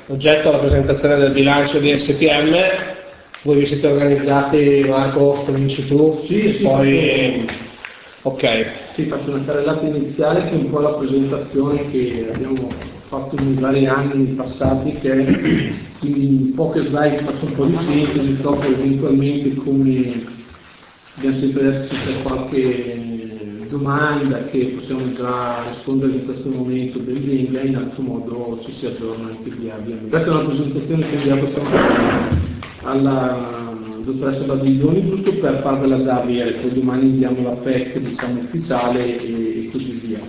oggetto alla presentazione del bilancio di SPM. Voi vi siete organizzati, Marco, cominci tu? Sì, poi... Ok. Sì, faccio una carrellata iniziale che è un po' la presentazione che abbiamo fatto nei vari anni passati, che è in poche slide faccio un po' di sintesi, dopo eventualmente, come abbiamo sempre detto, se c'è qualche domanda che possiamo già rispondere in questo momento, ben venga, in altro modo ci si aggiorna anche via. Questa è una presentazione che abbiamo fatto alla dottoressa Badiglioni, giusto per far della già avere, poi domani diamo la PEC, diciamo, ufficiale e così via.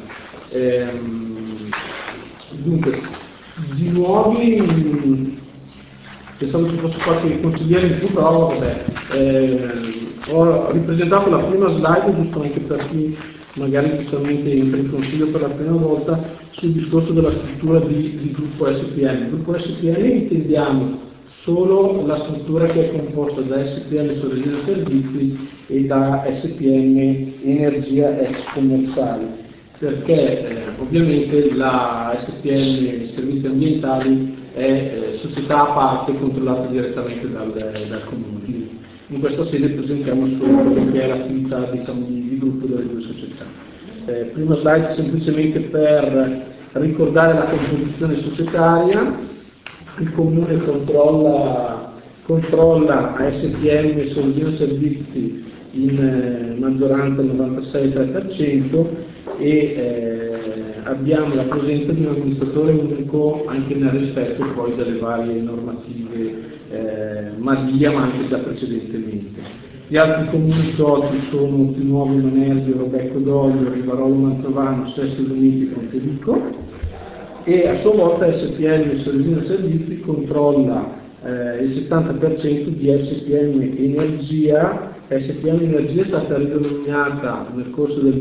Dunque, di nuovi, pensavo ci fosse qualche consigliere in più, però vabbè, ho ripresentato la prima slide, giusto anche per chi magari giustamente entra in consiglio per la prima volta, sul discorso della struttura di gruppo SPM. Gruppo SPM intendiamo solo la struttura che è composta da SPM Sorresina Servizi e da SPM Energia ex Commerciali, perché ovviamente la SPM Servizi Ambientali è società a parte controllata direttamente dal Comune. In questa sede presentiamo solo quello che è l'attività, diciamo, di gruppo delle due società. Prima slide semplicemente per ricordare la composizione societaria. Il Comune controlla a SPM Sorresina Servizi in maggioranza al 96,3% e abbiamo la presenza di un amministratore unico anche nel rispetto poi delle varie normative Madia, ma anche già precedentemente. Gli altri comuni soci sono Nuovo Manervio, Robecco d'Olio, Rivarolo Mantrovano, Sesto Uniti e Pontelico, e a sua volta SPM Sorresina Servizi controlla il 70% di SPM Energia. SPM Energia è stata ridenominata nel corso del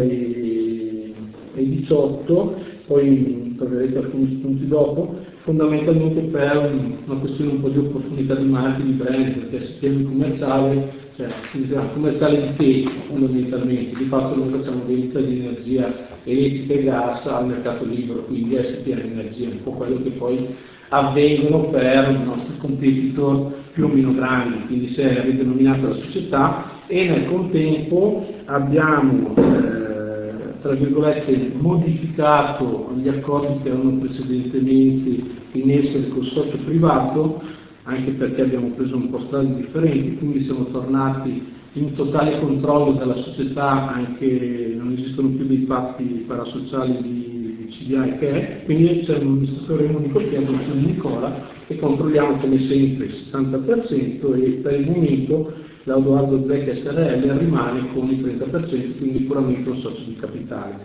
2018, poi troverete alcuni spunti dopo, fondamentalmente per una questione un po' di opportunità di marketing, di brand, perché SPM commerciale, cioè commerciale di te fondamentalmente, di fatto noi facciamo vendita di energia elettrica e gas al mercato libero, quindi SPM Energia è un po' quello che poi avvengono per i nostri competitor più o meno grandi, quindi se avete nominato la società, e nel contempo abbiamo tra virgolette modificato gli accordi che erano precedentemente in essere col socio privato, anche perché abbiamo preso un po' strade differenti, quindi siamo tornati in totale controllo della società, anche non esistono più dei patti parasociali di CDA e che quindi c'è un amministratore unico che è Agostino Nicola e controlliamo come sempre il 70% e per il momento l'Audoardo Zec SRL rimane con il 30%, quindi puramente un socio di capitale.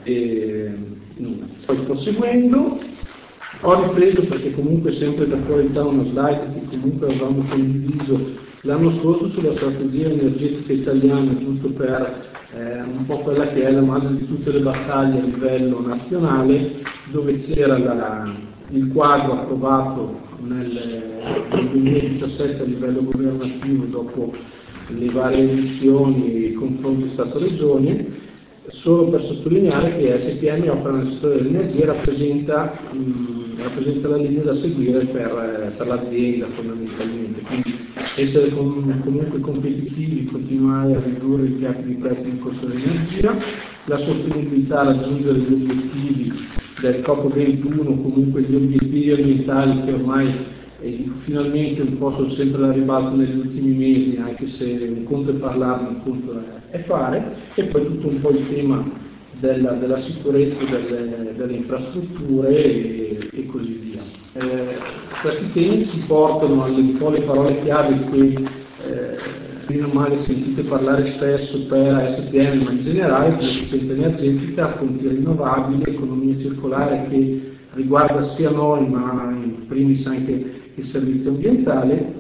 Poi proseguendo, ho ripreso perché comunque sempre per qualità uno slide che comunque avevamo condiviso l'anno scorso sulla strategia energetica italiana, giusto per un po' quella che è la madre di tutte le battaglie a livello nazionale, dove c'era il quadro approvato nel 2017 a livello governativo dopo le varie edizioni e confronti Stato-Regione, solo per sottolineare che SPM opera nel settore dell'energia e rappresenta la linea da seguire per l'azienda fondamentalmente, quindi essere comunque competitivi, continuare a ridurre i gap di prezzi in costo dell'energia, la sostenibilità, raggiungere gli obiettivi del COP21, comunque gli obiettivi ambientali che ormai finalmente un po' sono sempre alla ribalta negli ultimi mesi, anche se un conto è parlarne, un conto è fare, e poi tutto un po' il tema della sicurezza delle infrastrutture e così via. Questi temi ci portano alle un po' le parole chiave che bene o male sentite parlare spesso per SPM, ma in generale l'efficienza energetica, fonti rinnovabili, economia circolare che riguarda sia noi ma in primis anche il servizio ambientale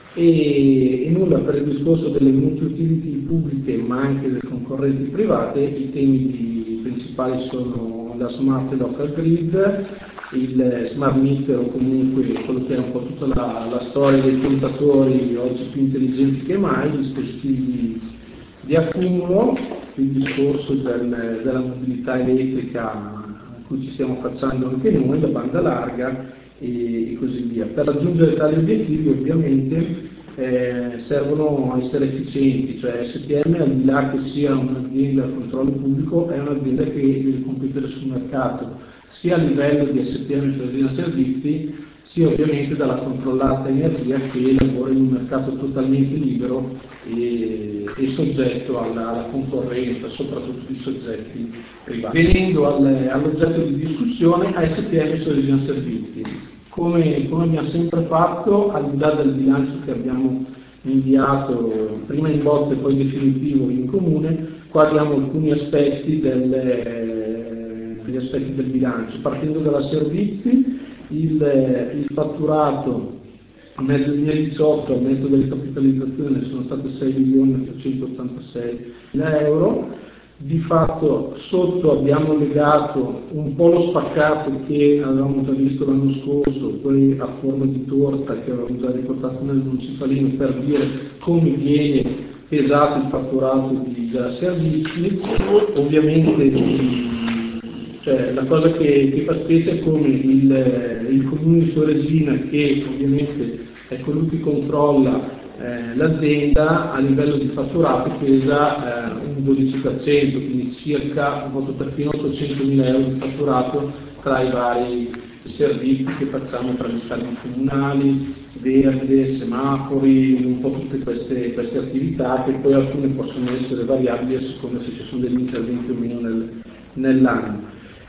e nulla per il discorso delle multi-utility pubbliche ma anche delle concorrenti private. I temi principali sono la smart e local grid, il smart meter o comunque quello che è un po' tutta la storia dei contatori oggi più intelligenti che mai, dispositivi di accumulo, il discorso della mobilità elettrica a cui ci stiamo facendo anche noi, la banda larga e così via. Per raggiungere tali obiettivi ovviamente servono a essere efficienti, cioè STM, al di là che sia un'azienda a controllo pubblico, è un'azienda che deve competere sul mercato, sia a livello di STM, cioè azienda servizi, sia ovviamente dalla controllata energia che lavora in un mercato totalmente libero e soggetto alla concorrenza, soprattutto di soggetti privati. Venendo all'oggetto di discussione, ASPM su Regione Servizi. Come abbiamo sempre fatto, al di là del bilancio che abbiamo inviato prima in bozza e poi definitivo in comune, qua abbiamo alcuni aspetti del bilancio. Partendo dalla servizi, il fatturato nel 2018 al netto delle capitalizzazioni sono state 6.886.000 euro. Di fatto sotto abbiamo legato un po' lo spaccato che avevamo già visto l'anno scorso, poi a forma di torta che avevamo già riportato nel municipalino, per dire come viene pesato il fatturato della servizi. Ovviamente cioè, la cosa che fa specie è come il comune di Soresina, che ovviamente è colui che controlla l'azienda, a livello di fatturato pesa un 12%, quindi circa fino a 800.000 euro di fatturato tra i vari servizi che facciamo tra gli scambi comunali, verde, semafori, un po' tutte queste attività, che poi alcune possono essere variabili a seconda se ci sono degli interventi o meno nell'anno.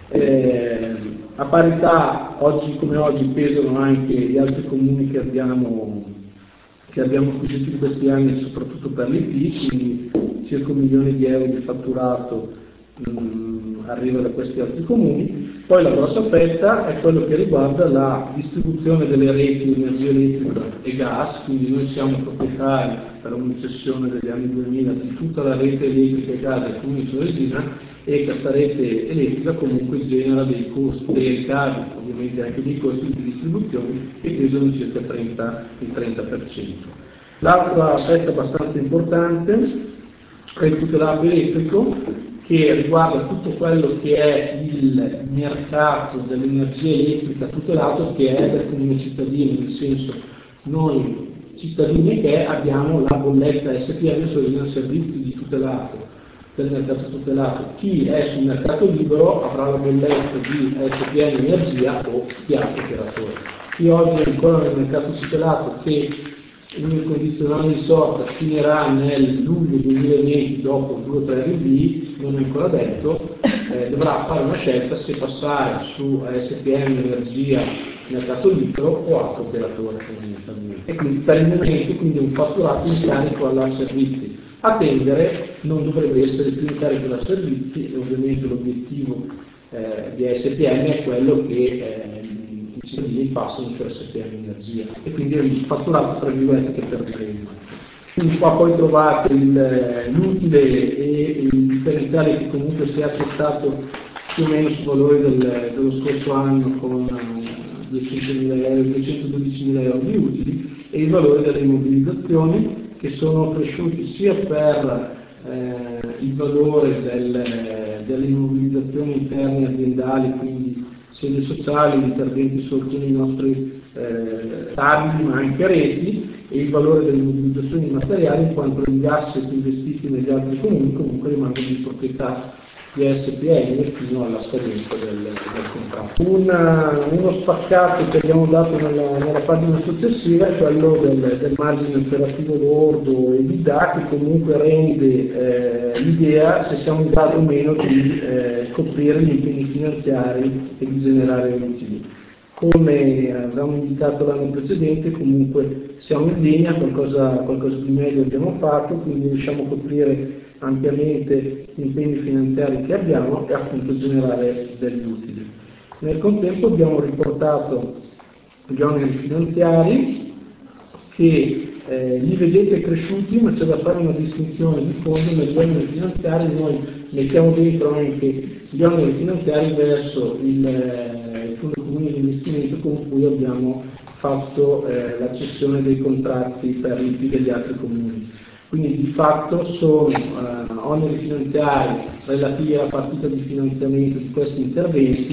A parità, oggi come oggi, pesano anche gli altri comuni che abbiamo acquisito in questi anni, soprattutto per l'IP, quindi circa 1 milione di euro di fatturato arriva da questi altri comuni. Poi la grossa fetta è quello che riguarda la distribuzione delle reti di energia elettrica e gas, quindi noi siamo proprietari per un'eccessione degli anni 2000 di tutta la rete elettrica e gas del comune di Soresina, e questa rete elettrica comunque genera dei costi, dei ricavi, ovviamente anche dei costi di distribuzione, che pesano circa il 30%. L'altra fetta abbastanza importante è il tutelato elettrico, che riguarda tutto quello che è il mercato dell'energia elettrica tutelato, che è per comune cittadini, nel senso noi cittadini che abbiamo la bolletta SPM Soresina Servizi di tutelato, del mercato tutelato. Chi è sul mercato libero avrà la bolletta di SPM Energia o Piatto Operatore. Chi oggi è ancora nel mercato tutelato, che il condizionale di sorta finirà nel luglio 2020 dopo 2 o 3 rinvii, non è ancora detto, dovrà fare una scelta se passare su SPM Energia mercato libero o altro operatore fondamentalmente. E quindi per il momento quindi un fatturato in carico alla servizi. A tendere non dovrebbe essere più in carico alla servizi, e ovviamente l'obiettivo di SPM è quello che i cittadini passano su SPM Energia, e quindi è un fatturato tra virgolette che perderemo. Quindi qua poi trovate l'utile e il differenziale che comunque si è attestato più o meno sul valore dello scorso anno, con 212.000 euro di utili, e il valore delle immobilizzazioni, che sono cresciuti sia per il valore delle immobilizzazioni interne aziendali, quindi sedi sociali, interventi su alcuni nostri stabili, ma anche reti, e il valore delle immobilizzazioni immateriali, in quanto gli asset investiti negli altri comuni comunque rimangono di proprietà di SPM fino alla scadenza del contratto. Uno spaccato che abbiamo dato nella pagina successiva è quello del margine operativo lordo EBITDA, che comunque rende l'idea se siamo in grado o meno di coprire gli impegni finanziari e di generare utili. Come avevamo indicato l'anno precedente, comunque siamo in linea, qualcosa di meglio abbiamo fatto, quindi riusciamo a coprire ampiamente gli impegni finanziari che abbiamo e appunto generare degli utili. Nel contempo abbiamo riportato gli oneri finanziari, che li vedete cresciuti, ma c'è da fare una distinzione di fondo. Negli oneri finanziari noi mettiamo dentro anche gli oneri finanziari verso il Fondo Comune di Investimento, con cui abbiamo fatto la cessione dei contratti per l'IP degli altri comuni. Quindi di fatto sono oneri finanziari relativi alla partita di finanziamento di questi interventi,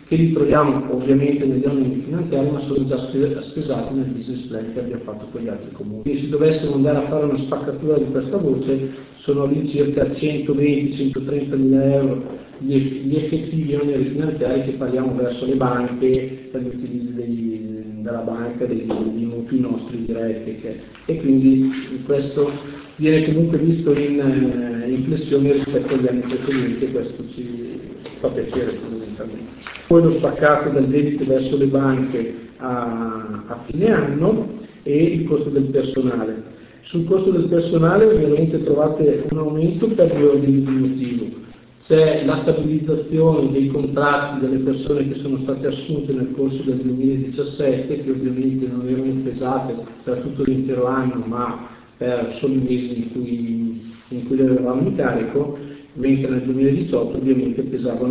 che li troviamo ovviamente negli oneri finanziari, ma sono già spesati nel business plan che abbiamo fatto con gli altri comuni. Quindi se dovessimo andare a fare una spaccatura di questa voce, sono lì circa 120-130 mila euro gli effettivi oneri finanziari che paghiamo verso le banche per gli utilizzi della banca, dei mutui nostri diretti, e quindi questo viene comunque visto in flessione rispetto agli anni precedenti, e questo ci fa piacere fondamentalmente. Poi lo spaccato del debito verso le banche a fine anno e il costo del personale. Sul costo del personale ovviamente trovate un aumento per due ordini di motivo. C'è la stabilizzazione dei contratti delle persone che sono state assunte nel corso del 2017, che ovviamente non erano pesate per tutto l'intero anno, ma per solo i mesi in cui le avevamo in carico, mentre nel 2018 ovviamente pesavano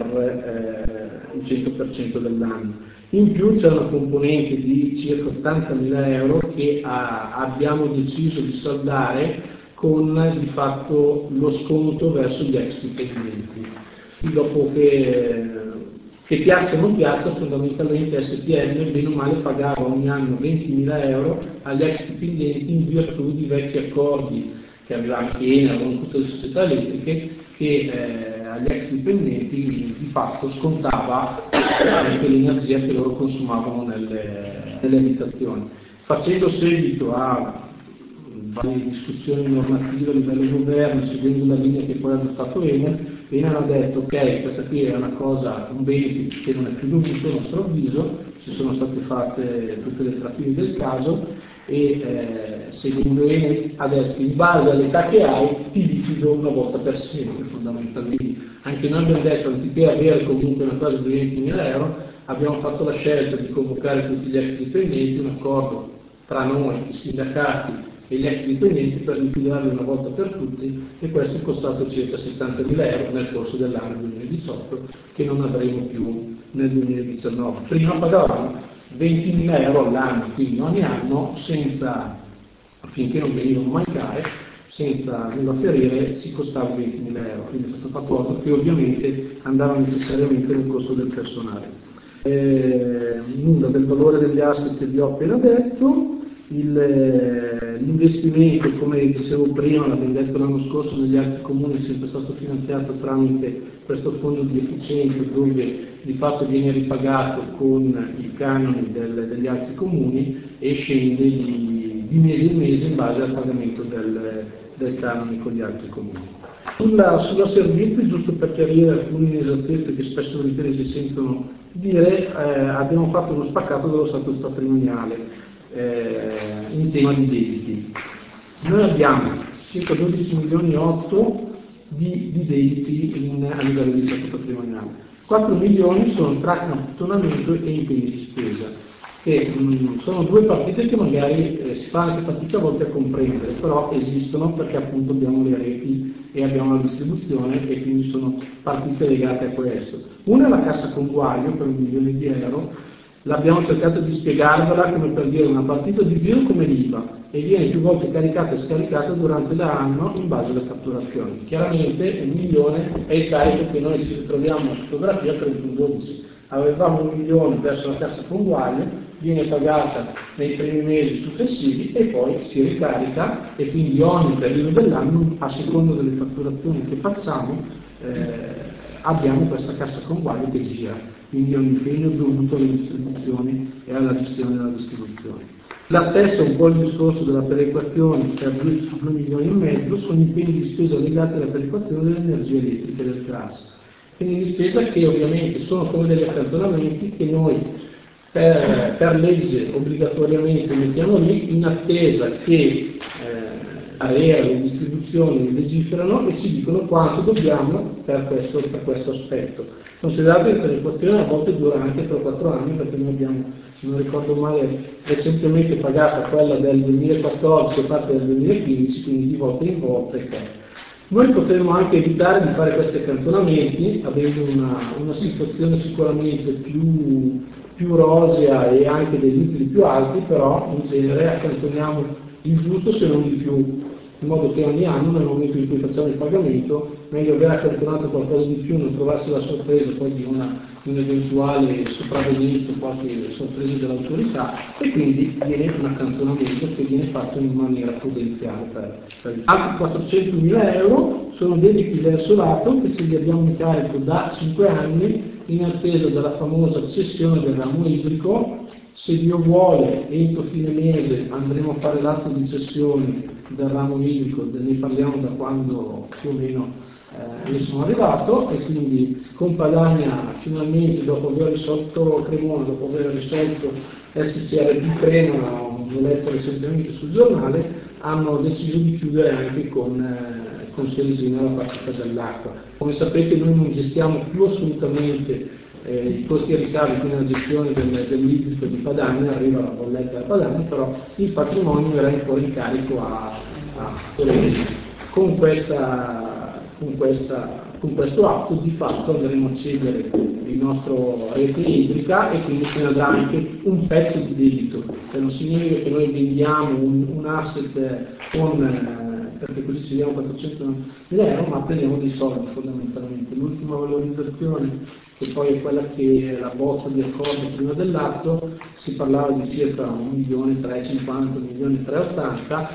per il 100% dell'anno. In più c'è una componente di circa 80.000 euro che abbiamo deciso di saldare con di fatto lo sconto verso gli ex dipendenti. Dopo che piaccia o non piaccia, fondamentalmente SPM bene o male pagava ogni anno 20.000 euro agli ex dipendenti in virtù di vecchi accordi che avevamo con tutte le società elettriche, che agli ex dipendenti di fatto scontava anche l'energia che loro consumavano nelle abitazioni. Facendo seguito a varie discussioni normative a livello governo, seguendo la linea che poi ha adottato Enel ha detto ok, questa qui è una cosa, un benefit che non è più dovuto a nostro avviso, ci sono state fatte tutte le trattative del caso e seguendo Enel ha detto in base all'età che hai ti liquido una volta per sempre fondamentalmente. Anche noi abbiamo detto anziché avere comunque una cosa di 20.000 euro abbiamo fatto la scelta di convocare tutti gli ex dipendenti, un accordo tra noi, i sindacati e gli ex dipendenti per liquidarli una volta per tutti, e questo è costato circa 70.000 euro nel corso dell'anno 2018 che non avremo più nel 2019. Prima pagavamo 20.000 euro all'anno, quindi ogni anno senza, finché non venivano a mancare, senza nulla ferire, si costava 20.000 euro, quindi questo fatto che ovviamente andava necessariamente nel costo del personale. Nulla del valore degli asset che vi ho appena detto. L'investimento, come dicevo prima, l'abbiamo detto l'anno scorso, negli altri comuni è sempre stato finanziato tramite questo fondo di efficienza dove di fatto viene ripagato con i canoni degli altri comuni e scende di mese in mese in base al pagamento del canone con gli altri comuni. Sulla servizi, giusto per chiarire alcune inesattezze che spesso le imprese si sentono dire, abbiamo fatto uno spaccato dello stato patrimoniale in tema di debiti. Noi abbiamo circa 12 milioni e 8 di debiti a livello di stato patrimoniale. 4 milioni sono tra accantonamento e impegni di spesa, che sono due partite che magari si fa anche fatica a volte a comprendere, però esistono perché appunto abbiamo le reti e abbiamo la distribuzione e quindi sono partite legate a questo. Una è la cassa conguaglio per 1 milione di euro. L'abbiamo cercato di spiegarvela come per dire una partita di giro come l'IVA e viene più volte caricata e scaricata durante l'anno in base alle fatturazioni. Chiaramente 1 milione è il carico che noi ci ritroviamo in fotografia per il 12. Avevamo 1 milione verso la cassa conguaglio, viene pagata nei primi mesi successivi e poi si ricarica e quindi ogni periodo dell'anno, a seconda delle fatturazioni che facciamo, abbiamo questa cassa conguaglio che gira. Quindi è un impegno dovuto alle distribuzioni e alla gestione della distribuzione. La stessa, un po' il discorso della perequazione per 2 milioni e mezzo, sono impegni di spesa legati alla perequazione dell'energia elettrica e del gas. Quindi di spesa che ovviamente sono come degli accantonamenti che noi per legge obbligatoriamente mettiamo lì in attesa che ARERA, le distribuzioni legiferano e ci dicono quanto dobbiamo per questo aspetto. Considerate che l'equazione a volte dura anche per 4 anni perché noi abbiamo, se non ricordo male, recentemente pagata quella del 2014 e fatta del 2015, quindi di volta in volta. Noi potremmo anche evitare di fare questi accantonamenti avendo una situazione sicuramente più rosea e anche degli utili più alti, però in genere accantoniamo il giusto se non di più. in modo che ogni anno, nel momento in cui facciamo il pagamento, meglio aver accantonato qualcosa di più, non trovarsi la sorpresa poi di un eventuale sopravvenimento, qualche sorpresa dell'autorità, e quindi viene un accantonamento che viene fatto in maniera prudenziale. Altri 400.000 euro sono debiti verso l'ATO che ce li abbiamo in carico da 5 anni in attesa della famosa cessione del ramo idrico. Se Dio vuole, entro fine mese andremo a fare l'atto di cessione del ramo idrico, ne parliamo da quando più o meno ne sono arrivato, e quindi con Padania finalmente, dopo aver risolto Cremona, dopo aver risolto SCRP Crema, ho letto recentemente sul giornale, hanno deciso di chiudere anche con Selesina la partita dell'acqua. Come sapete noi non gestiamo più assolutamente i costi e ricavi, quindi la gestione dell'idrico di Padania, arriva la bolletta da Padania, però il patrimonio verrà ancora in carico a con questo atto di fatto andremo a cedere il nostro rete idrica e quindi se ne avrà anche un pezzo di debito, cioè non significa che noi vendiamo un asset perché così ci diamo 400.000 euro, ma prendiamo dei soldi fondamentalmente. L'ultima valorizzazione, che poi è quella che è la bozza di accordo prima dell'atto, si parlava di circa 1.350.000, 1.380.000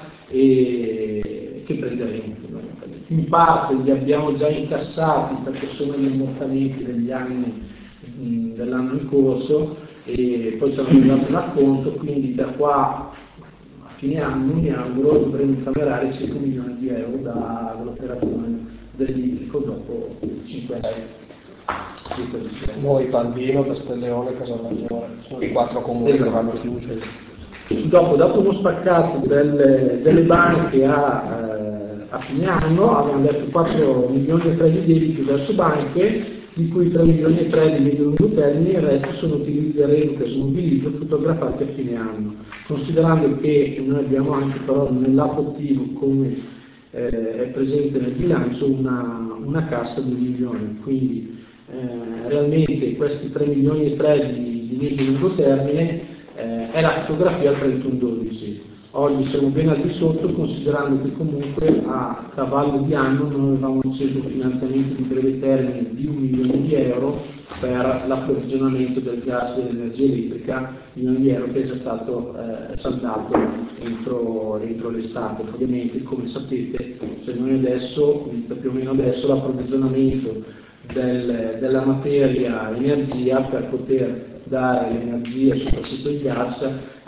e che prenderemo fondamentalmente. In parte li abbiamo già incassati perché sono gli ammortamenti degli anni dell'anno in corso e poi ci hanno dato l'acconto, quindi da qua a fine anno mi auguro dovremo incamerare circa 1 milione di euro dall'operazione dell'idrico dopo 5 anni. Noi, Paldino, Castelleone, Casalmaggiore, sono i 4 comuni che vanno chiusi. Dopo uno spaccato delle banche a fine anno abbiamo detto 4 milioni e 3 di debiti verso banche, di cui 3 milioni e 3 di medio lungo termine, il resto sono utilizzi a reduce e smobilizzo fotografati a fine anno, considerando che noi abbiamo anche però nell'atto attivo, come è presente nel bilancio, una cassa di 1 milione, quindi realmente questi 3 milioni e 3 di medio lungo termine è la fotografia al 31/12. Oggi siamo ben al di sotto, considerando che comunque a cavallo di anno noi avevamo acceso un finanziamento di breve termine di 1 milione di euro per l'approvvigionamento del gas e dell'energia elettrica, 1 milione di euro che è già stato saldato entro l'estate. Ovviamente, come sapete, se noi adesso, inizia più o meno adesso, l'approvvigionamento della materia energia per poter dare l'energia, soprattutto il gas,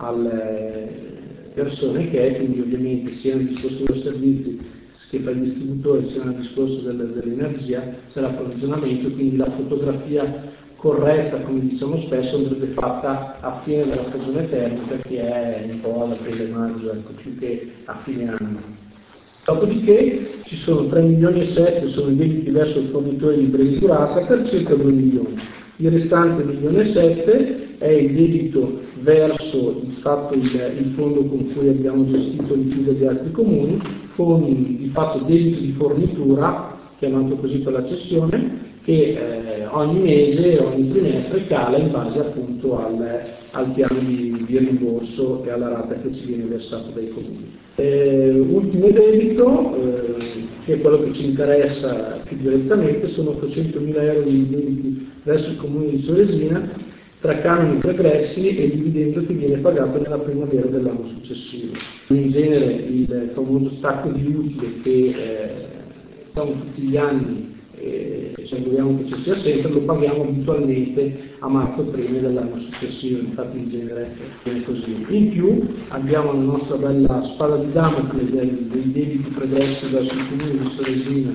alle persone che quindi ovviamente sia nel discorso dei servizi che per il distributore sia nel discorso dell'energia c'è l'approvvigionamento, quindi la fotografia corretta, come diciamo spesso, andrebbe fatta a fine della stagione termica, che è un po' ad aprile-maggio, ecco, più che a fine anno. Dopodiché ci sono 3 milioni e 7 sono i debiti verso il fornitore di breve durata per circa 2 milioni. Il restante 1 milione e 7 è il debito verso il fondo con cui abbiamo gestito di più degli altri comuni, fondi di fatto debito di fornitura, chiamato così per la cessione, che ogni mese, ogni trimestre cala in base appunto al piano di rimborso e alla rata che ci viene versata dai comuni. Ultimo debito, che è quello che ci interessa più direttamente, sono 800.000 euro di debiti verso il comune di Soresina, tra canoni pregressi e il dividendo che viene pagato nella primavera dell'anno successivo. In genere il famoso stacco di utile che facciamo tutti gli anni, se vogliamo che ci sia sempre, lo paghiamo abitualmente a marzo-aprile dell'anno successivo, infatti in genere viene così. In più abbiamo la nostra bella spada di Damocle dei debiti pregressi verso il comune di Soresina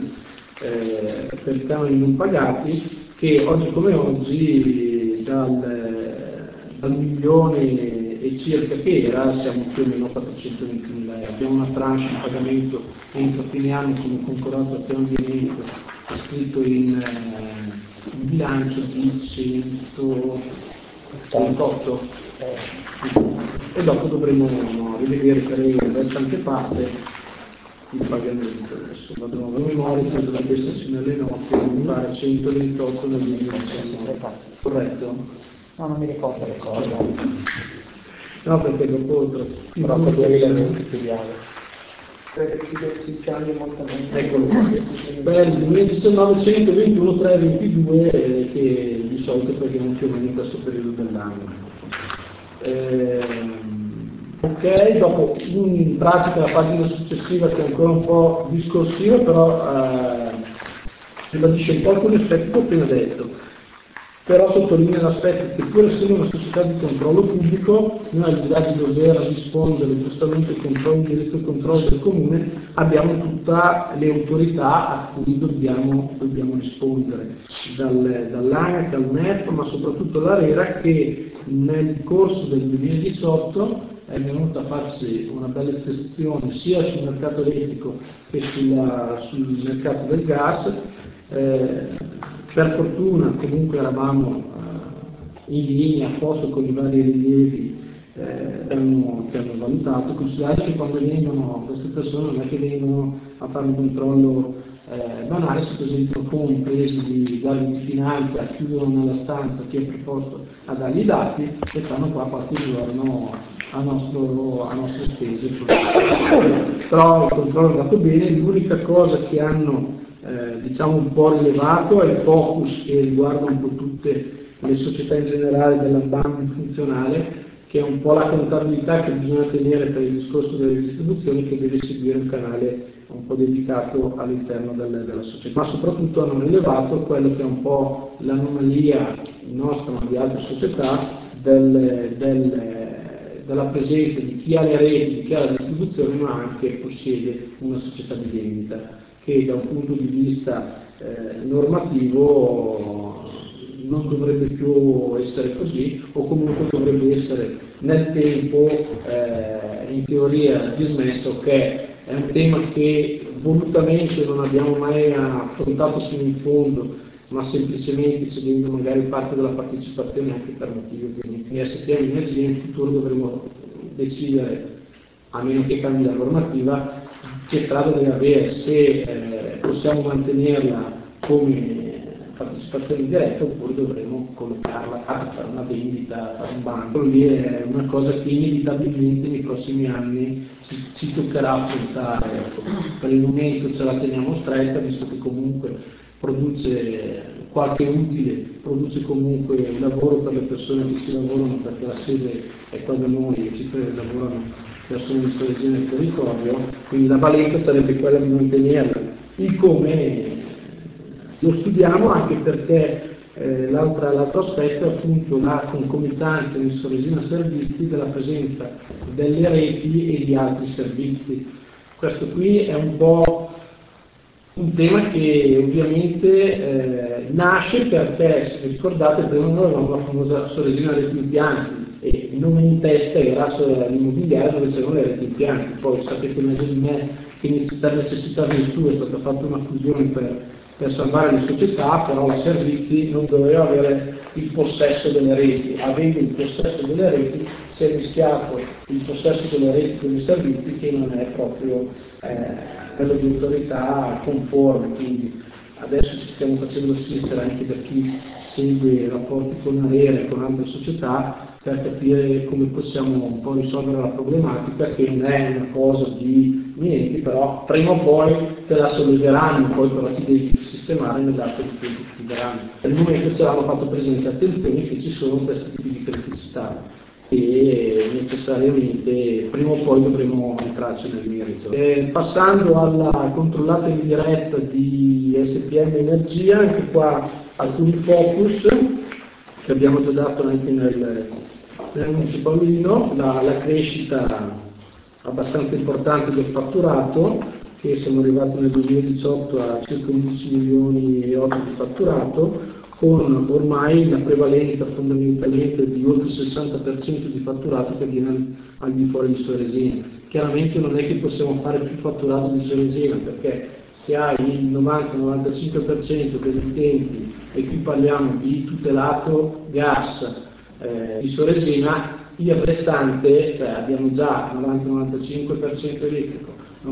per i canoni non pagati, che oggi come oggi dal milione e circa che era siamo più o meno 420.000 euro. Abbiamo una tranche di pagamento entro fine anno come concordato al piano di elenco scritto in bilancio di 138 e dopo dovremo rivedere per il restante parte il pagamento. Adesso vado a memoria che dovrebbe esserci nelle note, mi pare 128 nel 2019. Esatto. Corretto? No, non mi ricordo. No, perché dopo però per 2020 chiudiamo. per chiudersi il piano di montamento. Eccolo qua. Per il 2019 121 322 che di solito prendiamo più o meno in questo periodo dell'anno. Ok, dopo in pratica la pagina successiva che è ancora un po' discorsiva, però ribadisce un po' alcuni aspetti che ho appena detto, però sottolinea l'aspetto che pur essendo una società di controllo pubblico, noi al di là di dover rispondere giustamente ai controlli, diritto e controllo del comune, abbiamo tutte le autorità a cui dobbiamo rispondere, dall'ANAC al MEF, ma soprattutto l'ARERA, che nel corso del 2018 è venuta a farsi una bella ispezione sia sul mercato elettrico che sul mercato del gas. Per fortuna comunque eravamo in linea, a posto con i vari rilievi che hanno valutato. Considerate che quando vengono queste persone non è che vengono a fare un controllo banale, si presentano con imprese di guardie di finanza, chiudono nella stanza chi è preposto a dargli i dati e stanno qua qualche giorno a nostre spese. Però il controllo è andato bene. L'unica cosa che hanno diciamo un po' rilevato è il focus che riguarda un po' tutte le società in generale dell'ambito funzionale, che è un po' la contabilità che bisogna tenere per il discorso delle distribuzioni, che deve seguire un canale un po' dedicato all'interno della società, ma soprattutto hanno rilevato quello che è un po' l'anomalia nostra ma di altre società della presenza di chi ha le reti, di chi ha la distribuzione, ma anche possiede una società di vendita, che da un punto di vista normativo non dovrebbe più essere così, o comunque dovrebbe essere nel tempo in teoria dismesso, che è un tema che volutamente non abbiamo mai affrontato fino in fondo, ma semplicemente cedendo magari parte della partecipazione anche per motivi ovviamente di SPM Energia. In futuro dovremo decidere, a meno che cambi la normativa, che strada deve avere, se possiamo mantenerla come partecipazione diretta oppure dovremo collocarla a fare una vendita a un banco. Lì è una cosa che inevitabilmente nei prossimi anni ci toccherà affrontare. Per il momento ce la teniamo stretta, visto che comunque produce qualche utile, produce comunque un lavoro per le persone che ci lavorano, perché la sede è qua da noi e ci lavorano persone di Soregina nel territorio, quindi la valenza sarebbe quella di mantenerla. Il come lo studiamo anche perché l'altro aspetto è appunto la concomitanza in Soresina Servizi della presenza delle reti e di altri servizi. Questo qui è un po' un tema che ovviamente nasce perché, se vi ricordate, prima noi avevamo la famosa Soresina Reti Impianti e il nome in testa era l'immobiliare dove c'erano le reti impianti. Poi sapete meglio di me che per necessità virtù è stata fatta una fusione per salvare le società, però la Servizi non doveva avere il possesso delle reti. Avendo il possesso delle reti si è rischiato il possesso delle reti dei servizi, che non è proprio quello di autorità conforme. Quindi adesso ci stiamo facendo assistere anche per chi segue i rapporti con ARERA e con altre società per capire come possiamo un po' risolvere la problematica, che non è una cosa di niente, però prima o poi te la solleveranno, poi però ti devi sistemare nell'arco di tempo che ti daranno. Nel momento ci avevano fatto presente attenzione che ci sono questi tipi di criticità e necessariamente prima o poi dovremo entrarci nel merito. Passando alla controllata in diretta di SPM Energia, anche qua alcuni focus che abbiamo già dato anche nell'annuncio Paolino, la crescita abbastanza importante del fatturato, che siamo arrivati nel 2018 a circa 11 milioni e 8 di fatturato, con ormai la prevalenza fondamentalmente di oltre il 60% di fatturato che avviene al di fuori di Soresina. Chiaramente non è che possiamo fare più fatturato di Soresina, perché se hai il 90-95% degli utenti, e qui parliamo di tutelato gas di Soresina, il restante, cioè abbiamo già 90-95% elettrico,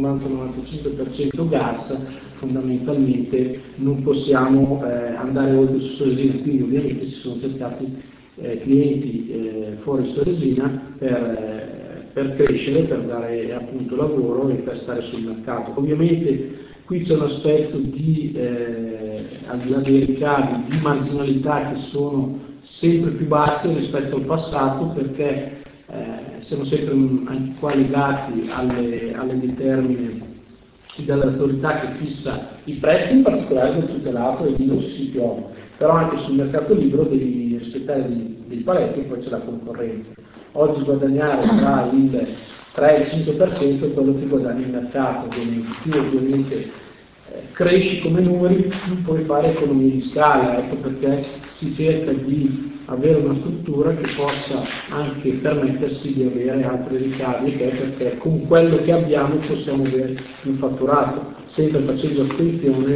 90-95% gas, fondamentalmente non possiamo andare oltre su Soresina, quindi ovviamente si sono cercati clienti fuori Soresina per per crescere, per dare appunto lavoro e per stare sul mercato. Ovviamente qui c'è un aspetto di, al di là dei ricavi, di marginalità che sono sempre più basse rispetto al passato, perché siamo sempre anche qua legati alle determine dall'autorità che fissa i prezzi, in particolare del tutelato e di non si piove, però anche sul mercato libero devi rispettare dei paletti e poi c'è la concorrenza. Oggi guadagnare tra il 3 e il 5% è quello che guadagni il mercato, più ovviamente cresci come numeri, più puoi fare economie di scala, ecco perché si cerca di avere una struttura che possa anche permettersi di avere altri ricavi, perché con quello che abbiamo possiamo avere un fatturato, sempre facendo attenzione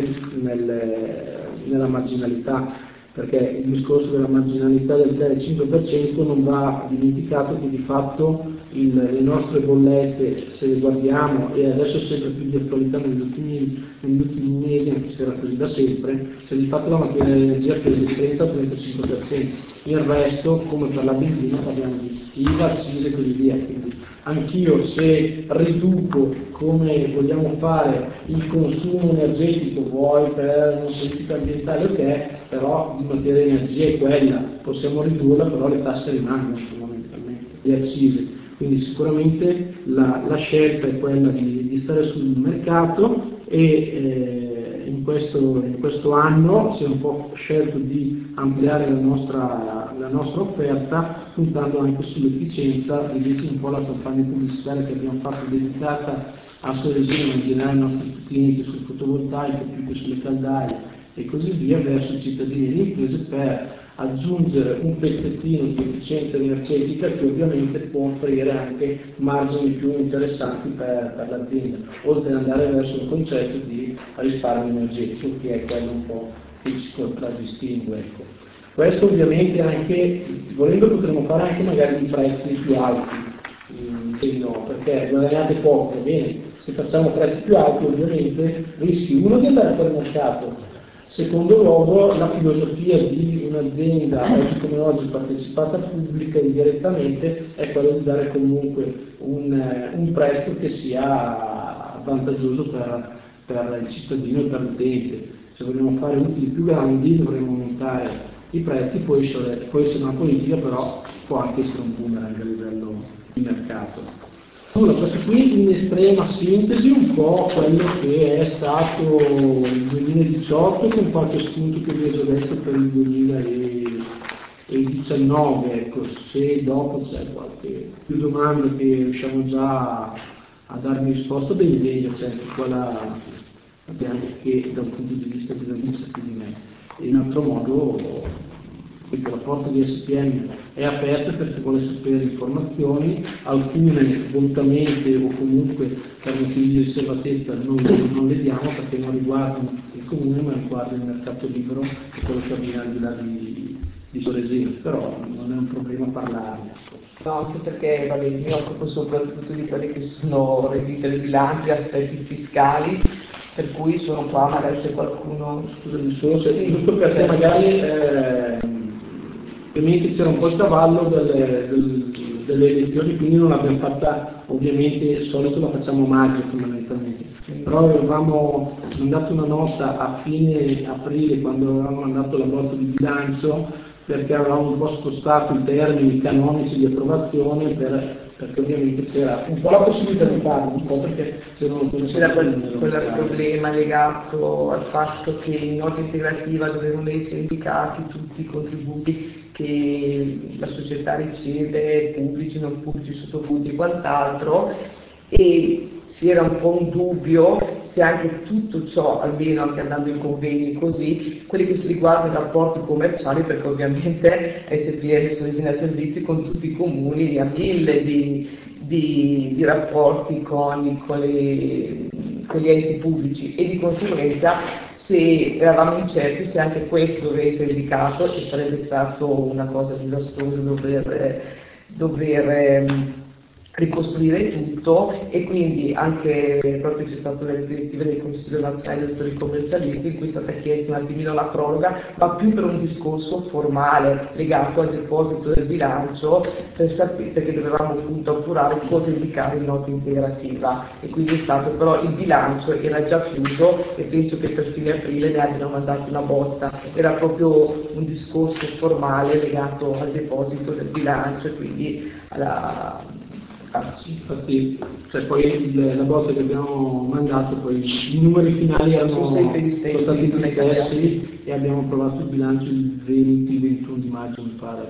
nella marginalità, perché il discorso della marginalità del 3-5% non va dimenticato che di fatto le nostre bollette, se le guardiamo, e adesso è sempre più di attualità negli ultimi mesi, anche se era così da sempre, cioè di fatto la materia dell'energia prende il 30-35%, il resto, come per la benzina, parliamo di IVA, accise e così via. Quindi anch'io, se riduco come vogliamo fare il consumo energetico, vuoi per una politica ambientale o che, però di materia energia è quella, possiamo ridurla, però le tasse rimangono fondamentalmente, le accise. Quindi sicuramente la scelta è quella di stare sul mercato e in questo anno si è un po' scelto di ampliare la nostra offerta, puntando anche sull'efficienza. Vedete un po' la campagna pubblicitaria che abbiamo fatto dedicata a Soresina, ma in generale ai nostri clienti sul fotovoltaico, più che sulle caldaie e così via, verso i cittadini e le imprese, per aggiungere un pezzettino di efficienza energetica che ovviamente può offrire anche margini più interessanti per l'azienda, oltre ad andare verso un concetto di risparmio energetico, che è quello un po' che ci contraddistingue. Ecco. Questo ovviamente anche, volendo potremmo fare anche magari di prezzi più alti, no, perché guadagnate poco, bene, se facciamo prezzi più alti ovviamente rischi uno di andare fuori mercato. Secondo luogo, la filosofia di un'azienda, oggi come oggi partecipata pubblica indirettamente, è quella di dare comunque un prezzo che sia vantaggioso per il cittadino e per l'utente. Se vogliamo fare utili più grandi dovremo aumentare i prezzi, può essere una politica, però può anche essere un boomerang a livello di mercato. Allora, questo qui in estrema sintesi un po' quello che è stato il 2018, con qualche spunto che vi ho già detto per il 2019, ecco, se dopo c'è qualche più domanda che riusciamo già a darmi risposta, ben venga, c'è anche quella che da un punto di vista di vista più di me. E in altro modo, perché la porta di SPM è aperta per chi vuole sapere informazioni, alcune volutamente o comunque per motivi di riservatezza non le diamo perché non riguardano il comune ma riguardano il mercato libero e quello che avviene al di là di Soresina, però non è un problema parlarne. No, anche perché mi occupo soprattutto di quelli che sono redditi del bilancio, aspetti fiscali, per cui sono qua, magari se qualcuno... Scusami, solo se giusto perché magari... Ovviamente c'era un po' il cavallo delle elezioni, quindi non l'abbiamo fatta, ovviamente il solito la facciamo a maggio fondamentalmente, però avevamo mandato una nota a fine aprile quando avevamo mandato la bozza di bilancio, perché avevamo un po' spostato i termini canonici di approvazione perché ovviamente c'era un po' la possibilità di farlo, un po' perché c'era quel problema legato al fatto che in nota integrativa dovevano essere indicati tutti i contributi che la società riceve, pubblici, non pubblici, sottopunti e quant'altro, e si era un po' un dubbio se anche tutto ciò, almeno anche andando in convegni così, quelli che si riguardano i rapporti commerciali, perché ovviamente SPM Soresina Servizi con tutti i comuni ha 1000 di rapporti con gli enti pubblici, e di conseguenza se eravamo incerti se anche questo doveva essere indicato, e sarebbe stato una cosa disastrosa dover ricostruire tutto, e quindi anche proprio c'è stata una direttiva del Consiglio nazionale dei dottori commercialisti in cui è stata chiesta un attimino la proroga, ma più per un discorso formale legato al deposito del bilancio, per sapere, perché dovevamo appunto appurare cosa indicare in nota integrativa, e quindi è stato, però il bilancio era già chiuso e penso che per fine aprile ne abbiano mandato una bozza, era proprio un discorso formale legato al deposito del bilancio e quindi alla... Sì, infatti, cioè poi la bozza che abbiamo mandato, poi i numeri finali sono stati gli stessi e abbiamo approvato il bilancio il 20-21 di maggio, mi pare.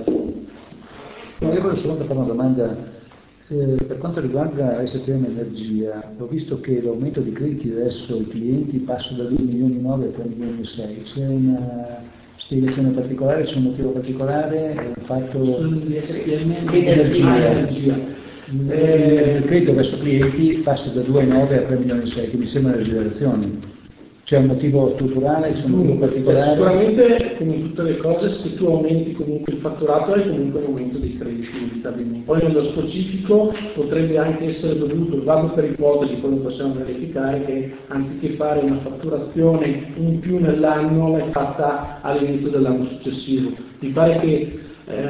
Io volevo solo fare una domanda. Per quanto riguarda STM Energia, ho visto che l'aumento di crediti verso i clienti passa da 2,9 milioni a 3,6 milioni. C'è una spiegazione particolare, c'è un motivo particolare? È un fatto di STM Energia. Il credito verso clienti passa da 2,9 a 3,6 milioni, che mi sembra una esagerazione. C'è un motivo strutturale, c'è un motivo particolare? Sicuramente, come in tutte le cose, se tu aumenti comunque il fatturato hai comunque un aumento dei crediti inevitabilmente. Poi nello specifico potrebbe anche essere dovuto, vado per ipotesi, poi lo possiamo verificare, che anziché fare una fatturazione in più nell'anno l'hai fatta all'inizio dell'anno successivo. Mi pare che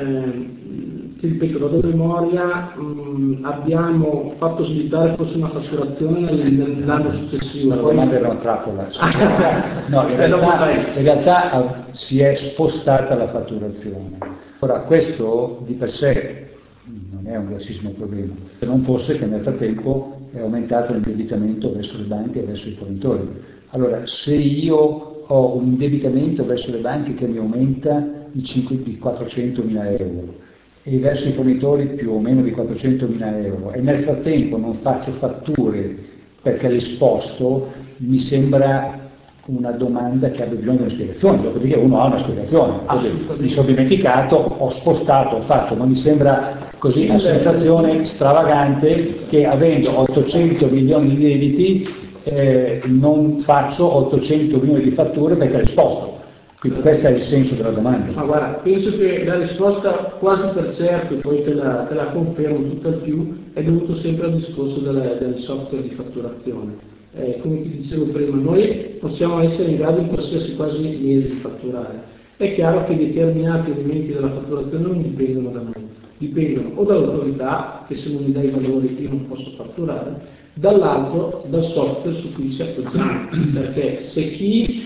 ti ripeto, vado a memoria, abbiamo fatto slittare forse una fatturazione nell'anno successivo. La domanda era una trappola. No, in realtà si è spostata la fatturazione. Ora, questo di per sé non è un grossissimo problema, se non fosse che nel frattempo è aumentato l'indebitamento verso le banche e verso i fornitori. Allora, se io ho un indebitamento verso le banche che mi aumenta di 400.000 euro, e verso i fornitori più o meno di 400.000 euro, e nel frattempo non faccio fatture perché le sposto, mi sembra una domanda che abbia bisogno di una spiegazione. Dopodiché uno ha una spiegazione, mi sono dimenticato, ho spostato, ho fatto, ma mi sembra così una sensazione stravagante che avendo 800 milioni di debiti non faccio 800 milioni di fatture perché le sposto. Quindi questo è il senso della domanda. Ma guarda, penso che la risposta quasi per certo, e poi te la confermo tutt'al più, è dovuto sempre al discorso del software di fatturazione. Come ti dicevo prima, noi possiamo essere in grado in qualsiasi quasi mese di fatturare. È chiaro che determinati elementi della fatturazione non dipendono da noi, dipendono o dall'autorità, che se non mi dai i valori io non posso fatturare, dall'altro dal software su cui ci appoggiamo, perché se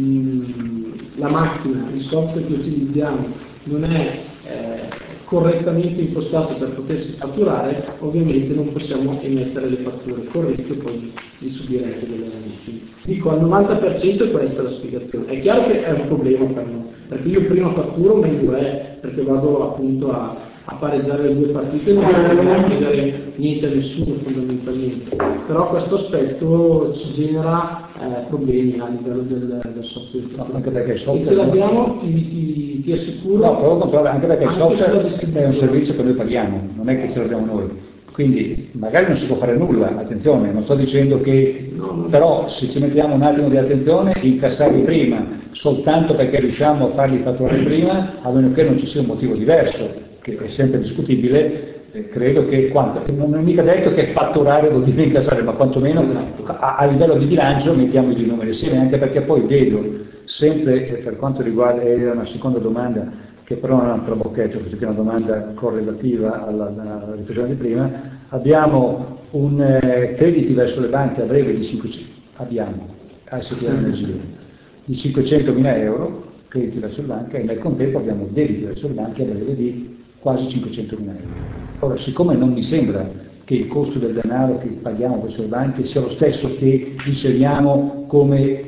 la macchina, il software che utilizziamo non è correttamente impostato per potersi fatturare, ovviamente non possiamo emettere le fatture corrette e poi li subiremo delle ramifiche. Dico, al 90% è questa la spiegazione. È chiaro che è un problema per noi, perché io prima fatturo meglio è, perché vado appunto a pareggiare le due partite e non devo chiedere niente a nessuno fondamentalmente, però questo aspetto ci genera problemi a livello del software. No, anche perché il software, e se l'abbiamo ti assicuro, no, però anche perché il software è un servizio che noi paghiamo, non è che ce l'abbiamo noi, quindi magari non si può fare nulla, attenzione, non sto dicendo che però se ci mettiamo un attimo di attenzione, incassarli prima soltanto perché riusciamo a farli fatturare prima, a meno che non ci sia un motivo diverso, che è sempre discutibile. Credo che non è mica detto che fatturare vuol dire incassare, ma quantomeno a livello di bilancio mettiamo i due numeri assieme, anche perché poi vedo sempre, per quanto riguarda, era una seconda domanda che però non è un trabocchetto, perché è una domanda correlativa alla riflessione di prima, abbiamo crediti verso le banche a breve di 500, abbiamo STM Energia di 500.000 euro, crediti verso le banche, e nel contempo abbiamo debiti verso le banche a breve di quasi 500.000 euro. Ora, siccome non mi sembra che il costo del denaro che paghiamo verso le banche sia lo stesso che riceviamo come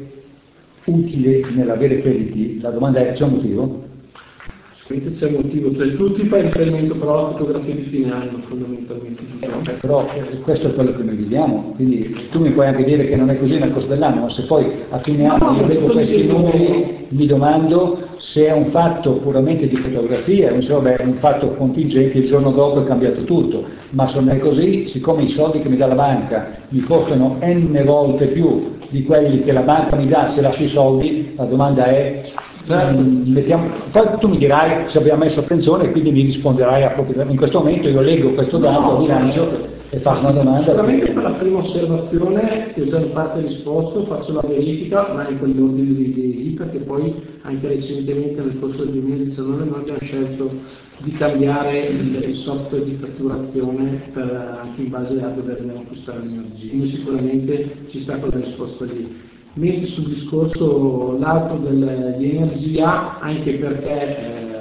utile nell'avere crediti, la domanda è: c'è un motivo? Sicuramente c'è un motivo, cioè tutti fai riferimento però alla fotografia di fine anno fondamentalmente. Però questo è quello che noi viviamo, quindi tu mi puoi anche dire che non è così nel corso dell'anno, ma se poi a fine anno io vedo questi numeri mi domando se è un fatto puramente di fotografia, non so, è un fatto contingente, il giorno dopo è cambiato tutto, ma se non è così, siccome i soldi che mi dà la banca mi costano n volte più di quelli che la banca mi dà se lascio i soldi, la domanda è: Poi tu mi dirai se abbiamo messo attenzione e quindi mi risponderai appropriatamente. In questo momento io leggo questo dato a bilancio e faccio una domanda. Sicuramente per la prima osservazione ti ho già in parte risposto, faccio la verifica, ma in quell'ordine di idee lì, perché poi anche recentemente nel corso del 2019 noi abbiamo scelto di cambiare il software di fatturazione anche in base a dove andiamo a acquistare l'energia. Quindi sicuramente ci sta quella risposta lì. Mentre sul discorso lato di energia, anche perché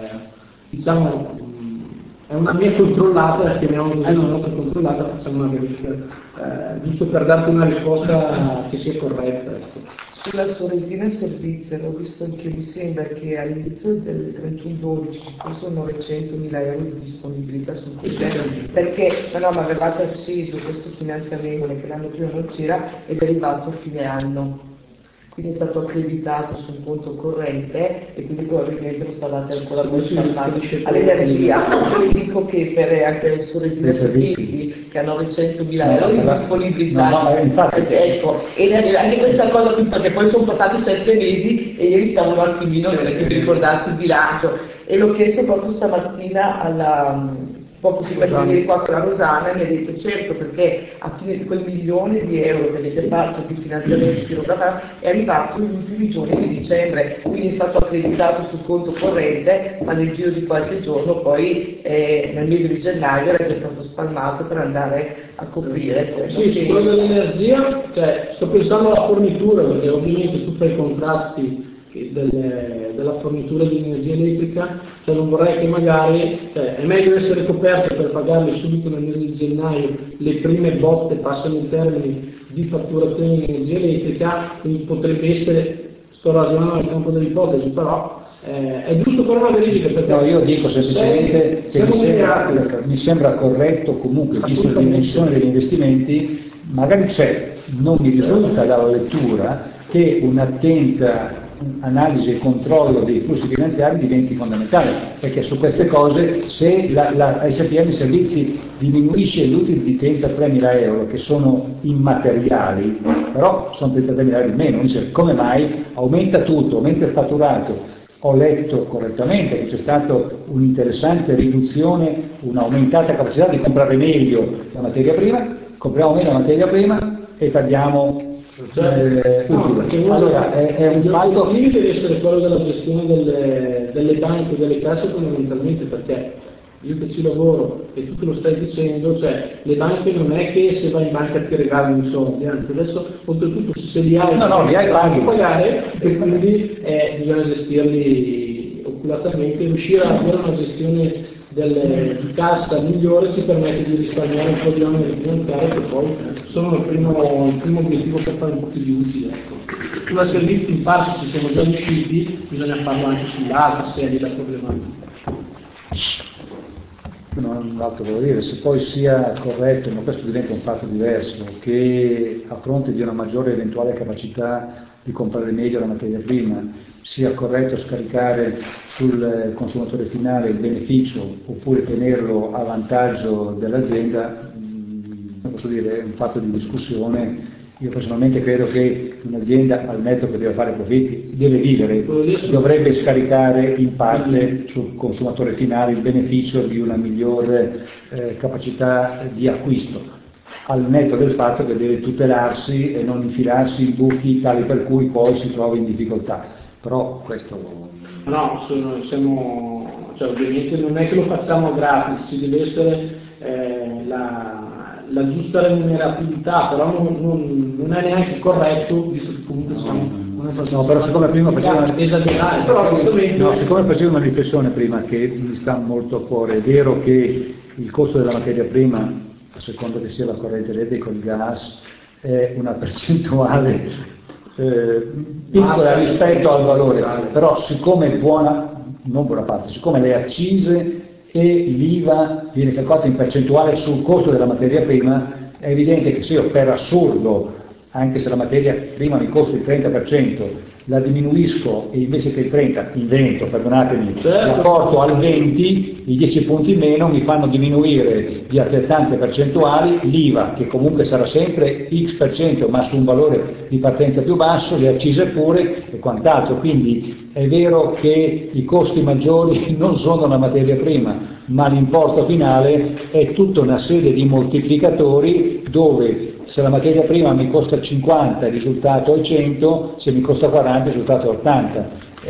diciamo è una mia controllata, chiamiamola così, una nostra controllata, facciamo una verifica, giusto per darti una risposta che sia corretta. Ecco. Sulla Soresina Servizi, ho visto anche, mi sembra che all'inizio del 31/12 ci fossero 900.000 euro di disponibilità sul conto, perché ma avevate acceso questo finanziamento che l'anno prima non c'era ed è arrivato a fine anno. Quindi è stato accreditato su un conto corrente e quindi probabilmente lo stavate ancora all'energia. Io dico che per anche il Soresina Servizi che ha 900.000 euro di disponibilità, ecco, e anche questa cosa qui, perché poi sono passati 7 mesi e ieri stavo un attimino che mi ricordassi il bilancio e l'ho chiesto proprio stamattina poco prima di venire qua con la Rosana e mi ha detto certo, perché a fine di quel milione di euro che avete fatto di finanziamenti è arrivato negli ultimi giorni di dicembre, quindi è stato accreditato sul conto corrente, ma nel giro di qualche giorno poi nel mese di gennaio era stato spalmato per andare a coprire. Sì, su quello dell'energia, sto pensando alla fornitura, perché ovviamente tu fai i contratti della fornitura di energia elettrica, non vorrei che magari, è meglio essere coperti per pagarli subito nel mese di gennaio, le prime botte passano in termini di fatturazione di energia elettrica, quindi potrebbe essere, sto ragionando nel campo dell'ipotesi, però è giusto fare una verifica. Perché no, io dico semplicemente che mi sembra corretto comunque, vista la dimensione degli investimenti, magari non mi risulta dalla lettura che un'attenta analisi e controllo dei flussi finanziari diventi fondamentale, perché su queste cose se la SPM Servizi diminuisce l'utile di 33.000 euro che sono immateriali, però sono 33.000 euro in meno, dice come mai aumenta tutto, aumenta il fatturato. Ho letto correttamente che c'è stata un'interessante riduzione, un'aumentata capacità di comprare meglio la materia prima, compriamo meno la materia prima e tagliamo allora è un fatto. Il limite deve essere quello della gestione delle banche, delle casse fondamentalmente, perché io che ci lavoro e tu che lo stai dicendo, le banche non è che se vai in banca ti regalano i soldi, anzi adesso oltretutto se li hai li hai pagare e quindi bisogna gestirli oculatamente, riuscire a avere una gestione di cassa migliore ci permette di risparmiare un po' di oneri finanziari che poi sono il primo obiettivo per fare un po' più di utile. Ecco. Sulla servizi in parte ci siamo già riusciti, bisogna farlo anche sull'altra serie da problematica. Non altro volevo dire, se poi sia corretto, ma questo diventa un fatto diverso, che a fronte di una maggiore eventuale capacità di comprare meglio la materia prima, sia corretto scaricare sul consumatore finale il beneficio oppure tenerlo a vantaggio dell'azienda, posso dire, è un fatto di discussione. Io personalmente credo che un'azienda, al netto che deve fare profitti, deve vivere, dovrebbe scaricare in parte sul consumatore finale il beneficio di una migliore capacità di acquisto, al netto del fatto che deve tutelarsi e non infilarsi in buchi tali per cui poi si trova in difficoltà. Però questo... No, ovviamente non è che lo facciamo gratis, ci deve essere la giusta remuneratività, però non è neanche corretto, visto che comunque siamo... No, però siccome prima facevo una riflessione prima che mi sta molto a cuore, è vero che il costo della materia prima, a seconda che sia la corrente elettrica o il gas, è una percentuale piccola rispetto al valore, però siccome siccome le accise e l'IVA viene calcolata in percentuale sul costo della materia prima, è evidente che se io per assurdo anche se la materia prima mi costa il 30%, la diminuisco e invece che il 30, invento, perdonatemi, la porto al 20, i 10 punti in meno mi fanno diminuire di altrettante percentuali l'IVA, che comunque sarà sempre X%, ma su un valore di partenza più basso, le accise pure e quant'altro. Quindi è vero che i costi maggiori non sono la materia prima, ma l'importo finale è tutta una serie di moltiplicatori dove se la materia prima mi costa 50 il risultato è 100, se mi costa 40 il risultato è 80,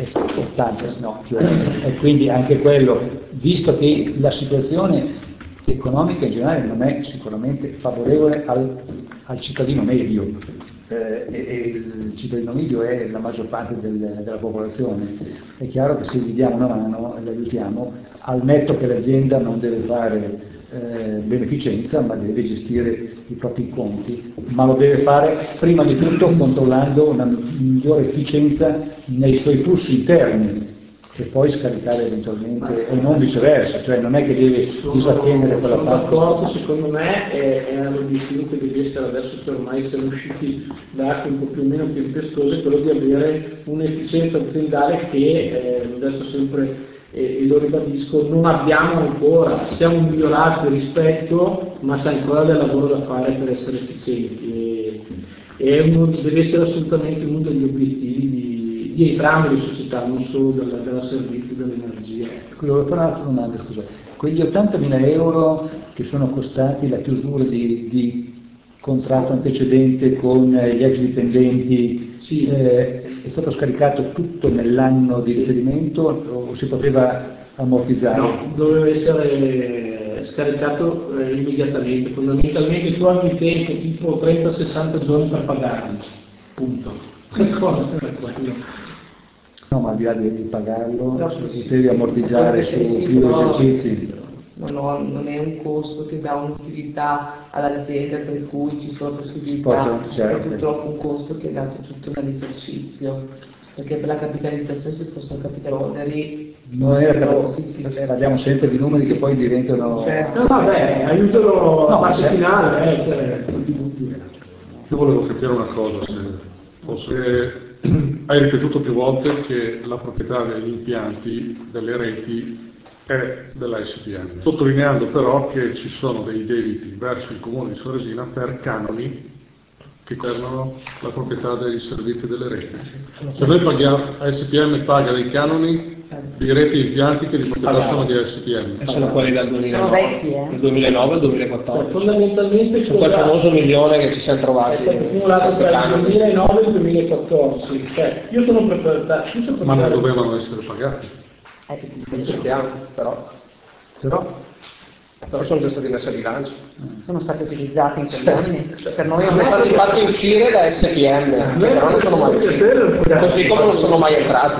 e quindi anche quello, visto che la situazione economica in generale non è sicuramente favorevole al cittadino medio, e il cittadino medio è la maggior parte della popolazione, è chiaro che se gli diamo una mano e l'aiutiamo, al netto che l'azienda non deve fare beneficenza, ma deve gestire i propri conti, ma lo deve fare prima di tutto controllando una migliore efficienza nei suoi flussi interni e poi scaricare eventualmente, e non viceversa, cioè non è che deve disattendere quella parte. D'accordo, secondo me è l'obiettivo che deve essere adesso, che ormai siamo usciti da acque un po' più o meno tempestose, quello di avere un'efficienza aziendale che adesso sempre, e lo ribadisco, non abbiamo ancora, siamo migliorati rispetto, ma c'è ancora del lavoro da fare per essere efficienti, e deve essere assolutamente uno degli obiettivi di entrambe le società, non solo della servizio dell'energia. Volevo fare un'altra domanda, scusa. Quegli 80.000 euro che sono costati la chiusura di contratto antecedente con gli ex dipendenti, sì. È stato scaricato tutto nell'anno di riferimento o si poteva ammortizzare? No, doveva essere scaricato immediatamente. Fondamentalmente tu hai tempo tipo 30-60 giorni per pagarli, punto. No, ma al di là di pagarlo, potevi ammortizzare su più esercizi. Non è un costo che dà un'utilità all'azienda, per cui ci sono possibilità, è purtroppo un costo che è dato tutto dall'esercizio, perché per la capitalizzazione si possono capitare oneri. Non era parliamo sempre di numeri che poi diventano. No, vabbè, aiutano la parte finale. Io volevo capire una cosa, se fosse. Hai ripetuto più volte che la proprietà degli impianti, delle reti, è della SPM, sottolineando però che ci sono dei debiti verso il comune di Soresina per canoni che governano la proprietà dei servizi delle reti. Cioè noi paghiamo, SPM paga dei canoni di reti e impianti che di proprietà sono di SPM. Sono quelli dal 2009, sono vecchi, dal 2009 al 2014. Fondamentalmente su quel famoso milione che ci siamo trovati. È stato accumulato tra il 2009 e il 2014. Cioè, io sono proprietario. Ma non dovevano essere pagati. Sappiamo, però sono già stati messi a bilancio. Sono stati utilizzati in quegli anni. Per noi sono stati fatti uscire da SPM, però non sono mai usciti, così come non sono mai entrati.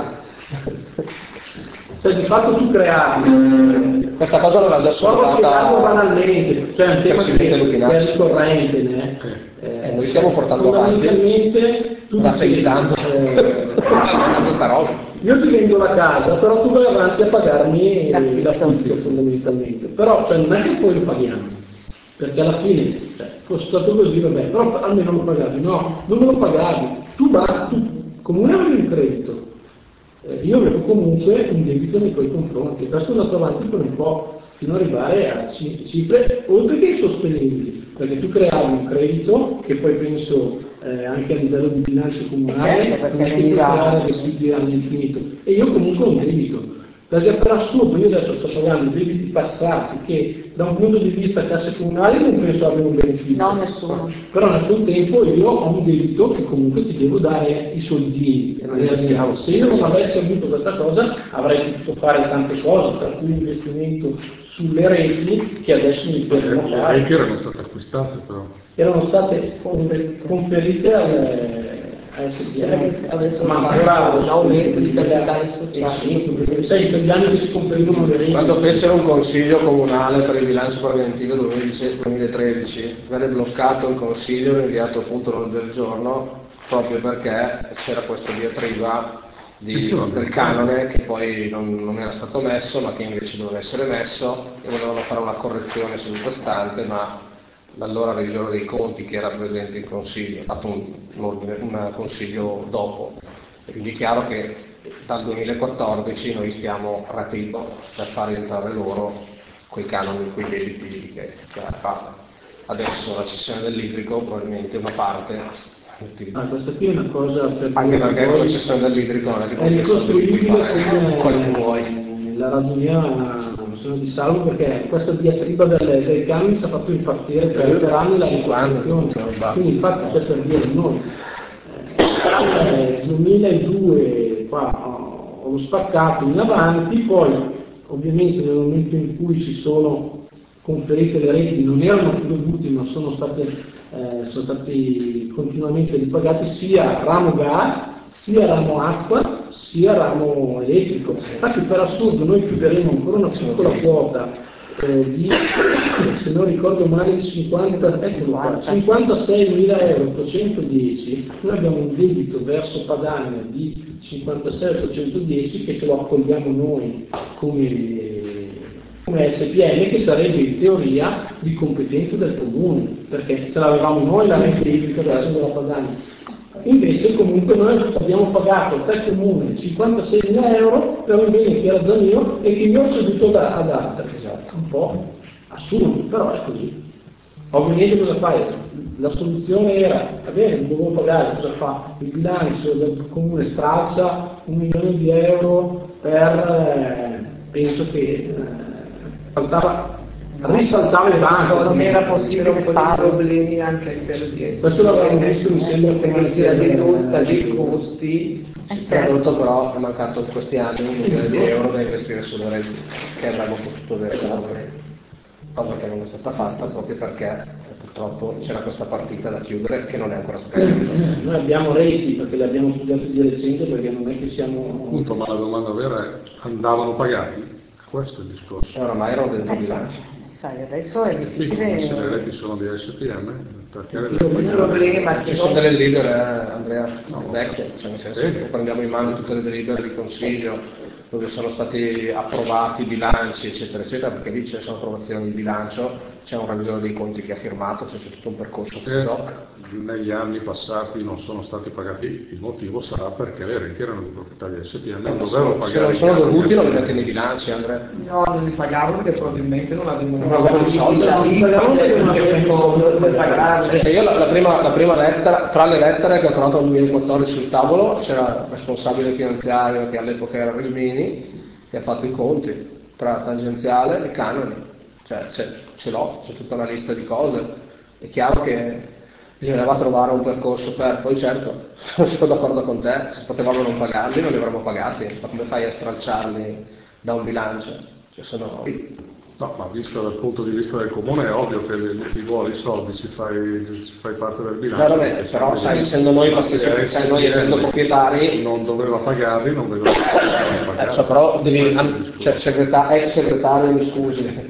Cioè di fatto tu creavi questa cosa l'aveva già soltanto banalmente, cioè un tema che è ricorrente, noi stiamo portando avanti raffreddando questa roba. Io ti vendo la casa, però tu vai avanti a pagarmi l'affitto fondamentalmente, però cioè, non è che poi lo paghiamo, perché alla fine fosse stato così, vabbè, però almeno lo pagavi, no, non me lo pagavi, tu comune avevi un credito, io avevo comunque un debito nei tuoi confronti, questo è andato avanti per un po' fino ad arrivare a cifre oltre che insostenibili, perché tu creavi un credito che poi penso anche a livello di bilancio comunale non è che puoi creare residui all'infinito, e io comunque ho un debito, perché per assurdo io adesso sto pagando debiti passati che da un punto di vista casse comunali non penso abbiano un beneficio. No, nessuno. Però nel contempo io ho un debito che comunque ti devo dare i soldini. Se io non avessi avuto questa cosa avrei potuto fare tante cose, tra cui l'investimento sulle reti che adesso mi fermo a fare. Le reti erano state acquistate però. Erano state conferite al adesso ma ancora un aumento di capitale sociale. Sai, per gli anni che si conferivano le reti. Quando fecero un consiglio comunale per il bilancio preventivo 2013, venne bloccato il consiglio e inviato appunto l'ordine del giorno proprio perché c'era questo diatriba del canone che poi non era stato messo ma che invece doveva essere messo, e volevano fare una correzione sottostante, ma l'allora revisore dei conti che era presente in consiglio, ha fatto un consiglio dopo, e quindi è chiaro che dal 2014 noi stiamo ratito per far entrare loro quei canoni, quei debiti che ha fatto. Adesso la cessione dell'idrico probabilmente una parte. Questa qui è una cosa per anche perché con la cessione dell'idrico non è che è ricostruibile come quello che vuoi. La ragioniera sono di salvo, perché questa diatriba dei canoni ci ha fatto impazzire per anni la ricostruzione. Quindi infatti c'è per dire noi nel 2002 qua ho spaccato in avanti, poi ovviamente nel momento in cui si sono conferite le reti non erano più dovuti, ma sono stati continuamente ripagati sia ramo gas, sia ramo acqua, sia ramo elettrico. Infatti per assurdo noi chiuderemo ancora una piccola quota di, se non ricordo male, di 56.810, noi abbiamo un debito verso Padania di 56.810 che ce lo accogliamo noi come SPL, che sarebbe in teoria di competenza del comune, perché ce l'avevamo noi la rete idrica della Padania. Invece comunque noi abbiamo pagato a te comune 56.000 euro per un bene che era già mio e che io ho ceduto ad altri. Esatto. Un po' assurdo, però è così. Ovviamente cosa fai? La soluzione era, va bene, dovevo pagare, cosa fa? Il bilancio del comune stralcia 1 milione di euro per, penso che risaltava le banche. Non era possibile un po' di problemi anche per dire. Questo l'abbiamo visto, mi sembra che sia dedotta dei costi. Tradotto però è mancato in questi anni 1 milione di euro da investire sulle reti che avremmo potuto avere, cosa che non è stata fatta proprio perché purtroppo c'era questa partita da chiudere che non è ancora stata chiusa. Noi abbiamo reti perché le abbiamo studiate di recente, perché non è che siamo. Appunto, ma la domanda vera è: andavano pagati? Questo è il discorso. Oramai erano dentro i bilanci. Sai, adesso è difficile. Se le reti sono di SPM, perché Il problema ci sono delle delibere, Andrea, vecchie, cioè nel senso che prendiamo in mano tutte le delibere di consiglio dove sono stati approvati i bilanci, eccetera, eccetera, perché lì ci sono approvazioni di bilancio, c'è un revisore dei conti che ha firmato, c'è tutto un percorso negli anni passati non sono stati pagati, il motivo sarà perché le reti erano di proprietà di SPM, non dovevano pagare. Se non sono dovuti non li metti nei bilanci, Andrea. No, non li pagavano perché probabilmente non avevano i soldi. Io la prima lettera, tra le lettere che ho trovato nel 2014 sul tavolo, c'era il responsabile finanziario che all'epoca era Resmini, che ha fatto i conti tra tangenziale e canoni, cioè ce l'ho, c'è tutta una lista di cose. È chiaro che bisognava trovare un percorso poi certo, sono d'accordo con te, se potevamo non pagarli non li avremmo pagati, ma come fai a stralciarli da un bilancio? No, ma visto dal punto di vista del comune è ovvio che ti vuole i soldi, ci fai parte del bilancio. Però sai, essendo noi essendo proprietari non doveva pagarli, non vedeva pagarli. Però devi, ex segretario, mi scusi,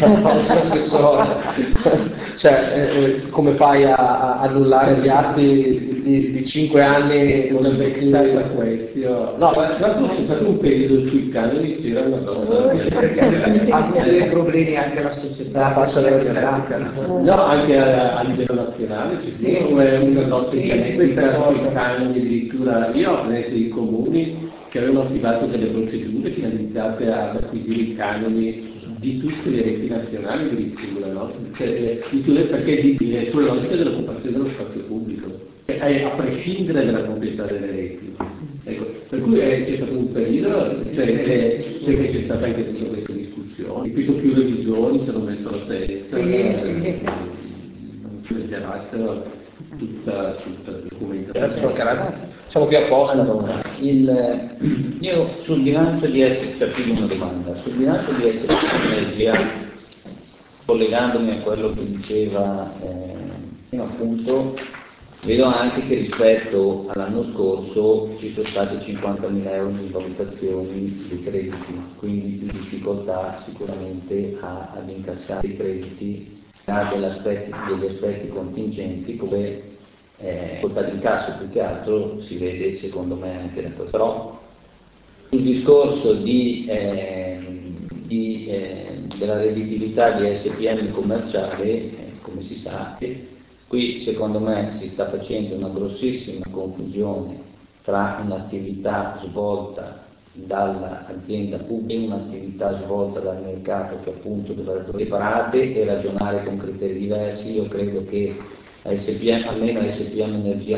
come fai a annullare gli atti di 5 anni? Non è vexata questo. No, ma c'è stato un periodo sui canoni, c'era una cosa. Ha dei problemi anche la società. No, anche a livello nazionale ci sono una grossa dialettica sui canoni, addirittura io ho presente i comuni che avevano attivato delle procedure finalizzate ad acquisire i canoni di tutte le reti nazionali addirittura, no? Perché sulla logica dell'occupazione dello spazio pubblico, a prescindere dalla proprietà delle reti. Ecco, per cui c'è stato un periodo perché c'è stata anche tutta questa discussione, ripeto, più revisioni ci hanno messo la testa, non ci metteраssero tutta la documentazione. Siamo qui apposta. Allora, io sul bilancio di una domanda, sul bilancio di Energia, collegandomi a quello che diceva appunto, vedo anche che rispetto all'anno scorso ci sono stati 50.000 euro di valutazioni dei crediti, quindi più difficoltà sicuramente ad incassare i crediti degli aspetti contingenti come colpa di incasso, più che altro si vede secondo me anche da questo. Però sul discorso della redditività di SPM commerciale come si sa. Qui secondo me si sta facendo una grossissima confusione tra un'attività svolta dall'azienda pubblica e un'attività svolta dal mercato, che appunto dovrebbero essere separate e ragionare con criteri diversi. Io credo che almeno SPM Energia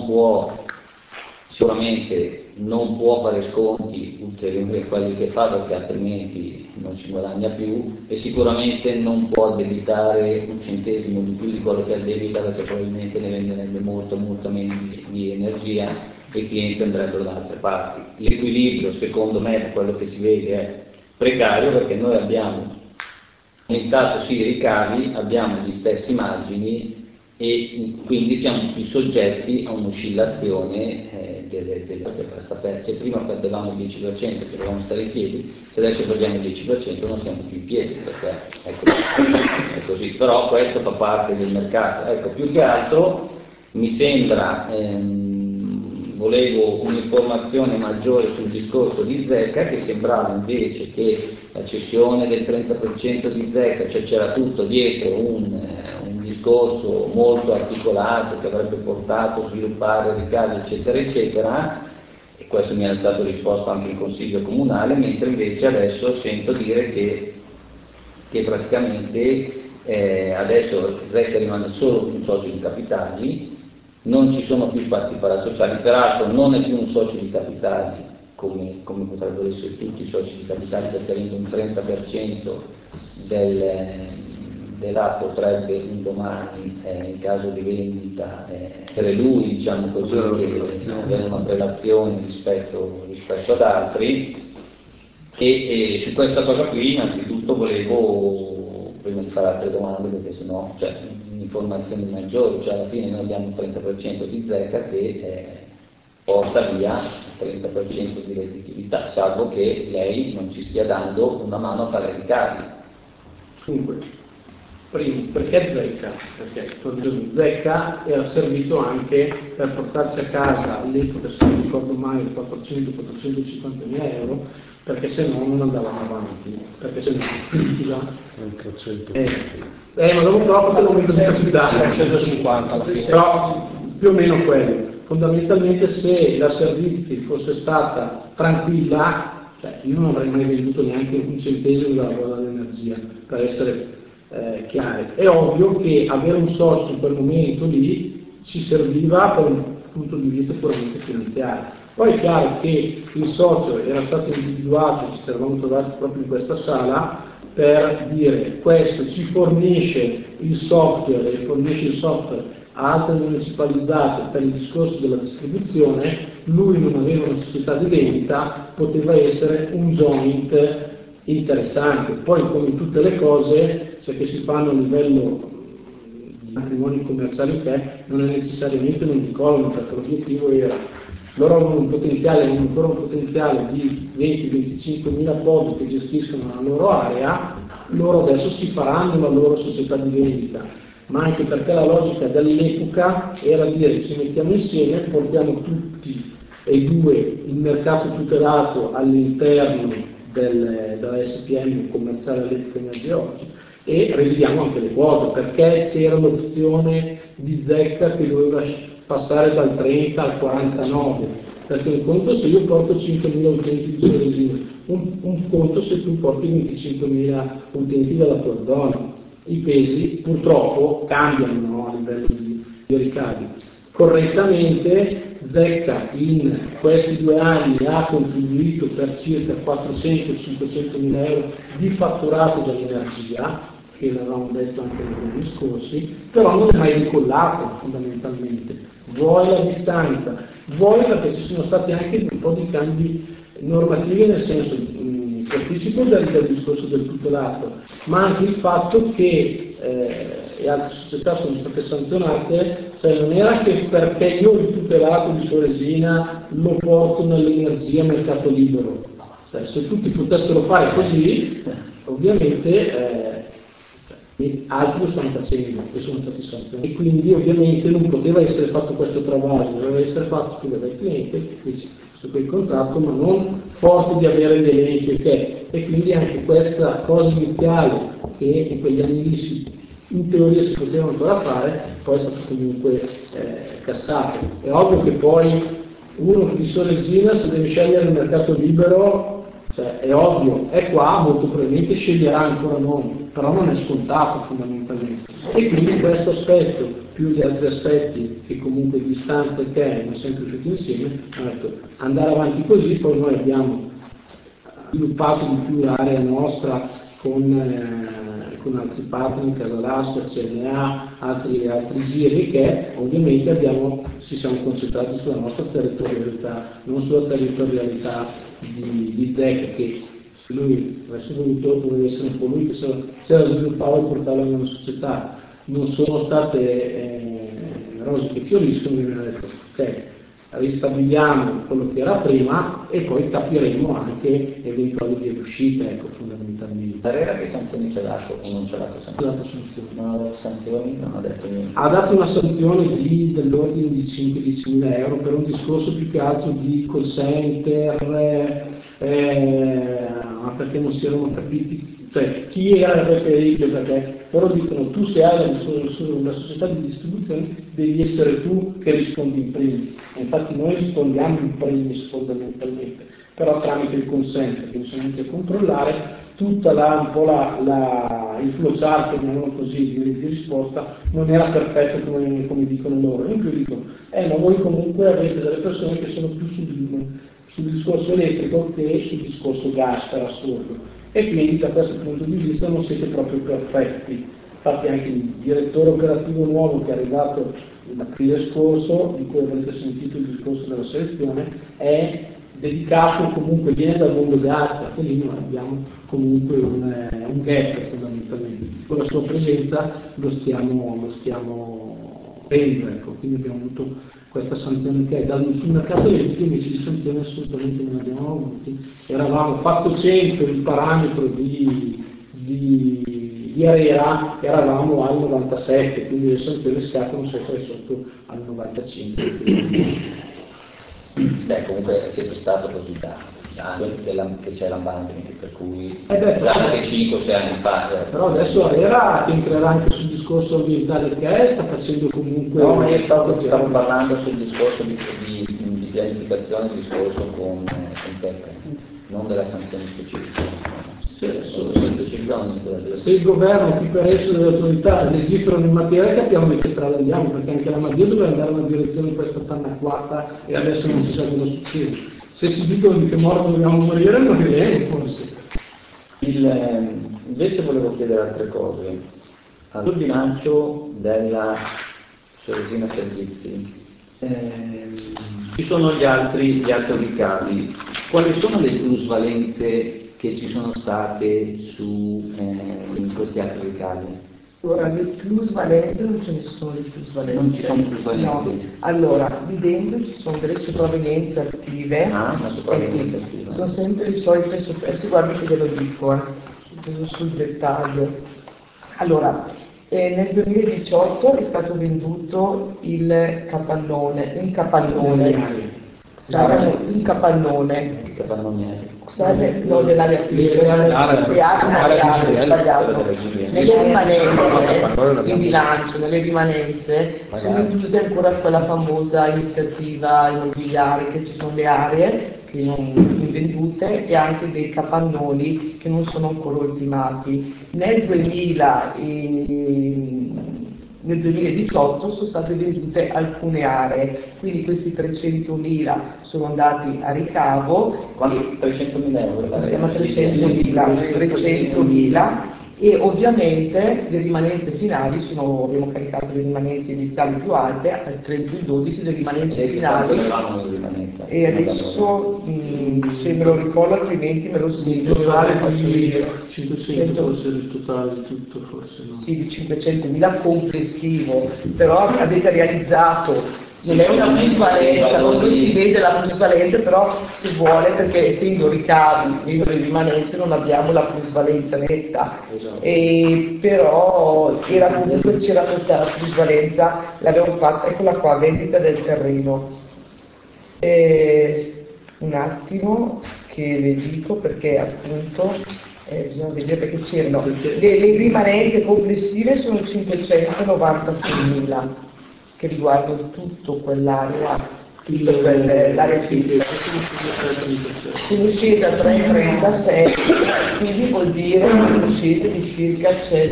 sicuramente non può fare sconti ulteriori a quelli che fa, perché altrimenti non ci guadagna più, e sicuramente non può addebitare un centesimo di più di quello che addebita, perché probabilmente ne venderebbe molto meno di energia e i clienti andrebbero da altre parti. L'equilibrio, secondo me, da quello che si vede, è precario, perché noi abbiamo aumentato sì i ricavi, abbiamo gli stessi margini e quindi siamo più soggetti a un'oscillazione che resta persa. Se prima perdevamo il 10% che dovevamo stare in piedi, se adesso perdiamo il 10% non stiamo più in piedi, perché è così. Però questo fa parte del mercato. Ecco, più che altro mi sembra, volevo un'informazione maggiore sul discorso di Zecca, che sembrava invece che la cessione del 30% di Zecca, cioè c'era tutto dietro un discorso molto articolato che avrebbe portato a sviluppare ricavi eccetera eccetera, e questo mi era stato risposto anche in consiglio comunale, mentre invece adesso sento dire che praticamente adesso Zecca rimane solo un socio di capitali, non ci sono più fatti parasociali, peraltro non è più un socio di capitali come potrebbero essere tutti i soci di capitali, perché avendo un 30% potrebbe un domani, in caso di vendita, essere lui, diciamo così, che avere una prelazione rispetto ad altri. E su questa cosa qui innanzitutto volevo, prima di fare altre domande, perché sennò informazioni maggiori, cioè alla fine noi abbiamo un 30% di Zecca che porta via il 30% di redditività, salvo che lei non ci stia dando una mano a fare ricavi. Dunque, primo, perché Zecca? Perché Zecca era servito anche per portarci a casa all'epoca, se non ricordo mai, 400-450 mila euro, perché se no non andavamo avanti, perché se no ma dopo troppo l'aumento di capitale 150 alla fine, però più o meno quello. Fondamentalmente, se la Servizi fosse stata tranquilla, cioè io non avrei mai venduto neanche un centesimo della bolla dell'energia, per essere chiari. È ovvio che avere un socio in quel momento lì ci serviva per un punto di vista puramente finanziario. Poi è chiaro che il socio era stato individuato, ci eravamo trovati proprio in questa sala, per dire: questo ci fornisce il software e fornisce il software a altre municipalizzate per il discorso della distribuzione, lui non aveva una società di vendita, poteva essere un joint interessante. Poi, come in tutte le cose, cioè che si fanno a livello di matrimoni commerciali, non è necessariamente un incolno, perché l'obiettivo era: loro hanno ancora un potenziale di 20-25 mila pod che gestiscono la loro area, loro adesso si faranno la loro società di vendita, ma anche perché la logica dell'epoca era dire: ci mettiamo insieme, portiamo tutti e due il mercato tutelato all'interno della SPM commerciale all'epoca Energia oggi, e rivediamo anche le quote, perché c'era l'opzione di Zecca che doveva passare dal 30 al 49, perché un conto se io porto 5.000 utenti di Soresina, un conto se tu porti 25.000 utenti dalla tua zona. I pesi purtroppo cambiano, no, a livello di ricavi. Correttamente Zecca in questi 2 anni ha contribuito per circa 400-500 mila euro di fatturato dell'energia, che l'avevamo detto anche negli anni scorsi, però non è mai decollato fondamentalmente. Vuoi la distanza, vuoi perché ci sono stati anche un po' di cambi normativi, nel senso partecipo del discorso del tutelato, ma anche il fatto che e altre società sono state sanzionate, cioè non era che perché io il tutelato di Soresina lo porto nell'energia mercato libero, cioè, se tutti potessero fare così, ovviamente altri lo stanno facendo e sono stati sanzionati, e quindi ovviamente non poteva essere fatto questo travaglio, doveva essere fatto tu dal cliente, dici questo qui è il contratto, ma non forte di avere gli elenchi, e quindi anche questa cosa iniziale che in quegli anni lì in teoria si poteva ancora fare, poi è stato comunque cassato. È ovvio che poi uno che di Soresina, se deve scegliere il mercato libero, cioè, è ovvio, è qua, molto probabilmente sceglierà ancora noi, però non è scontato fondamentalmente. E quindi questo aspetto, più gli altri aspetti che comunque di istanze che hanno sempre uscito insieme, hanno detto andare avanti così, poi noi abbiamo sviluppato di più l'area nostra con altri partner, Casalasca, CNA, altri giri che ovviamente ci siamo concentrati sulla nostra territorialità, non sulla territorialità di Zecca, che se lui avesse voluto doveva essere un po' lui che se la sviluppava e portava nella società. Non sono state rose che fioriscono, mi hanno detto ok, ristabiliamo quello che era prima e poi capiremo anche eventuali vie d'uscita, ecco, fondamentalmente. Carrera che sanzioni ci ha dato o non ci ha dato sanzioni? Non ha dato sanzioni, non ha detto niente. Ha dato una sanzione dell'ordine di 5-10.000 euro per un discorso più che altro di call center, perché non si erano capiti, cioè chi era reperibile, perché loro dicono tu se hai la società di distribuzione devi essere tu che rispondi in primis. Infatti noi rispondiamo in primis fondamentalmente, però tramite il consent, che bisogna anche controllare tutta il flowchart, chiamiamolo così, di risposta non era perfetto come dicono loro. In più dicono, ma voi comunque avete delle persone che sono più sul discorso elettrico che sul discorso gas, per assurdo. E quindi da questo punto di vista non siete proprio perfetti. Infatti anche il direttore operativo nuovo che è arrivato in aprile scorso, di cui avrete sentito il discorso della selezione, è dedicato comunque, viene dal mondo gas, perché lì noi abbiamo comunque un gap fondamentalmente. Con la sua presenza lo stiamo prendendo, ecco. Quindi abbiamo avuto questa sanzione che è sul mercato elettrico, invece di sanzioni assolutamente non abbiamo avuti. Eravamo fatto 100 il parametro di ARERA, eravamo al 97, quindi le sanzioni scattano sempre sotto al 95. Beh, comunque è sempre stato così che c'è l'Ambanting, per cui anche 5-6 anni fa. Però adesso ARERA che entrerà anche sul discorso ambientale che è, sta facendo comunque. No, ma io stavo parlando sul discorso di pianificazione, il discorso con Zecca, non della sanzione specifica. Se il governo qui per esso delle autorità legiferano in materia, capiamo di che strada andiamo, perché anche la Madia doveva andare in una direzione in questa annacquata e adesso non si sa cosa succede. Se ci dicono di che morte dobbiamo morire, moriremo forse. Invece volevo chiedere altre cose. Sul bilancio della Soresina Servizi ci sono gli altri ricavi. Quali sono le plusvalenze che ci sono state in questi altri ricavi? Allora, le plusvalenze non ce ne sono le plusvalenze. Non ci sono plusvalenze? No. Allora, lì dentro ci sono delle sopravvenienze attive. Una sopravvenienza attiva. Sono sempre le solite adesso guardi che ve lo dico, sul dettaglio. Allora, nel 2018 è stato venduto il capannone. No, dell'area nelle rimanenze in bilancio, nelle rimanenze sono incluse ancora quella famosa iniziativa immobiliare, che ci sono le aree che non vendute e anche dei capannoni che non sono ancora ultimati. Nel 2018 sono state vendute alcune aree, quindi questi 300.000 sono andati a ricavo. 300.000 euro? Siamo a 300.000 e ovviamente le rimanenze finali abbiamo caricato le rimanenze iniziali più alte al 31/12, le rimanenze finali e adesso se me lo ricordo altrimenti me lo segno. 500 forse il totale di tutto, forse no. Sì, di 500.000 complessivo, però avete realizzato, non è una plusvalenza, non si vede la plusvalenza, però si vuole, perché essendo ricavi, dentro le rimanenze non abbiamo la plusvalenza netta, però c'era questa plusvalenza, l'abbiamo fatta, eccola qua, vendita del terreno. Un attimo che le dico, perché appunto bisogna vedere perché c'erano le rimanenti complessive sono 596.000 che riguardano tutto quell'area. L'area fisica sono scese a 3,36, quindi vuol dire sono scese di circa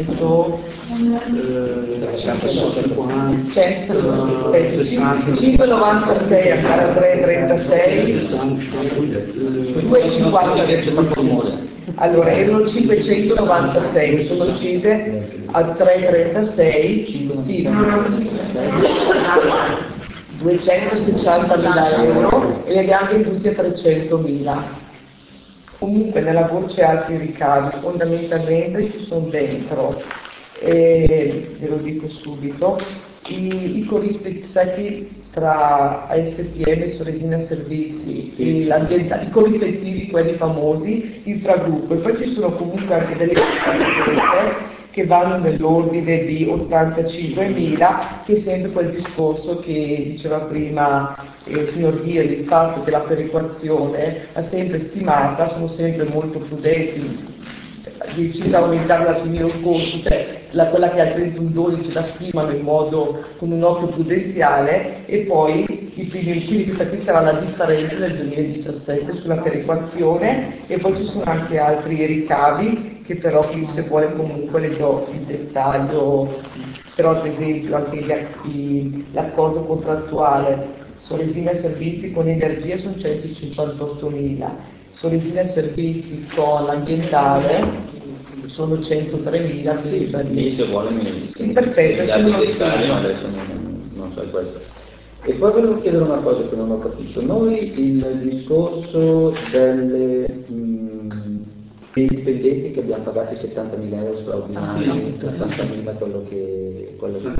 5,96 andare a 3,36, 2,50. Allora erano 596, sono scese a 3,36, sì, 260.000 euro e le abbiamo vendute a 300.000. Comunque nella voce altri ricavi fondamentalmente ci sono dentro, ve lo dico subito, i corrispettivi tra ASPM, Soresina Servizi e l'ambientale, i corrispettivi, quelli famosi, il fragruppo, e poi ci sono comunque anche delle che vanno nell'ordine di 85.000, che è sempre quel discorso che diceva prima il signor Ghiri, il fatto che la perequazione ha sempre stimata, sono sempre molto prudenti, riuscita a aumentare l'attimino il costo, cioè quella che ha il 31-12 la stimano in modo con un occhio prudenziale, e poi quindi questa qui sarà la differenza del 2017 sulla perequazione, e poi ci sono anche altri ricavi che però qui se vuole comunque le do in dettaglio, però ad esempio anche l'accordo contrattuale Soresina Servizi con energia sono 158.000, Soresina Servizi con l'ambientale sono 103.000. Sì, se vuole sì, perfetto, ma adesso non so questo. E poi volevo chiedere una cosa che non ho capito. Noi il discorso dei dipendenti che abbiamo pagato i 70.000 euro straordinari, 80.000 quello che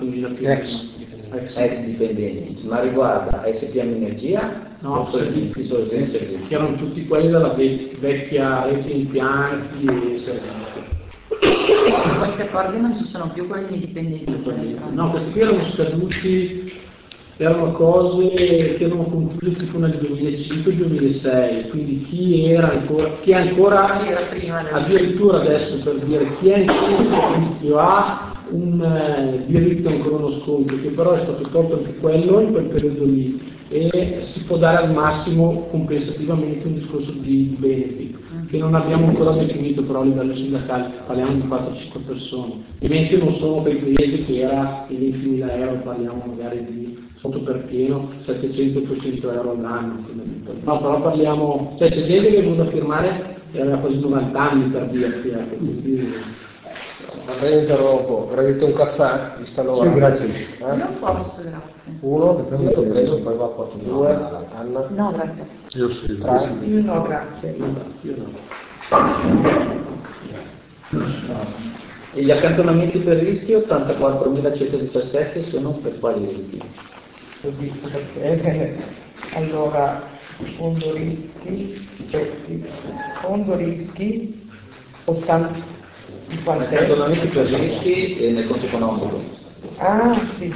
ex dipendenti, ma riguarda SPM Energia o servizi, che erano tutti quelli della vecchia rete impianti e servizi. In questi accordi non ci sono più quelli dipendenti? No, questi qui erano scaduti, erano cose che erano concluse tipo nel 2005-2006, quindi chi è ancora addirittura adesso, per dire, chi è in servizio ha un diritto ancora uno sconto, che però è stato tolto anche quello in quel periodo lì, e si può dare al massimo compensativamente un discorso di benefit che non abbiamo ancora definito però a livello sindacale, parliamo di 4-5 persone, ovviamente non sono per i paesi che era i 20.000 euro, parliamo magari di sotto per pieno 700-800 euro all'anno, no, però parliamo, cioè se gente che è venuta a firmare aveva quasi 90 anni per dirti, ecco, quindi Andrea, interrompo, avrete un caffè? Vi stanno Sì, grazie. Non posso, grazie. Uno, preso, poi va a porto. Due, Anna? No, grazie. Io sì. Tre? Io no, grazie. E gli accantonamenti per rischio 84.117 sono per quali rischi? Allora, fondo rischi 80. Accantonamenti per rischi e nel conto economico. Ah, sì.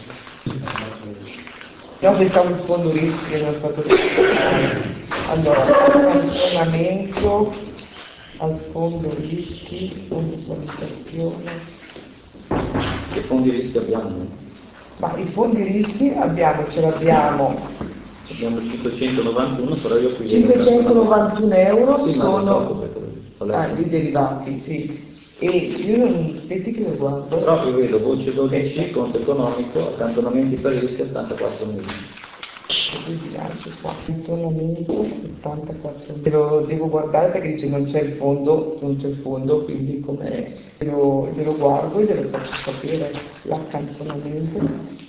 Io pensavo il fondo rischi che non è stato detto. Allora, accantonamento al fondo rischi, fondo valutazione. Che fondi rischi abbiamo? Ma i fondi rischi ce l'abbiamo. Abbiamo 591, però io qui 591 euro sì, sono i derivati, sì. E io non aspetti che lo guardo. Però io vedo voce 12, conto economico, accantonamenti per rischio 84.000. Accantonamento 84. Devo guardare perché dice non c'è il fondo, quindi com'è? Glielo guardo e glielo faccio sapere l'accantonamento.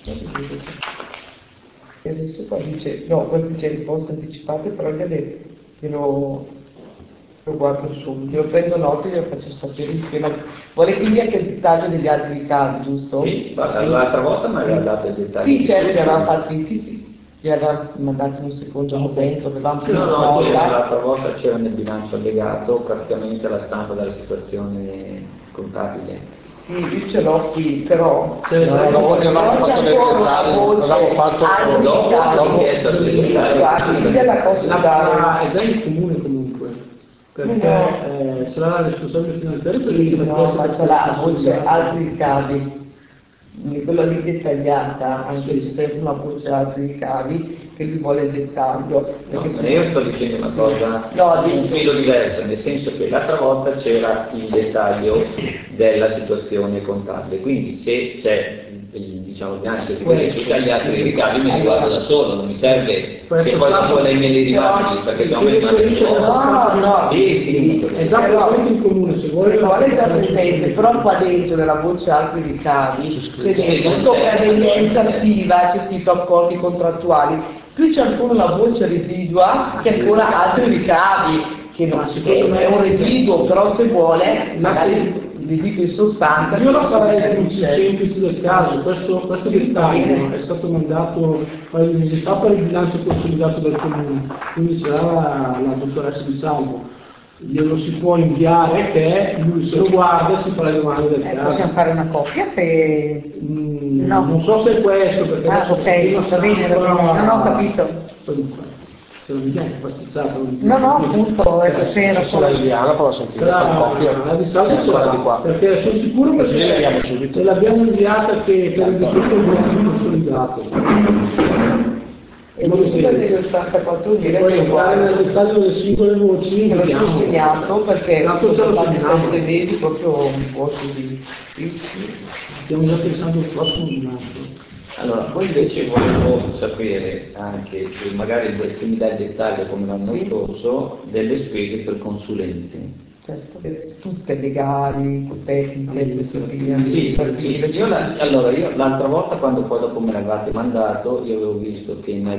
E adesso qua dice, no, poi dice risposte anticipate, però glielo guardo subito, glielo prendo note e glielo faccio sapere insieme. Vuole quindi anche il dettaglio degli altri ricavi, giusto? Sì, l'altra volta mi aveva dato il dettaglio. Sì, certo, li aveva fatti, sì. Li aveva mandati un secondo dentro, avevamo l'altra volta c'era nel bilancio allegato praticamente la stampa della situazione contabile. Sì, io ce l'ho qui, però avevamo fatto le la posso dare. è già in comune comunque, perché sarà la responsabile finanziaria per Sì, no, ma c'è la voce altri ricavi, quello lì dettagliata, anche c'è sempre una voce altri ricavi che lui vuole il dettaglio. No, io sto dicendo una cosa un filo diversa, nel senso che l'altra volta c'era il dettaglio della situazione contabile, quindi se c'è diciamo bilancio riferisce agli altri ricavi mi riguardo da solo, non mi serve che poi dopo lei me li rivali perché se no mi rimane più no, sì, è già presente in comune, se vuole è già presente, però qua dentro nella voce altri ricavi c'è dentro sopravvenienza attiva, c'è scritto accordi contrattuali, più c'è ancora una voce residua che ancora altri ricavi, che non è un residuo, però se vuole magari vi dico in sostanza. Io la farei più semplice del caso, questo dettaglio è stato mandato un paio di mesi fa per il bilancio consolidato del comune, quindi c'era la dottoressa Di Salvo, glielo si può inviare che lui se lo guarda e si fa le domande del caso. Possiamo fare una copia se... no. Non so se è questo, perché ok, va bene, non ho capito. Se non mi viene pasticciato. No, appunto, è così. La Liliana può sentire la copia. Di salvo ce l'ha qua, perché sono sicuro che l'abbiamo inviata che per il discorso del bilancio consolidato. E poi degli 84.000 poi entrare nel dettaglio delle singole voci che l'ho segnato perché tanto ce lo sono segniamo 7 mesi proprio un po' così. Stiamo già pensando al prossimo bilancio. Allora, poi invece volevo sapere anche, magari se mi dai il dettaglio come l'anno scorso, delle spese per consulenze. Certo, tutte legali, tecniche, amministrative. Io l'altra volta, quando poi dopo me l'avevate mandato, io avevo visto che nel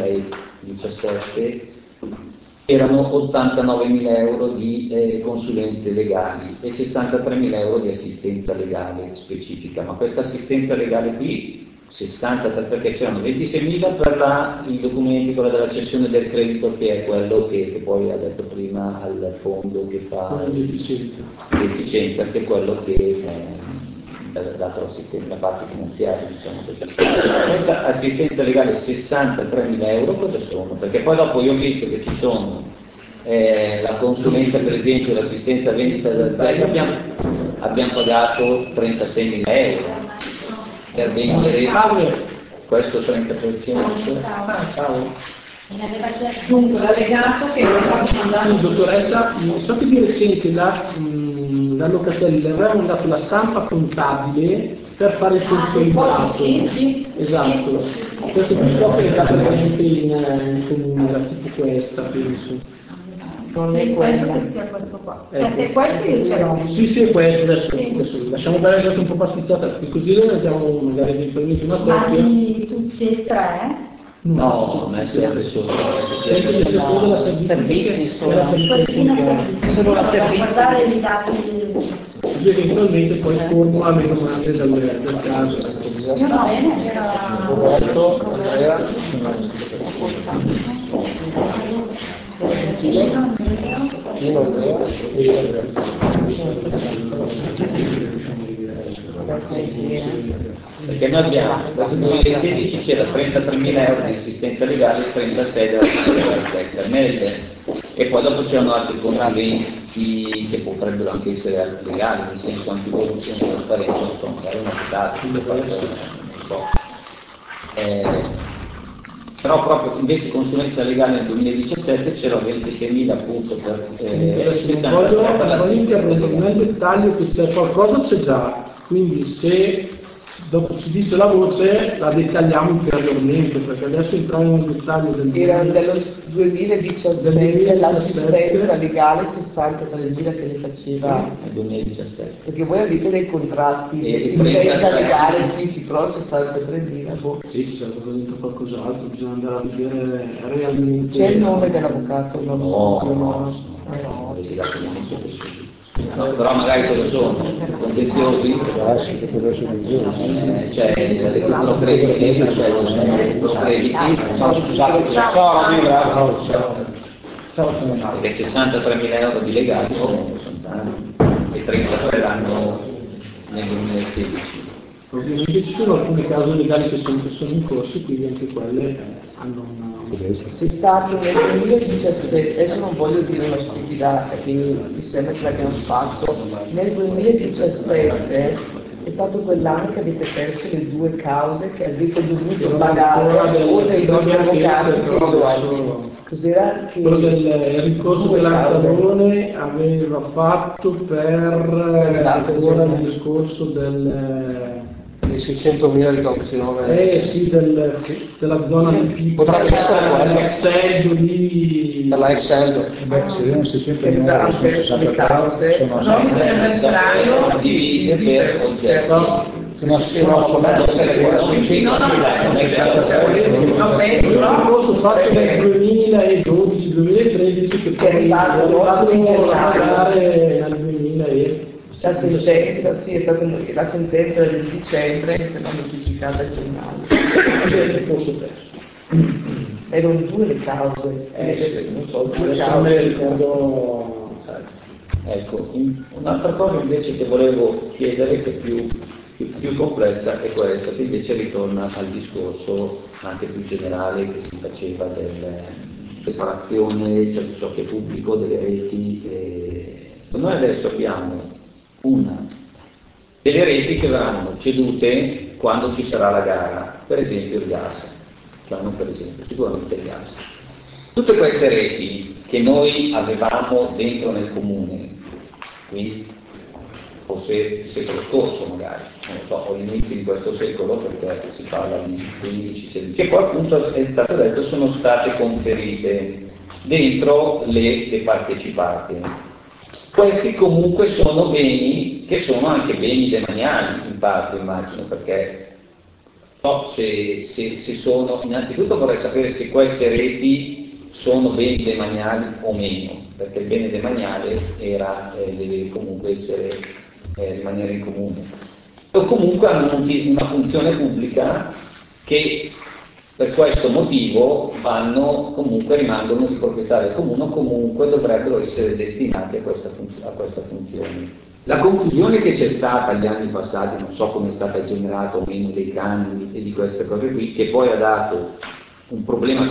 2017 erano 89.000 euro di consulenze legali e 63.000 euro di assistenza legale specifica, ma questa assistenza legale qui 63, perché c'erano 26.000 per i documenti, quella della cessione del credito, che è quello che poi ha detto prima al fondo che fa l'efficienza, che è quello che ha dato la parte finanziaria, diciamo così. Questa assistenza legale 63.000 euro cosa sono? Perché poi dopo io ho visto che ci sono la consulenza, per esempio l'assistenza vendita del bene, abbiamo pagato 36.000 euro. Per vendere questo 30%. Dunque, l'allegato che dottoressa, so che di recente la Locatelli le aveva mandato la stampa contabile per fare il consolidato. Sì. Esatto. Questo qui so che è già presente in comune, era tipo questa, penso. Non è quello che sia questo qua. Cioè, se è questo io ce l'ho. Sì, è questo. Adesso lasciamo bene questo un po' pastizzata, perché così noi abbiamo magari eventualmente una Ma coppia. di tutti e tre? No, ma è sempre solo la servizio, solo la guardare i dati. Così eventualmente poi formula le domande del caso. Io va bene, perché noi abbiamo, nel 2016 c'era 33.000 euro di assistenza legale e 36 della tecnica, e poi dopo c'erano altri consulenti che potrebbero anche essere legali, nel senso anticorruzione, trasparenza, insomma, magari una però proprio invece consulenza legale nel 2017 c'erano 26.000 appunto per voglio interrompere nel dettaglio che c'è qualcosa, c'è già, quindi se dopo ci dice la voce la dettagliamo ulteriormente, perché adesso entriamo nel dettaglio era dello 2017 l'assistenza legale 63.000 che ne faceva nel 2017, perché voi avete dei contratti di assistenza legale fisici, però 63.000 sì, ci sarebbe dentro qualcos'altro, bisogna andare a vedere realmente. C'è il nome dell'avvocato? No, però magari cosa sono? Contenziosi? Cioè recupero crediti, cioè ci sono recupero crediti. No, scusate, ciao, perché 63.000 euro di legali sono tanti, e 33 l'anno nel 2016. Ovviamente ci sono alcune cause legali che sono in corso, quindi anche quelle hanno una... C'è stato nel 2017, adesso non voglio dire una stupidata, che mi sembra che l'abbiamo fatto, nel 2017 è stato quell'anno che avete perso le 2 cause che avete dovuto pagare oltre ai vostri avvocati che cos'era? Quello del ricorso dell'Antalone aveva fatto per il discorso dei 600.000 di Coppicinove. Sì, della zona del tipo. Potrebbe essere quello. Exceldo di... Per la Exceldo. Se erano 600.000 sono 60 cause, sono mi sembra strano divise per oggetti. Il ricorso fatto nel 2012-2013 che poi è arrivato a pagare nel 2000 la sentenza, sì, è stata la sentenza del dicembre che sembra notificata al giornale. Erano 2 le cause, non so, 2 cause. Ricordo. Ecco, un'altra cosa invece che volevo chiedere, che è più complessa, è questa, che invece ritorna al discorso anche più generale che si faceva della separazione, cioè ciò che è pubblico, delle reti. Noi adesso abbiamo delle reti che verranno cedute quando ci sarà la gara, per esempio il gas, cioè non per esempio, sicuramente il gas. Tutte queste reti che noi avevamo dentro nel comune, quindi forse il secolo scorso magari, non lo so, o all'inizio di questo secolo, perché si parla di 15-16, che poi appunto è stato detto sono state conferite dentro le partecipate. Questi comunque sono beni che sono anche beni demaniali in parte, immagino, perché so se sono, innanzitutto vorrei sapere se queste reti sono beni demaniali o meno, perché il bene demaniale deve comunque rimanere in comune, o comunque hanno una funzione pubblica che per questo motivo rimangono di proprietà del comune, o comunque dovrebbero essere destinati a questa funzione. La confusione che c'è stata negli anni passati, non so come è stata generata o meno dei canoni e di queste cose qui, che poi ha dato un problema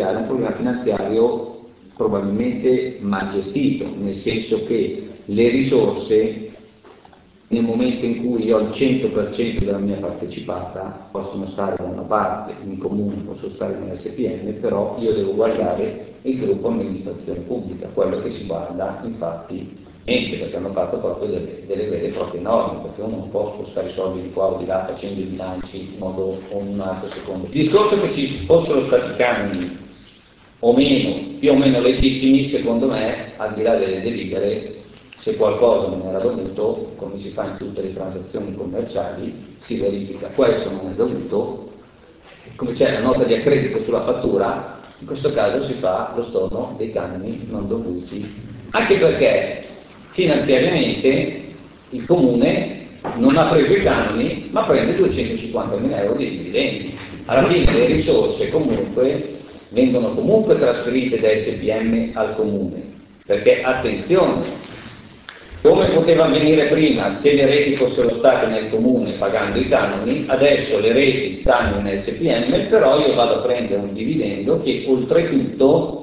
finanziario probabilmente mal gestito, nel senso che le risorse, nel momento in cui io ho il 100% della mia partecipata, possono stare da una parte in comune, posso stare nell'SPM, però io devo guardare il gruppo amministrazione pubblica, quello che si guarda infatti niente, perché hanno fatto proprio delle vere e proprie norme, perché uno non può spostare i soldi di qua o di là facendo i bilanci in modo o in un altro secondo. Il discorso che ci fossero stati canoni o meno, più o meno legittimi, secondo me, al di là delle delibere, se qualcosa non era dovuto, come si fa in tutte le transazioni commerciali, si verifica. Questo non è dovuto, come c'è la nota di accredito sulla fattura, in questo caso si fa lo storno dei canoni non dovuti, anche perché finanziariamente il comune non ha preso i canoni, ma prende 250.000 euro di dividendi. Alla fine le risorse comunque vengono comunque trasferite da SPM al comune, perché attenzione, come poteva avvenire prima se le reti fossero state nel comune pagando i canoni, adesso le reti stanno in SPM, però io vado a prendere un dividendo che oltretutto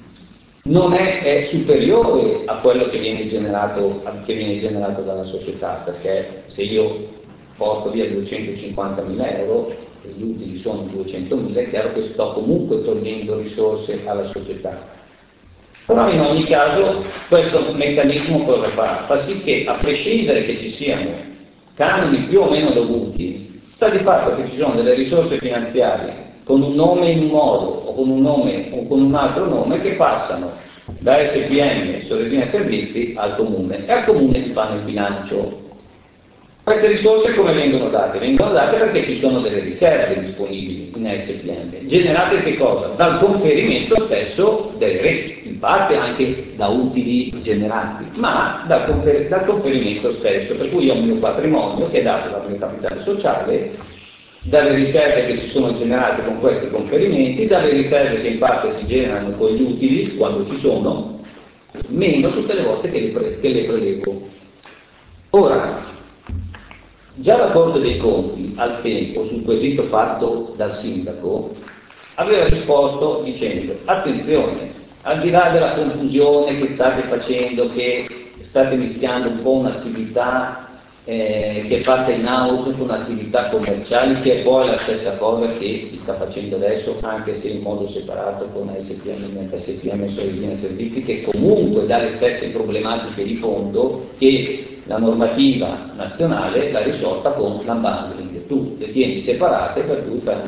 non è superiore a quello che viene generato dalla società, perché se io porto via 250.000 euro e gli utili sono 200.000, è chiaro che sto comunque togliendo risorse alla società. Però in ogni caso questo meccanismo cosa fa? Fa sì che, a prescindere che ci siano canoni più o meno dovuti, sta di fatto che ci sono delle risorse finanziarie con un nome in un modo o con un nome o con un altro nome che passano da SPM, Soresina Servizi, al comune, e al comune ti fanno il bilancio. Queste risorse come vengono date? Vengono date perché ci sono delle riserve disponibili in SPM, generate che cosa? Dal conferimento stesso delle reti, in parte anche da utili generati, ma dal conferimento stesso, per cui ho un mio patrimonio che è dato dal mio capitale sociale, dalle riserve che si sono generate con questi conferimenti, dalle riserve che in parte si generano con gli utili, quando ci sono, meno tutte le volte che le prelevo. Ora, Già la Corte dei Conti al tempo, sul quesito fatto dal sindaco, aveva risposto dicendo: attenzione, al di là della confusione che state facendo, che state mischiando un po' un'attività che è fatta in house con attività commerciali, che è poi la stessa cosa che si sta facendo adesso, anche se in modo separato con SPM Soresina Servizi, che comunque dà le stesse problematiche di fondo che la normativa nazionale l'ha risolta con l'unbundling. Tu le tieni separate, per cui fai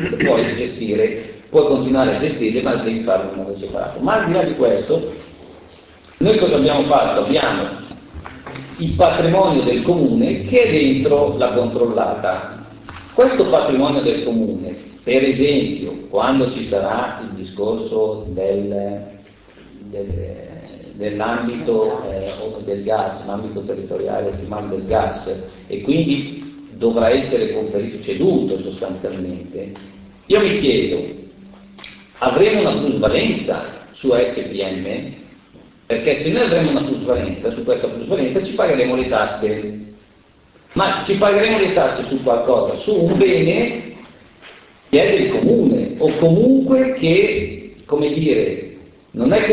puoi continuare a gestirle, ma devi farlo in modo separato. Ma al di là di questo, noi cosa abbiamo fatto? Abbiamo il patrimonio del comune che è dentro la controllata. Questo patrimonio del comune, per esempio, quando ci sarà il discorso dell'ambito del gas, l'ambito territoriale ottimale del gas, e quindi dovrà essere conferito, ceduto sostanzialmente, io mi chiedo, avremo una plusvalenza su SPM? Perché se noi avremo una plusvalenza, su questa plusvalenza ci pagheremo le tasse, ma ci pagheremo le tasse su qualcosa, su un bene che è del comune, o comunque che, come dire, non è che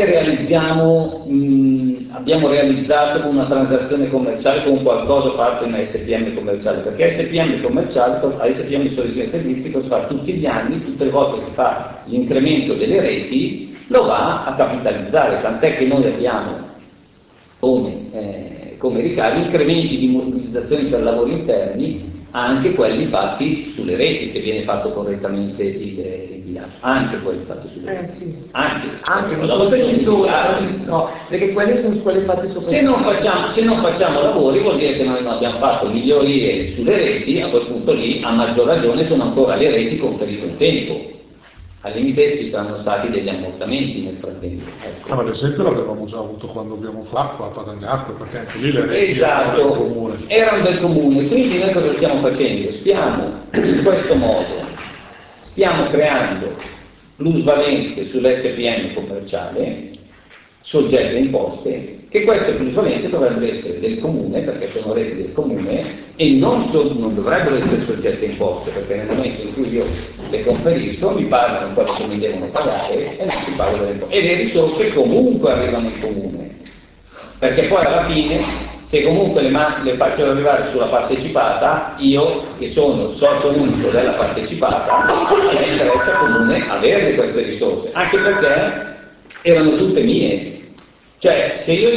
abbiamo realizzato una transazione commerciale con qualcosa fatto in SPM commerciale, perché SPM commerciale, SPM Soresina Servizi, cosa fa tutti gli anni, tutte le volte che fa l'incremento delle reti, lo va a capitalizzare, tant'è che noi abbiamo come ricavi incrementi di mobilizzazioni per lavori interni, anche quelli fatti sulle reti, se viene fatto correttamente il bilancio, anche quelli fatti sulle reti. Sì. Anche non ci sono, no, perché quelle sono quelle fatte sopra. Se non facciamo lavori, vuol dire che noi non abbiamo fatto migliorie sulle reti, a quel punto lì a maggior ragione sono ancora le reti conferite un tempo. Al limite ci saranno stati degli ammortamenti nel frattempo. Ecco. Ma ad esempio l'avevamo già avuto quando abbiamo fatto a Padagnato, perché anche lì le reti esatto, erano del comune. Erano del comune, quindi noi cosa stiamo facendo? Stiamo in questo modo, stiamo creando plusvalenze sull'SPM commerciale, soggette a imposte, che queste plusvalenze dovrebbero essere del comune, perché sono reti del comune, e non dovrebbero essere soggette a imposte, perché nel momento in cui io le conferisco mi pagano quello che mi devono pagare e non si pagano le imposte. E le risorse comunque arrivano in comune, perché poi alla fine, se comunque le faccio arrivare sulla partecipata, io che sono socio unico della partecipata, mi interessa comune avere queste risorse, anche perché erano tutte mie. Cioè,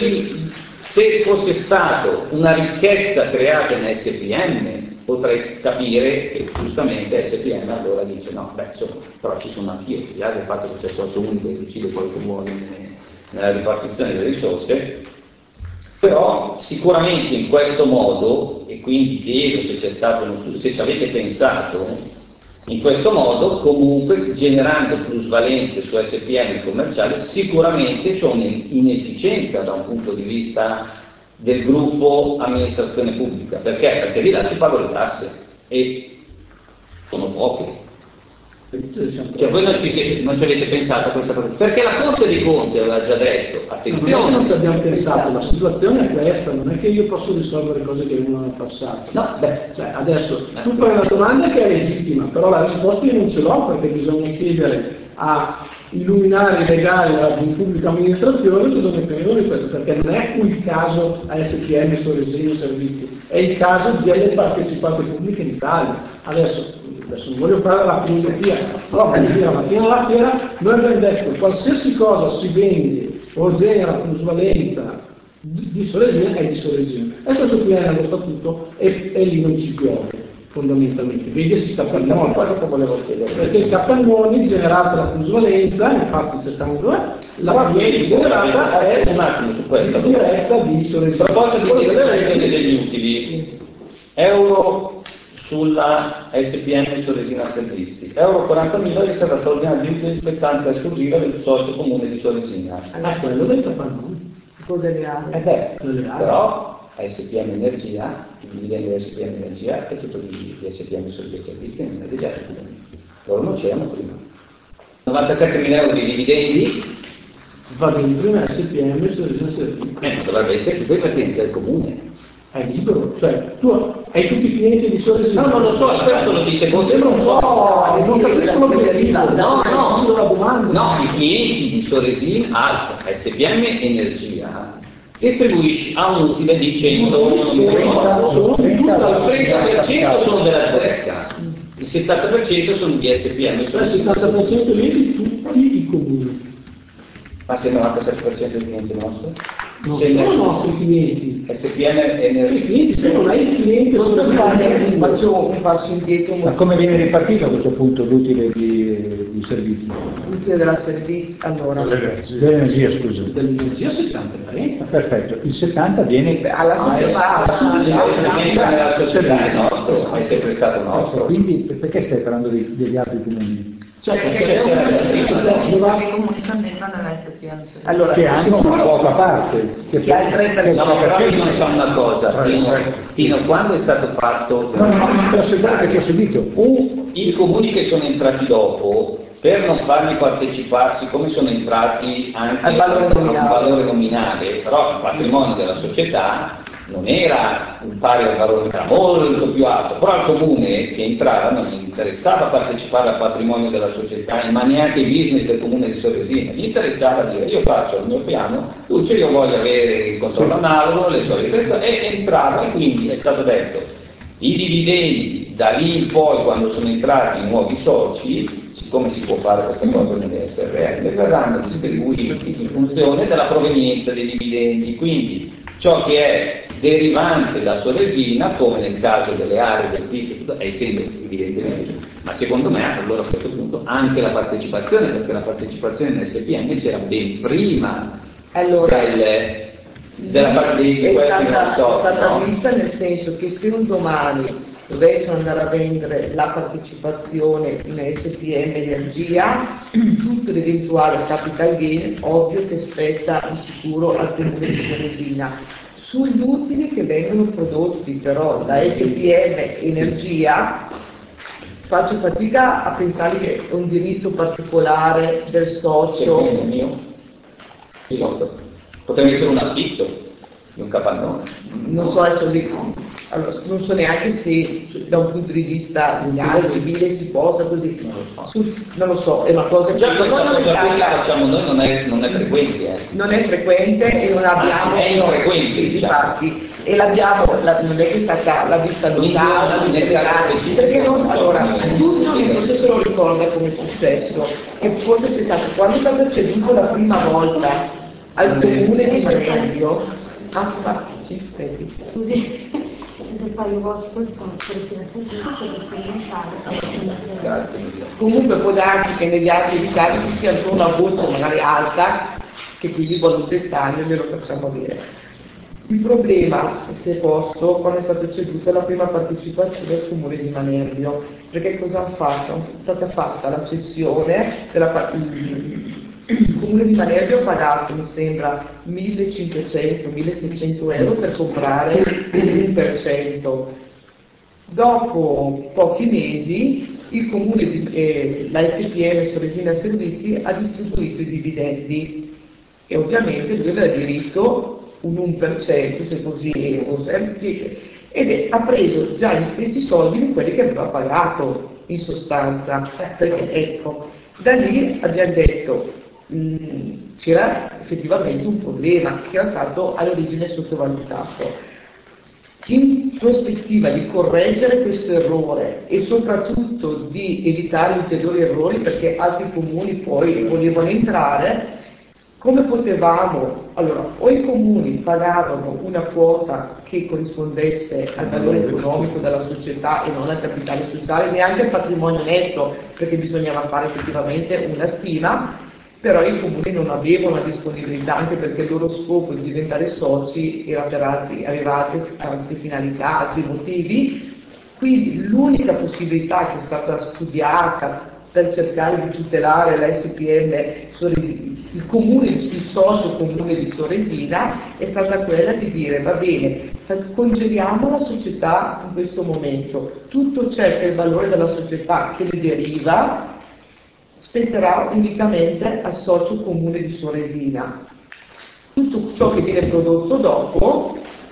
se fosse stato una ricchezza creata in SPM, potrei capire che giustamente SPM allora dice no, insomma, però ci sono anch'io, al di là del fatto che c'è socio unico che decide quello che vuole nella ripartizione delle risorse, però sicuramente in questo modo, e quindi chiedo se c'è stato uno studio, se ci avete pensato, in questo modo, comunque, generando plusvalenze su SPM commerciali, sicuramente c'è un'inefficienza da un punto di vista del gruppo amministrazione pubblica. Perché? Perché lì là si pagano le tasse e sono poche. Cioè voi non ci avete pensato a questa cosa? Perché la Corte dei Conti aveva già detto, attenzione. Non ci abbiamo pensato, la situazione è questa, non è che io posso risolvere cose che uno nel passato. No, cioè, adesso tu fai una domanda che è legittima, però la risposta io non ce l'ho, perché bisogna chiedere a illuminari legali della pubblica amministrazione cosa ne credono di questo, perché non è il caso a SPM Soresina Servizi, è il caso delle partecipate pubbliche in Italia. Adesso non voglio fare la filosofia, però alla fine della fiera noi abbiamo detto che qualsiasi cosa si vende o genera plusvalenza di Soresina è di Soresina. E questo qui è nello statuto e lì non ci piove fondamentalmente. Vedesi i capannoni, perché i capannoni generata la plusvalenza, infatti c'è tanto la generata è un attimo su questo. Diretta di Soresina. A proposito di distribuzione degli utili, euro sulla SPM Soresina Servizi, euro 40.000 riserva straordinaria di utili spettanza esclusiva del socio comune di Soresina. Quello del capannone. Però SPM Energia, il dividendo di SPM Energia è tutto di SPM Servizi, non è degli altri dividendi. Loro non c'erano prima. 97.000 euro di dividendi va dentro in SPM Soresina Servizi. Dovrebbe essere tutto in pertinenza del comune. È libero, cioè tu hai tutti i clienti di Soresina. No, non lo so, questo lo dite voi. Non capisco l'obiettivo. No, i clienti di Soresina, SPM Energia, distribuisci a un utile di 100, il 30% sono della Tresca, il 70% sono di SPM. Il 70% lì di tutti i comuni. Ma se il 97% dei clienti nostri? Non sono i nostri clienti. SPM Energia. I clienti, se non hai il cliente, faccio un passo indietro. Ma come viene ripartito a questo punto l'utile di servizio? L'utile della servizio, allora. Dell'energia, scusa. Dell'energia 70-30. Perfetto, il 70 viene alla società. Nella società è nostro, è sempre stato nostro. Quindi perché stai parlando degli altri comuni? Perché i comuni sono dentro nella SPM. Allora, che hanno una poca parte. Che ha il 30%. No, però io non so una cosa, Tino, quando è stato fatto... Non ti ho seguito perché ho seguito. I comuni che sono entrati dopo, per non farli partecipare, siccome sono entrati anche al valore nominale, però il patrimonio della società non era pari al valore, era molto più alto, però al comune che entrava non gli interessava partecipare al patrimonio della società, ma neanche il business del comune di Soresina, gli interessava dire io faccio il mio piano, luce, io voglio avere il controllo analogo, le solite, e entrava, e quindi è stato detto i dividendi da lì in poi, quando sono entrati i nuovi soci, siccome si può fare questa cosa nelle SRL, verranno distribuiti in funzione della provenienza dei dividendi, quindi ciò che è derivante da Soresina, come nel caso delle aree del tipo, essendo evidentemente, ma secondo me allora a questo punto anche la partecipazione, perché la partecipazione in SPM c'era ben prima della parte di questi non so. È stata vista nel senso che se un domani dovessero andare a vendere la partecipazione in SPM Energia, tutto l'eventuale capital gain ovvio che spetta di sicuro al comune di Soresina. Sugli utili che vengono prodotti però da SPM Energia faccio fatica a pensare che è un diritto particolare del socio. Potrebbe essere un affitto di un capannone. Non so adesso allora, non so neanche se da un punto di vista legale, civile si possa così. Non lo so, è una cosa che già questa cosa qui che facciamo noi non è frequente. Non è frequente e non abbiamo. È infrequente, sì, diciamo. E l'abbiamo, non è che è stata la vista lontana, perché non, allora, tutti non so se lo ricorda come è successo, che forse c'è stato, quando è stato ceduto la prima volta al comune di Marenio, Scusi, se fai il vostro comunque può darsi che negli altri casi ci sia solo una voce magari alta, che quindi vuole un dettaglio e glielo facciamo vedere. Il problema si è posto quando è stata ceduta la prima partecipazione al comune di Manerbio, perché cosa ha fatto? È stata fatta la cessione della il comune di Manerbio ha pagato, mi sembra, 1.500-1.600 euro per comprare l'1%. Dopo pochi mesi il comune la SPM Soresina Servizi ha distribuito i dividendi e ovviamente lui aveva diritto un 1%, se così ed ha preso già gli stessi soldi di quelli che aveva pagato in sostanza, perché ecco, da lì abbiamo detto c'era effettivamente un problema che era stato all'origine sottovalutato. In prospettiva di correggere questo errore e soprattutto di evitare ulteriori errori, perché altri comuni poi volevano entrare, come potevamo? Allora, o i comuni pagavano una quota che corrispondesse al valore economico della società e non al capitale sociale, neanche al patrimonio netto, perché bisognava fare effettivamente una stima, però i comuni non avevano la disponibilità, anche perché il loro scopo di diventare soci era aveva altre finalità, altri motivi, quindi l'unica possibilità che è stata studiata per cercare di tutelare la SPM, il comune, il socio comune di Soresina, è stata quella di dire va bene, congeliamo la società in questo momento, tutto c'è per il valore della società che ne deriva, spetterà unicamente al socio comune di Soresina. Tutto ciò che viene prodotto dopo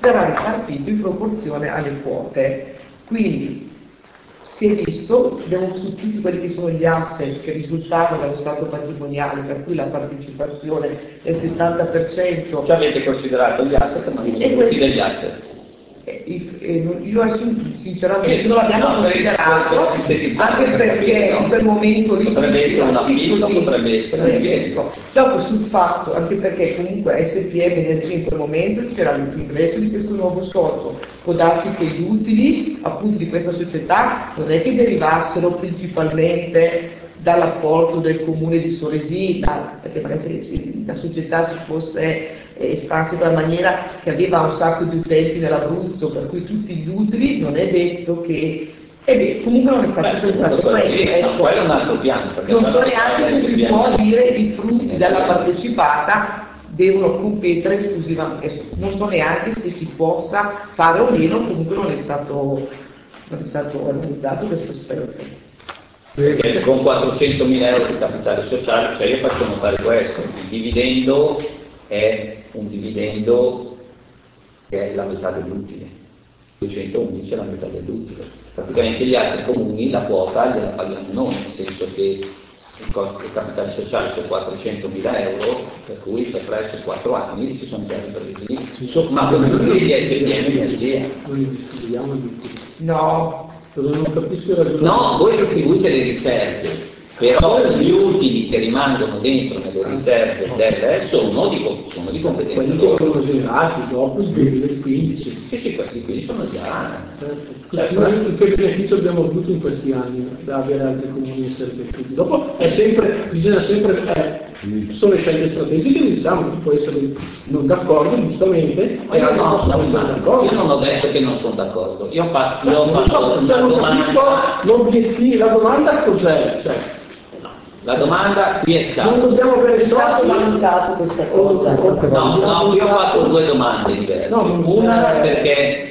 verrà ripartito in proporzione alle quote. Quindi si è visto, su tutti quelli che sono gli asset che risultavano dallo stato patrimoniale, per cui la partecipazione è il 70%. Cioè avete considerato gli asset, ma non tutti degli asset. Io adesso sinceramente non l'abbiamo considerato, anche perché in quel momento lì potrebbe essere un affitto, potrebbe essere un diritto. Dopo sul fatto, anche perché comunque SPM Energia in quel momento c'era l'ingresso di questo nuovo socio, può darsi che gli utili appunto di questa società non è che derivassero principalmente dall'apporto del comune di Soresina, perché magari se la società si fosse espansa in una maniera che aveva un sacco di utenti nell'Abruzzo, per cui tutti gli utili, non è detto che comunque non è stato pensato questo. Quello è un altro piano. Non so neanche se si può dire i frutti della partecipata devono competere esclusivamente, non so neanche se si possa fare o meno, comunque non è stato analizzato questo aspetto. Perché con 400.000 euro di capitale sociale, cioè io faccio notare questo, il dividendo è un dividendo che è la metà dell'utile, 211 è la metà dell'utile, praticamente gli altri comuni la quota gliela paghiamo noi, nel senso che il capitale sociale su 400.000 euro, per cui per 3 su 4 anni si sono già ripresi, ma come tutti gli SPM Energia. No, voi distribuite le riserve, però gli utili che rimangono dentro nelle riserve sono di competenza loro. Quelli che sono generati dopo il 2015. Sì, questi qui sono già. Che beneficio abbiamo avuto in questi anni da avere altri comuni essere cresciuti? Dopo bisogna sempre sono le scelte strategiche, diciamo, tu puoi essere non d'accordo, giustamente, ma io non ho detto che non sono d'accordo, io ho fatto una domanda. La domanda cos'è? La domanda qui è stata. Non dobbiamo pensare valutato questa cosa. No, io ho fatto due domande diverse. Perché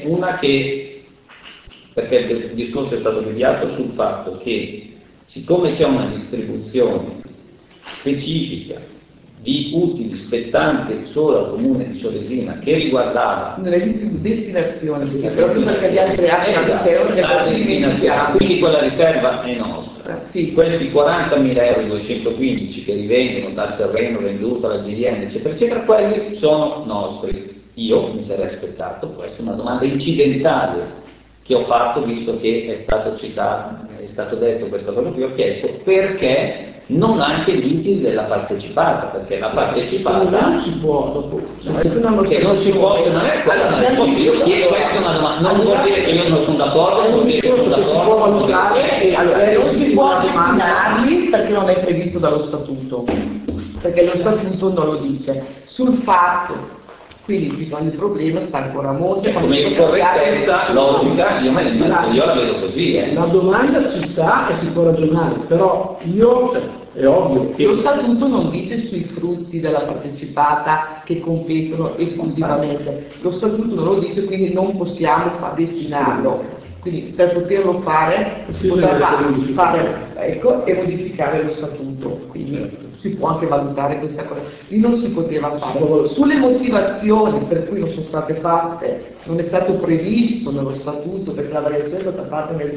il discorso è stato deviato sul fatto che siccome c'è una distribuzione specifica di utili spettante solo al comune di Soresina che riguardava nelle destinazioni, proprio perché gli altri anni la riserva, quindi quella riserva è nostra. Sì. Questi 40.000 euro 215 che rivengono dal terreno venduto alla GDN eccetera eccetera, quelli sono nostri. Io mi sarei aspettato, questa è una domanda incidentale che ho fatto, visto che è stato citato, è stato detto questa cosa qui, ho chiesto perché non anche gli utili della partecipata, perché la partecipata non si può, dopo che non si può, se non è quella non è possibile. Questa è una domanda, non vuol dire che io non sono d'accordo, vuol dire che sono d'accordo, non si può destinarli perché non è previsto dallo statuto, perché lo statuto non lo dice. Sul fatto, quindi il problema sta ancora molto. Come correttezza logica, io la vedo così. La domanda ci sta e si può ragionare, però è ovvio che lo statuto non dice sui frutti della partecipata che competono esclusivamente. Lo statuto non lo dice, quindi non possiamo destinarlo. Quindi per poterlo fare si potrà fare e modificare lo statuto. Quindi si può anche valutare questa cosa. Lì non si poteva fare. Sulle motivazioni per cui non sono state fatte, non è stato previsto nello statuto, perché la variazione è stata fatta nel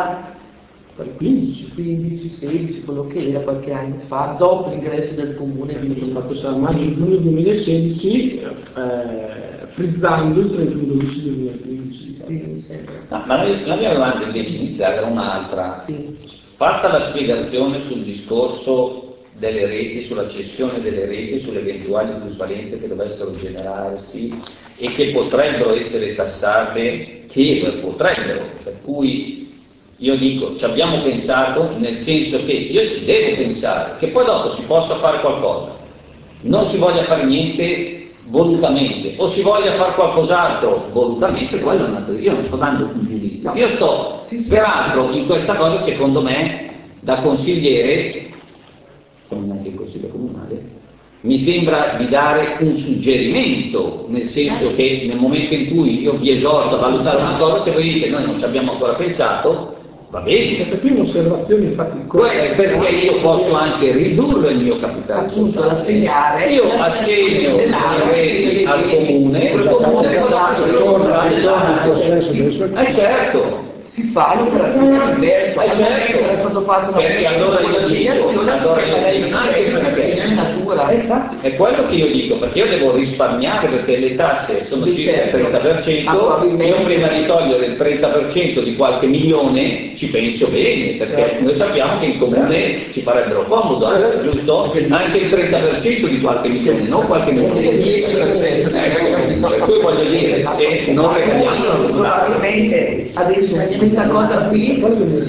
2015, 16, quello che era qualche anno fa, dopo l'ingresso del comune di fatto sarà in giugno 2016, frizzando il 31/12/2015. No, ma la mia domanda invece iniziale era un'altra. Sì. Fatta la spiegazione sul discorso delle reti, sulla cessione delle reti, sulle eventuali plusvalenze che dovessero generarsi e che potrebbero essere tassate, per cui io dico, ci abbiamo pensato, nel senso che io ci devo pensare, che poi dopo si possa fare qualcosa, non si voglia fare niente volutamente, o si voglia fare qualcos'altro volutamente, quello è un altro. Io non sto dando un giudizio, io sto, peraltro in questa cosa secondo me, da consigliere, come anche il consiglio comunale, mi sembra di dare un suggerimento, nel senso che nel momento in cui io vi esorto a valutare una cosa, se voi dite noi non ci abbiamo ancora pensato, va bene. Questa qui è un'osservazione infatti Perché io posso anche ridurre il mio capitale sociale. Assegnare. Io assegno le reti al comune, certo. Si fa l'operazione inversa, certo. era stato fatto una Perché allora io dico, in natura. è quello che io dico, perché io devo risparmiare, perché le tasse sono circa il 30%, io prima di togliere il 30% di qualche milione ci penso bene, perché noi sappiamo che in comune ci farebbero comodo, giusto? Anche il 30% di qualche milione, non qualche milione. Il 10%. Per cui voglio dire, se non regaliamo probabilmente adesso questa cosa qui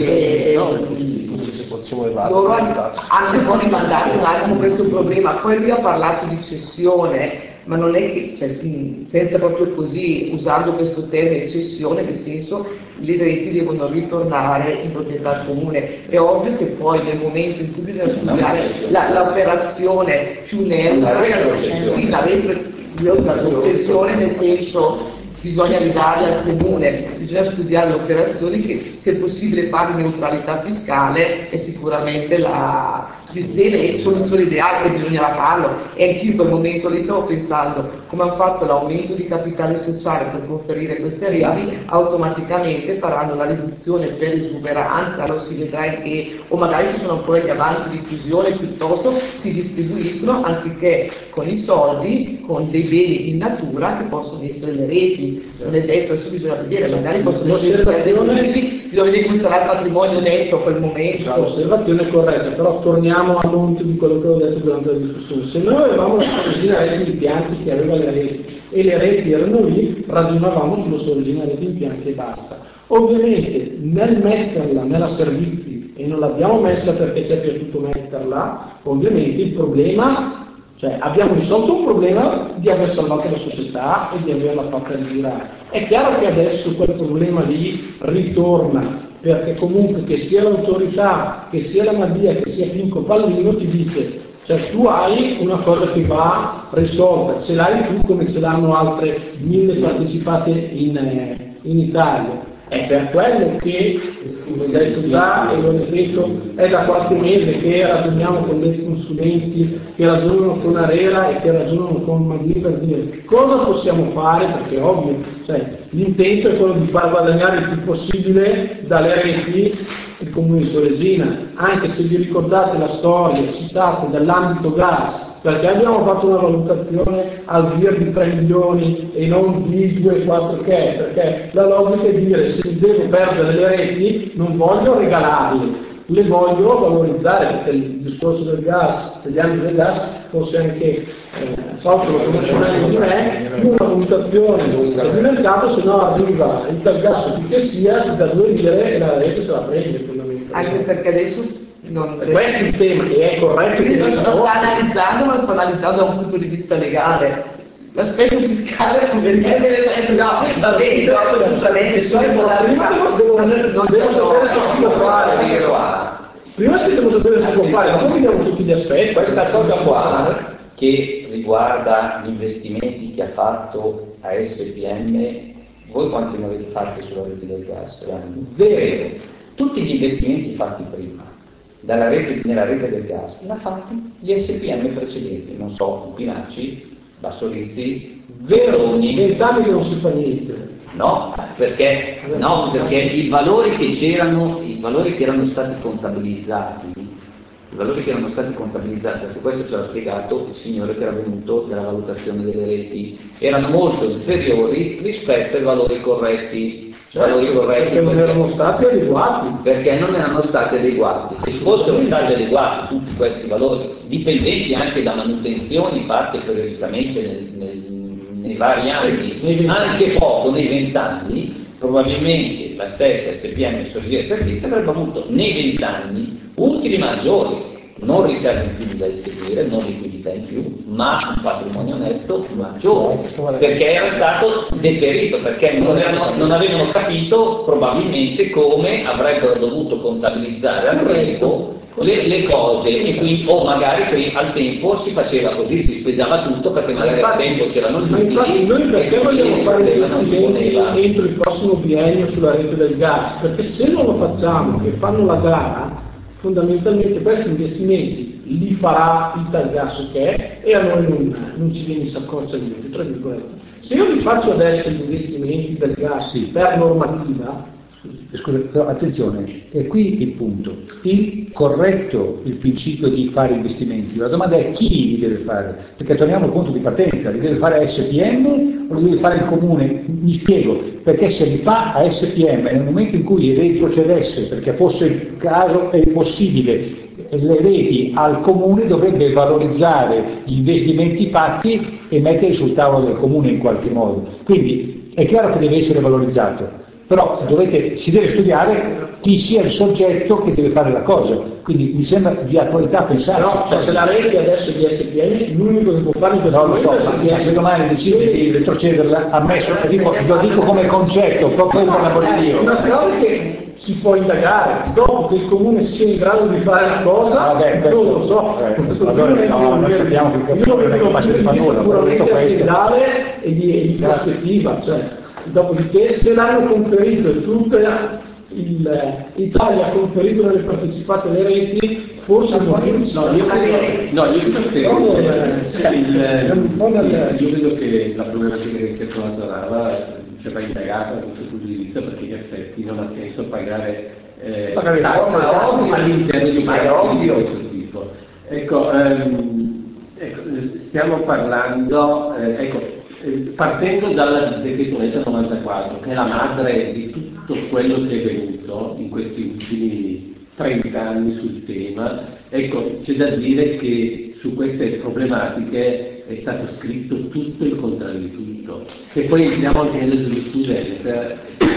loro hanno un po' rimandato un attimo questo problema. Poi lui ha parlato di cessione, ma non è che, senza proprio così, usando questo termine cessione, nel senso le reti devono ritornare in proprietà comune. È ovvio che poi nel momento in cui bisogna studiare l'operazione più neutra, la cessione nel senso bisogna ridare al comune, bisogna studiare le operazioni che se possibile fare neutralità fiscale è sicuramente la soluzione ideale che bisognerà farlo. E anch'io in quel momento lì stavo pensando come hanno fatto l'aumento di capitale sociale per conferire queste reti, automaticamente faranno la riduzione per esuberanza, allora si vedrà che, o magari ci sono ancora gli avanzi di fusione, piuttosto si distribuiscono anziché con i soldi, con dei beni in natura che possono essere le reti. Non è detto, adesso bisogna vedere, magari possono essere bisogna vedere come sarà il patrimonio netto a quel momento. L'osservazione è corretta, però torniamo al punto di quello che ho detto durante la discussione. Se noi avevamo la sorgina reti di impianti che aveva le reti e le reti erano lì, ragionavamo sulla sorgina reti di impianti e basta. Ovviamente nel metterla nella servizi, e non l'abbiamo messa perché ci è piaciuto metterla, ovviamente il problema, abbiamo risolto un problema di aver salvato la società e di averla fatta girare. È chiaro che adesso quel problema lì ritorna, perché comunque che sia l'autorità, che sia la Madia, che sia Pinco Pallino ti dice, tu hai una cosa che va risolta, ce l'hai tu come ce l'hanno altre 1000 partecipate in Italia. È per quello che, come ho detto già e lo ripeto, è da qualche mese che ragioniamo con dei consulenti che ragionano con Arera e che ragionano con Madia per dire cosa possiamo fare, perché è ovvio, l'intento è quello di far guadagnare il più possibile dalle reti il comune di Soresina, anche se vi ricordate la storia citate dall'ambito gas, perché abbiamo fatto una valutazione al VIR di 3 milioni e non di 2-4 che è, perché la logica è dire se devo perdere le reti non voglio regalarle, le voglio valorizzare, perché il discorso del gas, degli anni del gas, forse anche Fausto lo conosce meglio di me, una valutazione di mercato, se no arriva il gas più che sia da 2 lire e la rete se la prende fondamentalmente. Anche perché adesso questo è il tema che è corretto. Quindi non sto analizzando, ma sto analizzando da un punto di vista legale. L'aspetto fiscale va bene, prima si devo sapere se può fare, ma poi vediamo tutti gli aspetti. Questa cosa qua che riguarda gli investimenti che ha fatto a SPM, voi quanti ne avete fatti sulla rete del gas? Zero. Tutti gli investimenti fatti prima nella rete del gas l'ha fatti gli SPM precedenti, non so, Pinacci, Bassolizzi, Veroni. 20 anni che non si fa niente. No, perché i valori che erano stati contabilizzati, perché questo ce l'ha spiegato il signore che era venuto dalla valutazione delle reti, erano molto inferiori rispetto ai valori corretti. Perché non erano stati adeguati. Se fossero stati adeguati tutti questi valori, dipendenti anche da manutenzioni fatte periodicamente nei vari anni, anche poco nei 20 anni, probabilmente la stessa SPM Sorgia Servizi avrebbe avuto nei 20 anni utili maggiori, non riserve in più da distribuire, non liquidità in più, ma un patrimonio netto maggiore, perché era stato deperito, perché non avevano capito probabilmente come avrebbero dovuto contabilizzare al credito le cose, e quindi, o magari al tempo si faceva così, si spesava tutto perché magari al tempo c'erano gli ma infatti noi perché vogliamo fare investimenti entro il prossimo biennio sulla rete del gas? Perché se non lo facciamo e fanno la gara, fondamentalmente questi investimenti li farà Italgas, che è, e a noi non ci viene in saccorcia niente, tra virgolette. Se io li faccio adesso gli investimenti del gas per normativa, scusa, però attenzione, è qui il punto. Corretto il principio di fare investimenti, la domanda è chi li deve fare, perché torniamo al punto di partenza, li deve fare SPM o li deve fare il comune? Mi spiego, perché se li fa a SPM nel momento in cui retrocedesse, perché fosse il caso e possibile, le reti al comune, dovrebbe valorizzare gli investimenti fatti e metterli sul tavolo del comune in qualche modo. Quindi è chiaro che deve essere valorizzato, però si deve studiare chi sia il soggetto che deve fare la cosa, quindi mi sembra di attualità pensarci. No, se la rete adesso di SPM, l'unico che può fare in questo momento è SPM. Se domani decide di retrocederla, ammesso, lo dico come concetto, proprio per la politica. Una cosa che si può indagare, dopo che il comune sia in grado di fare la cosa, non lo so. Allora noi sappiamo che il comune non è capace di fare nulla, sicuramente aziendale e di prospettiva, cioè. Dopodiché se l'hanno conferito e tutta l'Italia ha conferito nelle partecipate alle reti, forse io vedo che la problematica che si è trovata là va indagata da questo punto di vista, perché in effetti non ha senso pagare tasse all'interno di un paese di questo tipo. Ecco, stiamo parlando, partendo dal decreto legge 94, che è la madre di tutto quello che è venuto in questi ultimi 30 anni sul tema, c'è da dire che su queste problematiche è stato scritto tutto il contrario di tutto. Se poi entriamo anche nella giurisprudenza,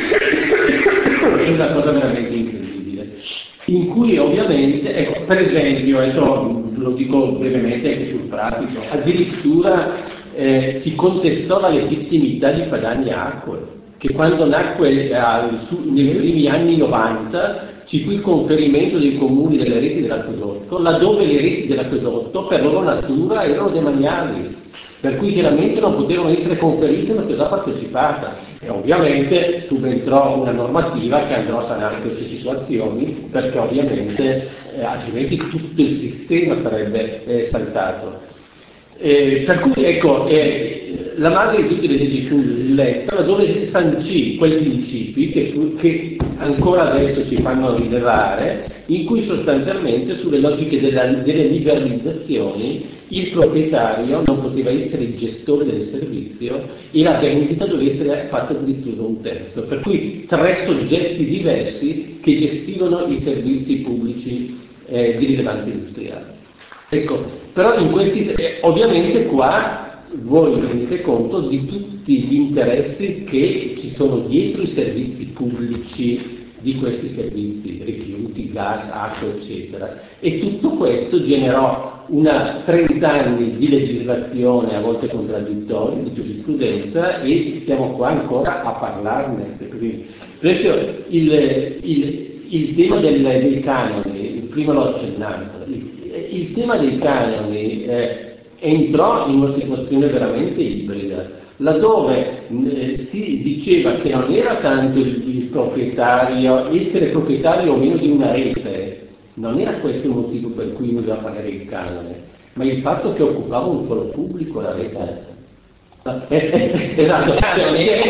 è una cosa veramente incredibile, in cui ovviamente, per esempio, adesso lo dico brevemente anche sul pratico, addirittura si contestò la legittimità di Padania Acque, che quando nacque nei primi anni 90 ci fu il conferimento dei comuni delle reti dell'acquedotto, laddove le reti dell'acquedotto per loro natura erano demaniali, per cui chiaramente non potevano essere conferite una società partecipata, e ovviamente subentrò una normativa che andrò a sanare queste situazioni, perché ovviamente altrimenti tutto il sistema sarebbe saltato. Per cui la madre di tutte le leggi fu letta, dove sancì quei principi che ancora adesso ci fanno rilevare, in cui sostanzialmente sulle logiche delle liberalizzazioni il proprietario non poteva essere il gestore del servizio e la vendita doveva essere fatta addirittura un terzo, per cui 3 soggetti diversi che gestivano i servizi pubblici di rilevanza industriale. Però in questi, ovviamente qua voi rendete conto di tutti gli interessi che ci sono dietro i servizi pubblici di questi servizi, rifiuti, gas, acqua, eccetera. E tutto questo generò 30 anni di legislazione, a volte contraddittoria, di giurisprudenza, e stiamo qua ancora a parlarne. Per esempio il tema dei canoni, prima l'ho accennato, il tema dei canoni entrò in una situazione veramente ibrida, laddove si diceva che non era tanto il proprietario, essere proprietario o meno di una rete, non era questo il motivo per cui bisogna pagare il canone, ma il fatto che occupava un solo pubblico la rete. Esatto, non è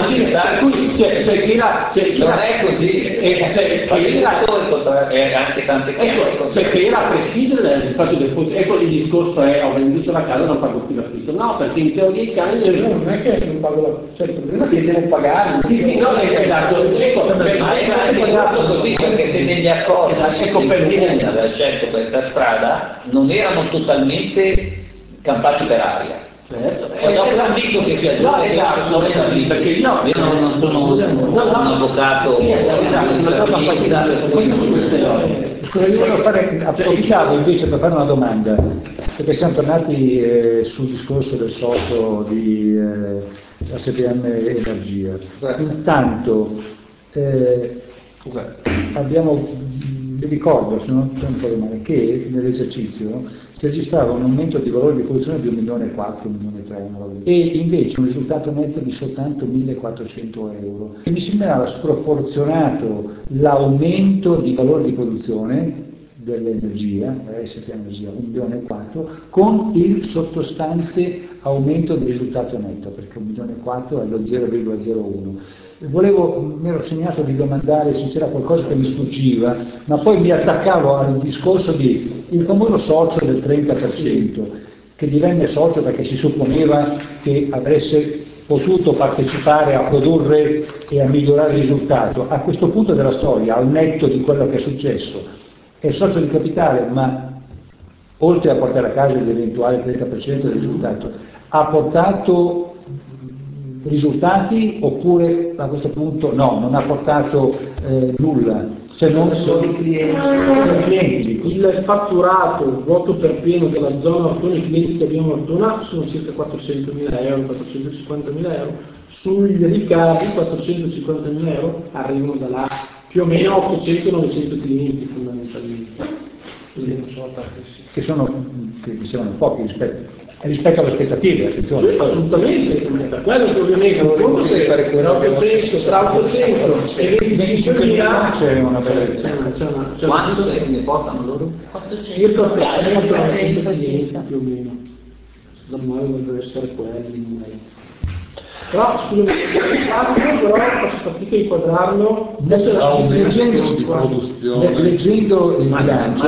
così, anche tante che era a prescindere dal fatto del il discorso è ho venduto la casa e non pago più l'affitto, no, perché in teoria i canoni non è che non pago l'affitto, il problema è che devo pagare. Così, perché se negli accordi aveva scelto questa strada non erano totalmente campati per aria. Certo. Non dico che sia giusto, perché io non sono un avvocato. Approfittavo invece per fare una domanda, perché siamo tornati sul discorso del socio di SPM Energia. Intanto abbiamo vi ricordo, se non c'è un problema, che nell'esercizio si registrava un aumento di valore di produzione di 1,4 milioni, 1,3 milioni, e invece un risultato netto di soltanto 1.400 euro. E mi sembrava sproporzionato l'aumento di valore di produzione dell'energia, SPA Energia 1,4 milioni, con il sottostante aumento del risultato netto, perché 1,4 milioni è lo 0,01. Mi ero segnato di domandare se c'era qualcosa che mi sfuggiva, ma poi mi attaccavo al discorso di il famoso socio del 30%, che divenne socio perché si supponeva che avesse potuto partecipare a produrre e a migliorare il risultato. A questo punto della storia, al netto di quello che è successo, è socio di capitale, ma oltre a portare a casa l'eventuale 30% del risultato, ha portato risultati oppure a questo punto no, non ha portato nulla, cioè non solo i clienti. Il fatturato voto per pieno della zona Ortona, i clienti che abbiamo a Ortona sono circa 400.000 euro, 450.000 euro, sugli ricavi 450.000 euro arrivano da là, più o meno 800-900 clienti fondamentalmente. Che mi sembrano pochi rispetto alle aspettative, attenzione. Sì, assolutamente, per quello che ovviamente un conto se tra 800 e 25.000 c'è una bella quanto ne portano loro? circa 800 clienti più o meno. Da noi deve essere quelli. Però scusami, però faccio fatica a inquadrarlo. Leggendo il bilancio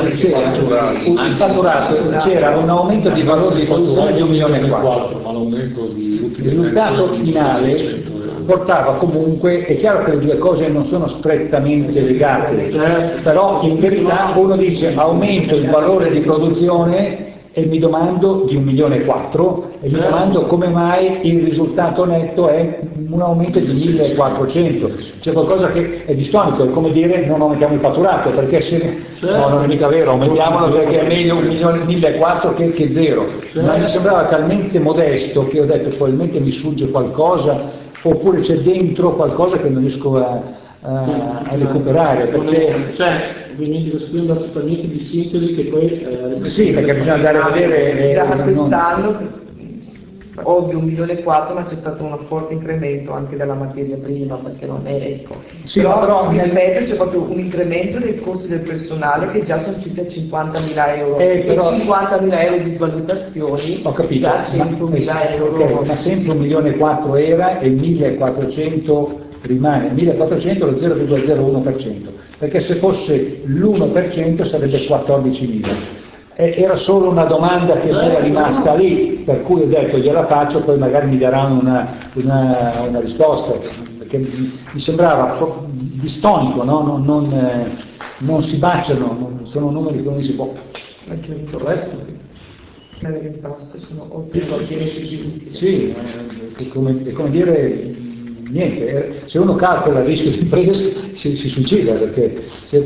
c'era un aumento di valore di produzione di 1,4 milioni, il risultato finale portava comunque, è chiaro che le due cose non sono strettamente legate, però in verità uno dice aumento il valore di produzione e mi domando di 1,4 milioni e mi domando come mai il risultato netto è un aumento di 1.400. C'è qualcosa che è distonico, è come dire non aumentiamo il fatturato, perché no, non è mica vero, aumentiamolo perché è meglio 1.400.000 che zero. Ma mi sembrava talmente modesto che ho detto probabilmente mi sfugge qualcosa, oppure c'è dentro qualcosa che non riesco a recuperare, perché ovviamente questo qui è un dato totalmente di sintesi che poi sì, perché bisogna andare a vedere già quest'anno ovvio 1,4 milioni, ma c'è stato un forte incremento anche della materia prima, perché non è sì, però nel mezzo c'è proprio un incremento dei costi del personale che già sono circa 50.000 euro e 50.000 euro di svalutazioni, ho capito, già 100.000 euro. Okay, ma sempre 1,4 milioni era e 1.400 rimane, 1.400 lo 0,01%, perché se fosse l'1% sarebbe 14.000. Era solo una domanda che era rimasta lì, per cui ho detto gliela faccio, poi magari mi daranno una risposta, perché mi sembrava distonico, no? Non si baciano, sono numeri che non si può. Il resto? Le imposte sono oltre sì, è come dire niente, se uno calcola il rischio di impresa si suicida, perché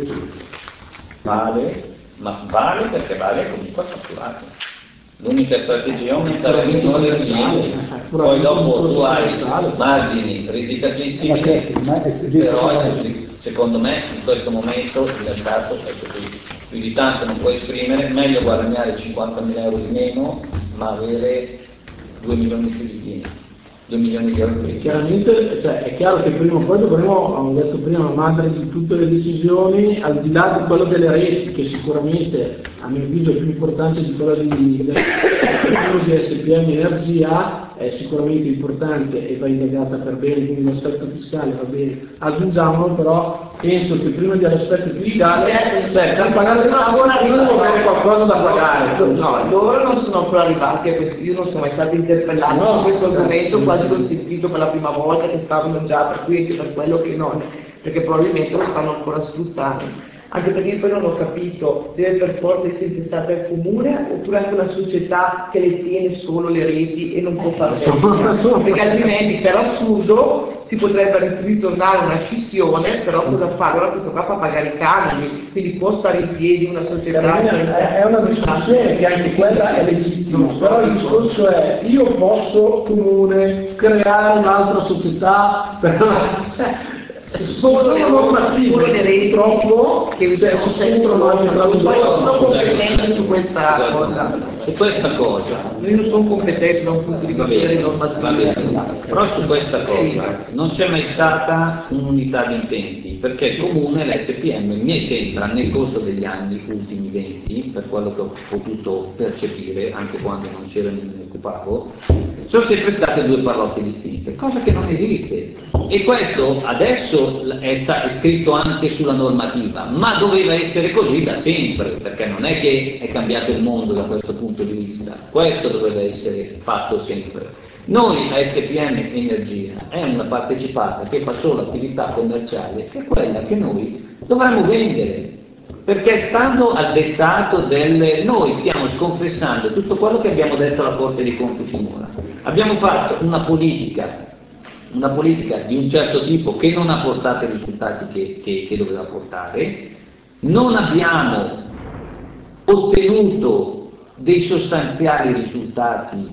vale perché vale comunque fatturato. L'unica strategia è aumentare il minore dei clienti, poi dopo tu hai margini risicatissimi, però secondo me in questo momento il mercato è così, più di tanto non puoi esprimere, meglio guadagnare 50.000 euro di meno ma avere 2 milioni più di clienti. 2 milioni di euro per chiaramente, è chiaro che prima o poi dovremo, ho detto prima, madre di tutte le decisioni, al di là di quello delle reti, che sicuramente a mio avviso è più importante di quello di SPM Energia, è sicuramente importante e va indagata per bene, quindi l'aspetto fiscale va bene, aggiungiamolo, però penso che prima dell'aspetto fiscale, per pagare una buona devono avere qualcosa da pagare. No, loro non sono ancora arrivati a questo, io non sono mai stato interpellato su questo argomento, quasi l'ho sentito per la prima volta che stavano già, per cui anche per quello che non, perché probabilmente lo stanno ancora sfruttando. Anche perché io poi non ho capito, deve per forza essere intestata al comune oppure anche una società che le tiene solo le reti e non può fare niente, perché altrimenti per assurdo si potrebbe ritornare una scissione, però cosa fa? Allora questo qua fa pagare i canoni, quindi può stare in piedi una società. È una discussione che anche quella è legittima, però il discorso è io posso comune creare un'altra società per solo le reti troppo che sono competenti su questa cosa. Su questa cosa. Noi non siamo competenti da un punto di vista delle normative. Però su questa cosa non c'è mai stata un'unità di intenti, perché il comune, l'SPM, mi sembra nel corso degli anni ultimi 20, per quello che ho potuto percepire, anche quando non c'era né me ne occupavo, sono sempre state due parrocchie distinte, cosa che non esiste. E questo adesso è scritto anche sulla normativa, ma doveva essere così da sempre, perché non è che è cambiato il mondo da questo punto di vista, questo doveva essere fatto sempre. Noi, la SPM Energia, è una partecipata che fa solo attività commerciale, che è quella che noi dovremmo vendere, perché stando al dettato noi stiamo sconfessando tutto quello che abbiamo detto alla Corte dei Conti finora. Abbiamo fatto una politica di un certo tipo che non ha portato i risultati che doveva portare, non abbiamo ottenuto dei sostanziali risultati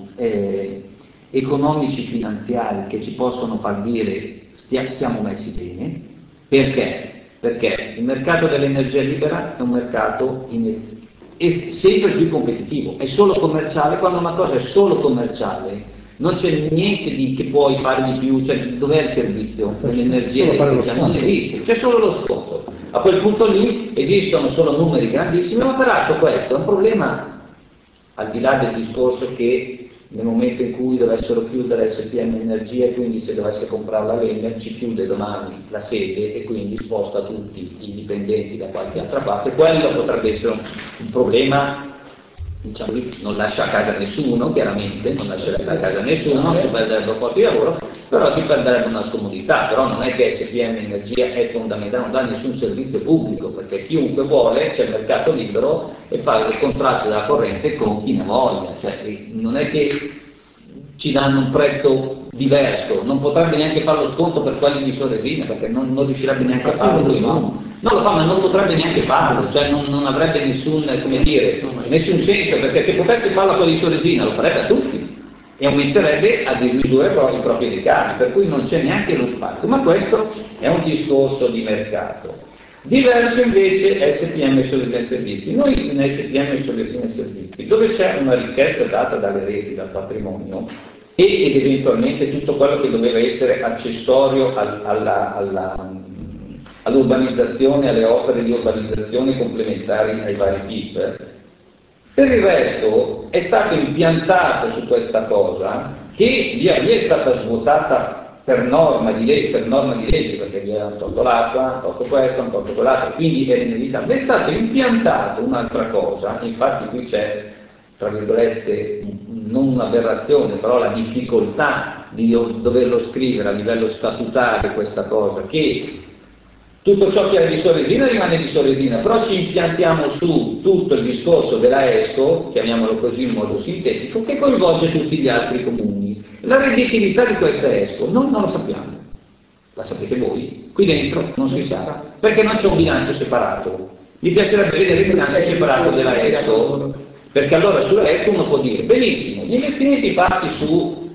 economici finanziari che ci possono far dire siamo messi bene. Perché? Perché il mercato dell'energia libera è un mercato sempre più competitivo, è solo commerciale. Quando una cosa è solo commerciale non c'è niente che puoi fare di più, cioè dov'è il servizio dell'energia elettrica? Non esiste, c'è solo lo scopo. A quel punto lì esistono solo numeri grandissimi, ma peraltro questo è un problema, al di là del discorso che nel momento in cui dovessero chiudere SPM Energia e quindi se dovesse comprare la legna ci chiude domani la sede e quindi sposta tutti i dipendenti da qualche altra parte, quello potrebbe essere un problema. Diciamo, non lascia a casa nessuno, chiaramente, non lascerebbe a casa nessuno, si perderebbe un posto di lavoro, però si perderebbe una scomodità. Però non è che SPM Energia è fondamentale, non dà nessun servizio pubblico, perché chiunque vuole, c'è il mercato libero e fa il contratto della corrente con chi ne voglia, cioè non è che ci danno un prezzo diverso, non potrebbe neanche fare lo sconto per quelli di Soresina, perché non riuscirebbe neanche a farlo lui, no? Non lo fa, ma non potrebbe neanche farlo, cioè non avrebbe nessun senso, perché se potesse farlo con di Soresina lo farebbe a tutti e aumenterebbe a dismisura i propri ricavi, per cui non c'è neanche lo spazio. Ma questo è un discorso di mercato. Diverso invece SPM Soresina Servizi. Noi in SPM Soresina Servizi, dove c'è una ricchezza data dalle reti, dal patrimonio, ed eventualmente tutto quello che doveva essere accessorio all'urbanizzazione, alle opere di urbanizzazione complementari ai vari PIP. Per il resto è stato impiantato su questa cosa che via via è stata svuotata per norma di legge, perché gli hanno tolto l'acqua, hanno tolto questo, hanno tolto quell'altro, quindi era inevitabile. È stato impiantato un'altra cosa, infatti qui c'è, tra virgolette, non un'aberrazione, però la difficoltà di doverlo scrivere a livello statutario questa cosa, che tutto ciò che è di Soresina rimane di Soresina, però ci impiantiamo su tutto il discorso della ESCO, chiamiamolo così in modo sintetico, che coinvolge tutti gli altri comuni. La redditività di questa ESCO non lo sappiamo, la sapete voi, qui dentro non si sa, perché non c'è un bilancio separato. Mi piacerebbe vedere il bilancio separato della ESCO, perché allora sulla ESCO uno può dire, benissimo, gli investimenti fatti su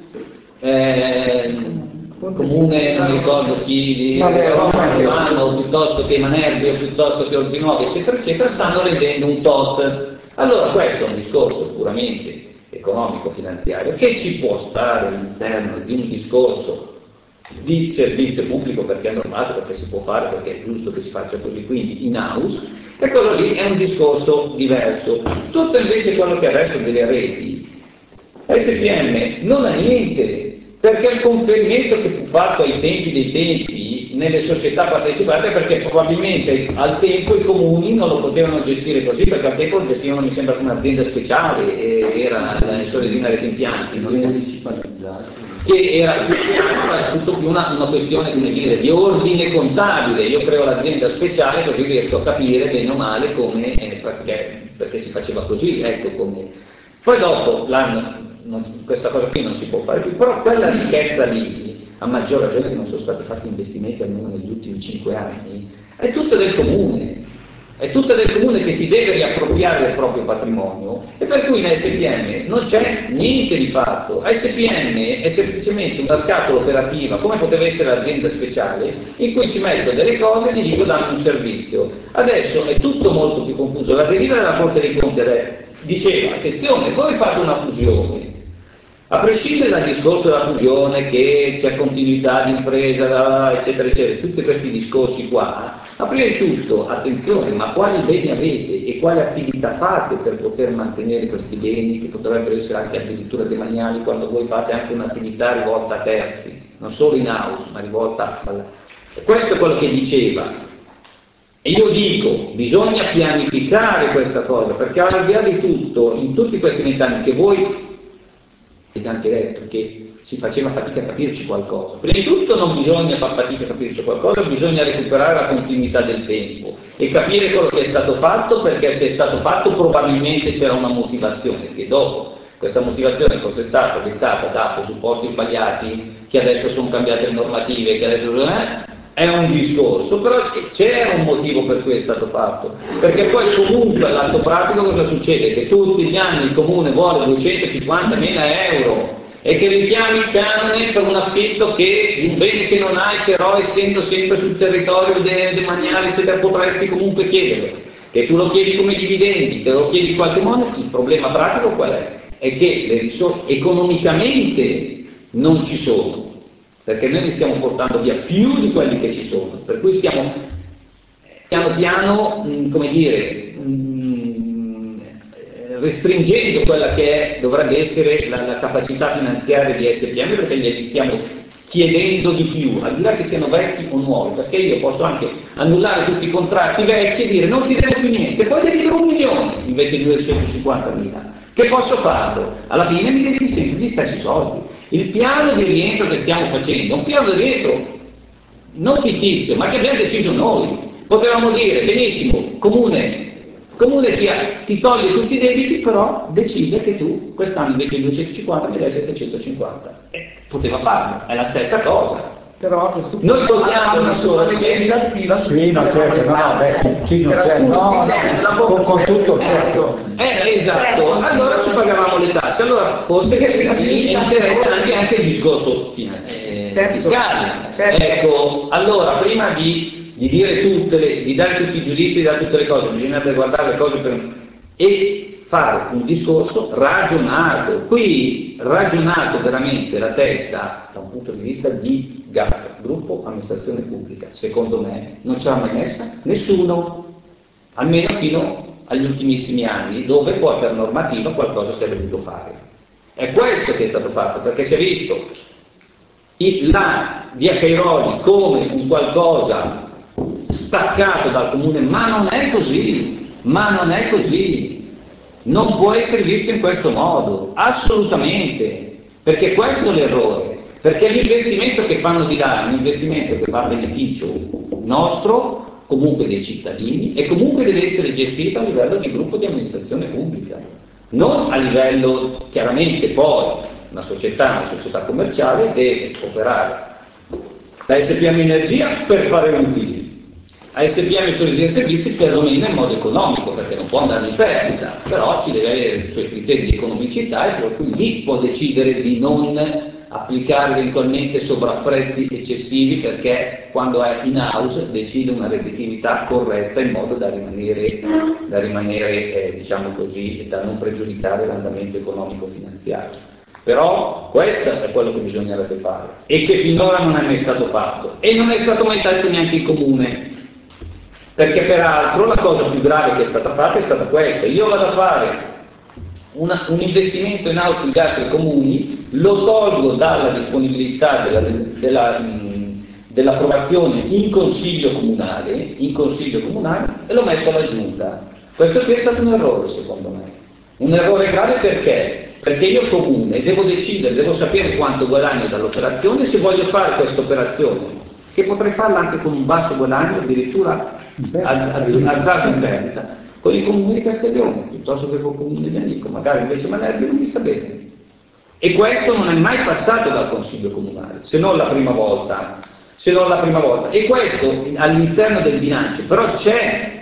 comune, non ricordo chi, di Romano, piuttosto che Manerbio, piuttosto che Orzinuovi, eccetera, eccetera, stanno rendendo un tot. Allora questo è un discorso puramente economico-finanziario che ci può stare all'interno di un discorso di servizio pubblico, perché è normale, perché si può fare, perché è giusto che si faccia così, quindi in house, e quello lì è un discorso diverso. Tutto invece quello che è il resto delle reti, SPM non ha niente, perché il conferimento che fu fatto ai tempi dei tempi nelle società partecipate, perché probabilmente al tempo i comuni non lo potevano gestire così, perché al tempo lo gestivano, mi sembra, come un'azienda speciale, era la Soresina Rete Impianti, che era tutto più una questione, come dire, di ordine contabile. Io creo l'azienda speciale così riesco a capire bene o male come, perché si faceva così, ecco come. Poi dopo questa cosa qui non si può fare più, però quella ricchezza lì, a maggior ragione che non sono stati fatti investimenti almeno negli ultimi 5 anni, è tutto del comune. è tutta del comune che si deve riappropriare del proprio patrimonio, e per cui in SPM non c'è niente di fatto. SPM è semplicemente una scatola operativa, come poteva essere l'azienda speciale, in cui ci metto delle cose e gli dico dammi un servizio. Adesso è tutto molto più confuso. La delibera della Corte dei Conti diceva, attenzione, voi fate una fusione, a prescindere dal discorso della fusione, che c'è continuità di impresa, eccetera, eccetera, tutti questi discorsi qua, ma prima di tutto, attenzione, ma quali beni avete e quali attività fate per poter mantenere questi beni, che potrebbero essere anche addirittura demaniali, quando voi fate anche un'attività rivolta a terzi, non solo in house, ma rivolta alla... Questo è quello che diceva. E io dico, bisogna pianificare questa cosa, perché al di là di tutto, in tutti questi 20 anni che voi avete anche detto che si faceva fatica a capirci qualcosa. Prima di tutto non bisogna far fatica a capirci qualcosa, bisogna recuperare la continuità del tempo e capire quello che è stato fatto, perché se è stato fatto probabilmente c'era una motivazione, che dopo questa motivazione fosse stata dettata da presupposti sbagliati, che adesso sono cambiate le normative, che adesso è un discorso, però c'era un motivo per cui è stato fatto, perché poi comunque all'atto pratico cosa succede? Che tutti gli anni il comune vuole 250.000 euro e che richiami il canone per un affitto di un bene che non hai, però essendo sempre sul territorio demaniale, eccetera, potresti comunque chiederlo. Che tu lo chiedi come dividendi, che lo chiedi in qualche modo, il problema pratico qual è? È che le risorse economicamente non ci sono, perché noi ne stiamo portando via più di quelli che ci sono, per cui stiamo piano piano, come dire, restringendo quella che dovrebbe essere la capacità finanziaria di SPM, perché glieli stiamo chiedendo di più, al di là che siano vecchi o nuovi, perché io posso anche annullare tutti i contratti vecchi e dire non ti devo più niente, poi devi dire 1 milione invece di 250.000. Che posso farlo? Alla fine mi devi sempre gli stessi soldi. Il piano di rientro che stiamo facendo è un piano di rientro non fittizio, ma che abbiamo deciso noi. Potevamo dire, benissimo, comune ti toglie tutti i debiti, però decide che tu quest'anno invece di 250 mi dai 750. Poteva farlo, è la stessa cosa. Però a questo noi togliamo una sola legislativa sì, no, certo, con tutto, certo. Esatto, allora ci pagavamo le tasse, allora forse che mi interessa anche il discorso fiscale. Ecco, allora prima di dire di dare tutti i giudizi, di dare tutte le cose, bisognerebbe guardare le cose e fare un discorso ragionato. Qui ragionato veramente la testa da un punto di vista di GAP, Gruppo Amministrazione Pubblica, secondo me non ce l'ha mai messa nessuno, almeno fino agli ultimissimi anni, dove poi per normativa qualcosa si è dovuto fare. È questo che è stato fatto, perché si è visto la via Cairoli come un qualcosa staccato dal comune, ma non è così, non può essere visto in questo modo, assolutamente, perché questo è l'errore, perché l'investimento che fanno di là è un investimento che va a beneficio nostro, comunque dei cittadini, e comunque deve essere gestito a livello di gruppo di amministrazione pubblica, non a livello, chiaramente poi una società commerciale deve operare la SPM Energia per fare utili, a SPM Sorrisi e Servizi perlomeno in modo economico, perché non può andare in perdita, però ci deve avere i suoi criteri di economicità e per cui lì può decidere di non applicare eventualmente sovrapprezzi eccessivi, perché quando è in house decide una redditività corretta in modo da rimanere diciamo così, da non pregiudicare l'andamento economico-finanziario. Però questo è quello che bisognerebbe fare e che finora non è mai stato fatto e non è stato mai fatto neanche in comune, perché peraltro la cosa più grave che è stata fatta è stata questa: io vado a fare un investimento in house sugli altri comuni, lo tolgo dalla disponibilità dell'approvazione in consiglio comunale e lo metto alla giunta. Questo qui è stato un errore, secondo me, un errore grave. Perché io comune devo decidere, devo sapere quanto guadagno dall'operazione, se voglio fare questa operazione, che potrei farla anche con un basso guadagno, addirittura azzardo in perdita, con i comuni di Castiglione, piuttosto che con i comuni di Anico, magari invece Manerbi non mi sta bene. E questo non è mai passato dal Consiglio Comunale, se non la prima volta. E questo all'interno del bilancio, però c'è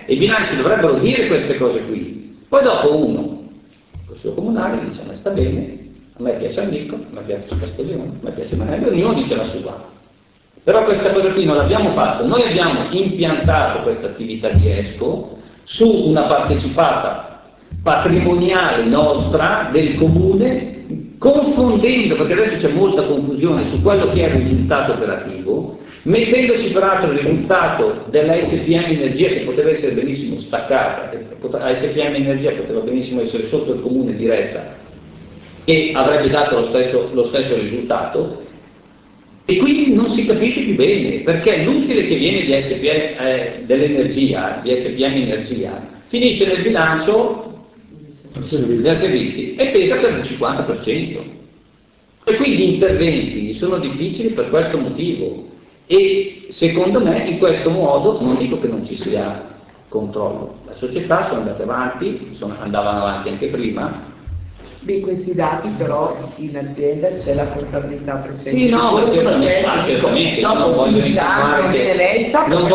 E i bilanci dovrebbero dire queste cose qui. Poi dopo uno, il Consiglio Comunale, dice: a me sta bene, a me piace Amico, a me piace Castiglione, a me piace Manello, ognuno dice la sua. Però questa cosa qui non l'abbiamo fatto, noi abbiamo impiantato questa attività di ESCO su una partecipata patrimoniale nostra del comune, confondendo, perché adesso c'è molta confusione su quello che è il risultato operativo, mettendoci peraltro il risultato della SPM Energia, che poteva essere benissimo staccata, la SPM Energia poteva benissimo essere sotto il comune diretta e avrebbe dato lo stesso risultato, e quindi non si capisce più bene, perché l'utile che viene di SPM, dell'energia, di SPM Energia, finisce nel bilancio dei servizi e pesa per il 50%. E quindi gli interventi sono difficili per questo motivo. E secondo me in questo modo, non dico che non ci sia controllo, le società sono andate avanti, andavano avanti anche prima. Di questi dati però in azienda c'è la contabilità presente. Sì, no, ma certamente, non voglio insinuare non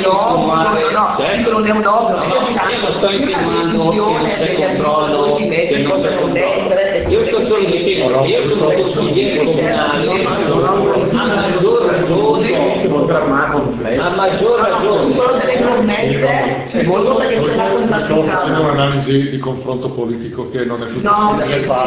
è un obbligo, io non sto insinuando che non c'è controllo, che non c'è controllo. Io sto solo dicendo che io sono consigliere comunale, a maggior ragione quello delle commesse è molto perché c'è la contabilità. Stiamo facendo un'analisi di confronto politico che non è più possibile. Io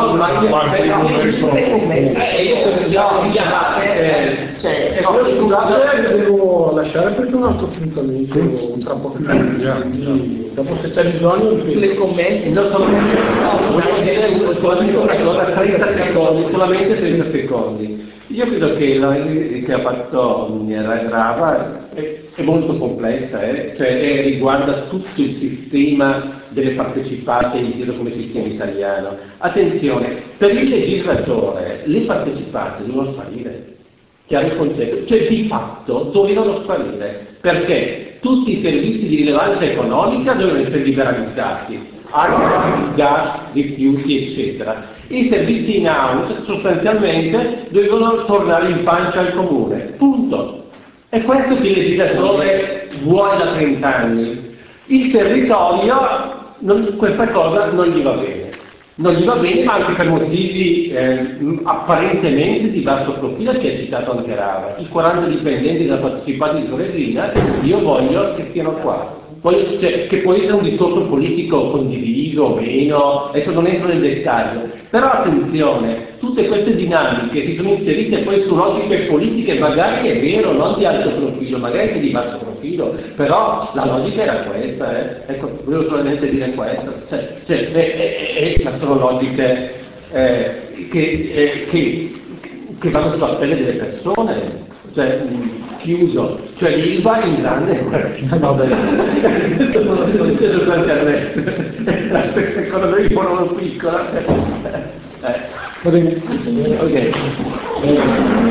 scusate, devo lasciare perché ho un altro appuntamento tra poco. Dopo se c'è bisogno sulle commesse solamente una cosa, 30 secondi, solamente 30 secondi. Io credo che l'analisi che ha fatto Rava è molto complessa, cioè riguarda tutto il sistema delle partecipate inteso come sistema italiano. Attenzione, per il legislatore le partecipate devono sparire, chiaro il concetto, cioè di fatto dovevano sparire, perché tutti i servizi di rilevanza economica dovevano essere liberalizzati, acqua, gas, rifiuti, eccetera. I servizi in house sostanzialmente dovevano tornare in pancia al comune, punto. È questo che il legislatore vuole da 30 anni. Il territorio, questa cosa non gli va bene. Non gli va bene, ma anche per motivi apparentemente di basso profilo, che ha citato anche Rava. I 40 dipendenti della partecipata di Soresina, io voglio che stiano qua. Che può essere un discorso politico condiviso o meno, adesso non entro nel dettaglio, però attenzione, tutte queste dinamiche si sono inserite poi su logiche politiche, magari è vero, non di alto profilo, magari anche di basso profilo, però la logica era questa, ecco, volevo solamente dire questo, sono logiche che vanno sulla pelle delle persone. Chiuso, cioè l'Ilva in grande no, non inteso anche a me la stessa economia non piccola Va bene. ok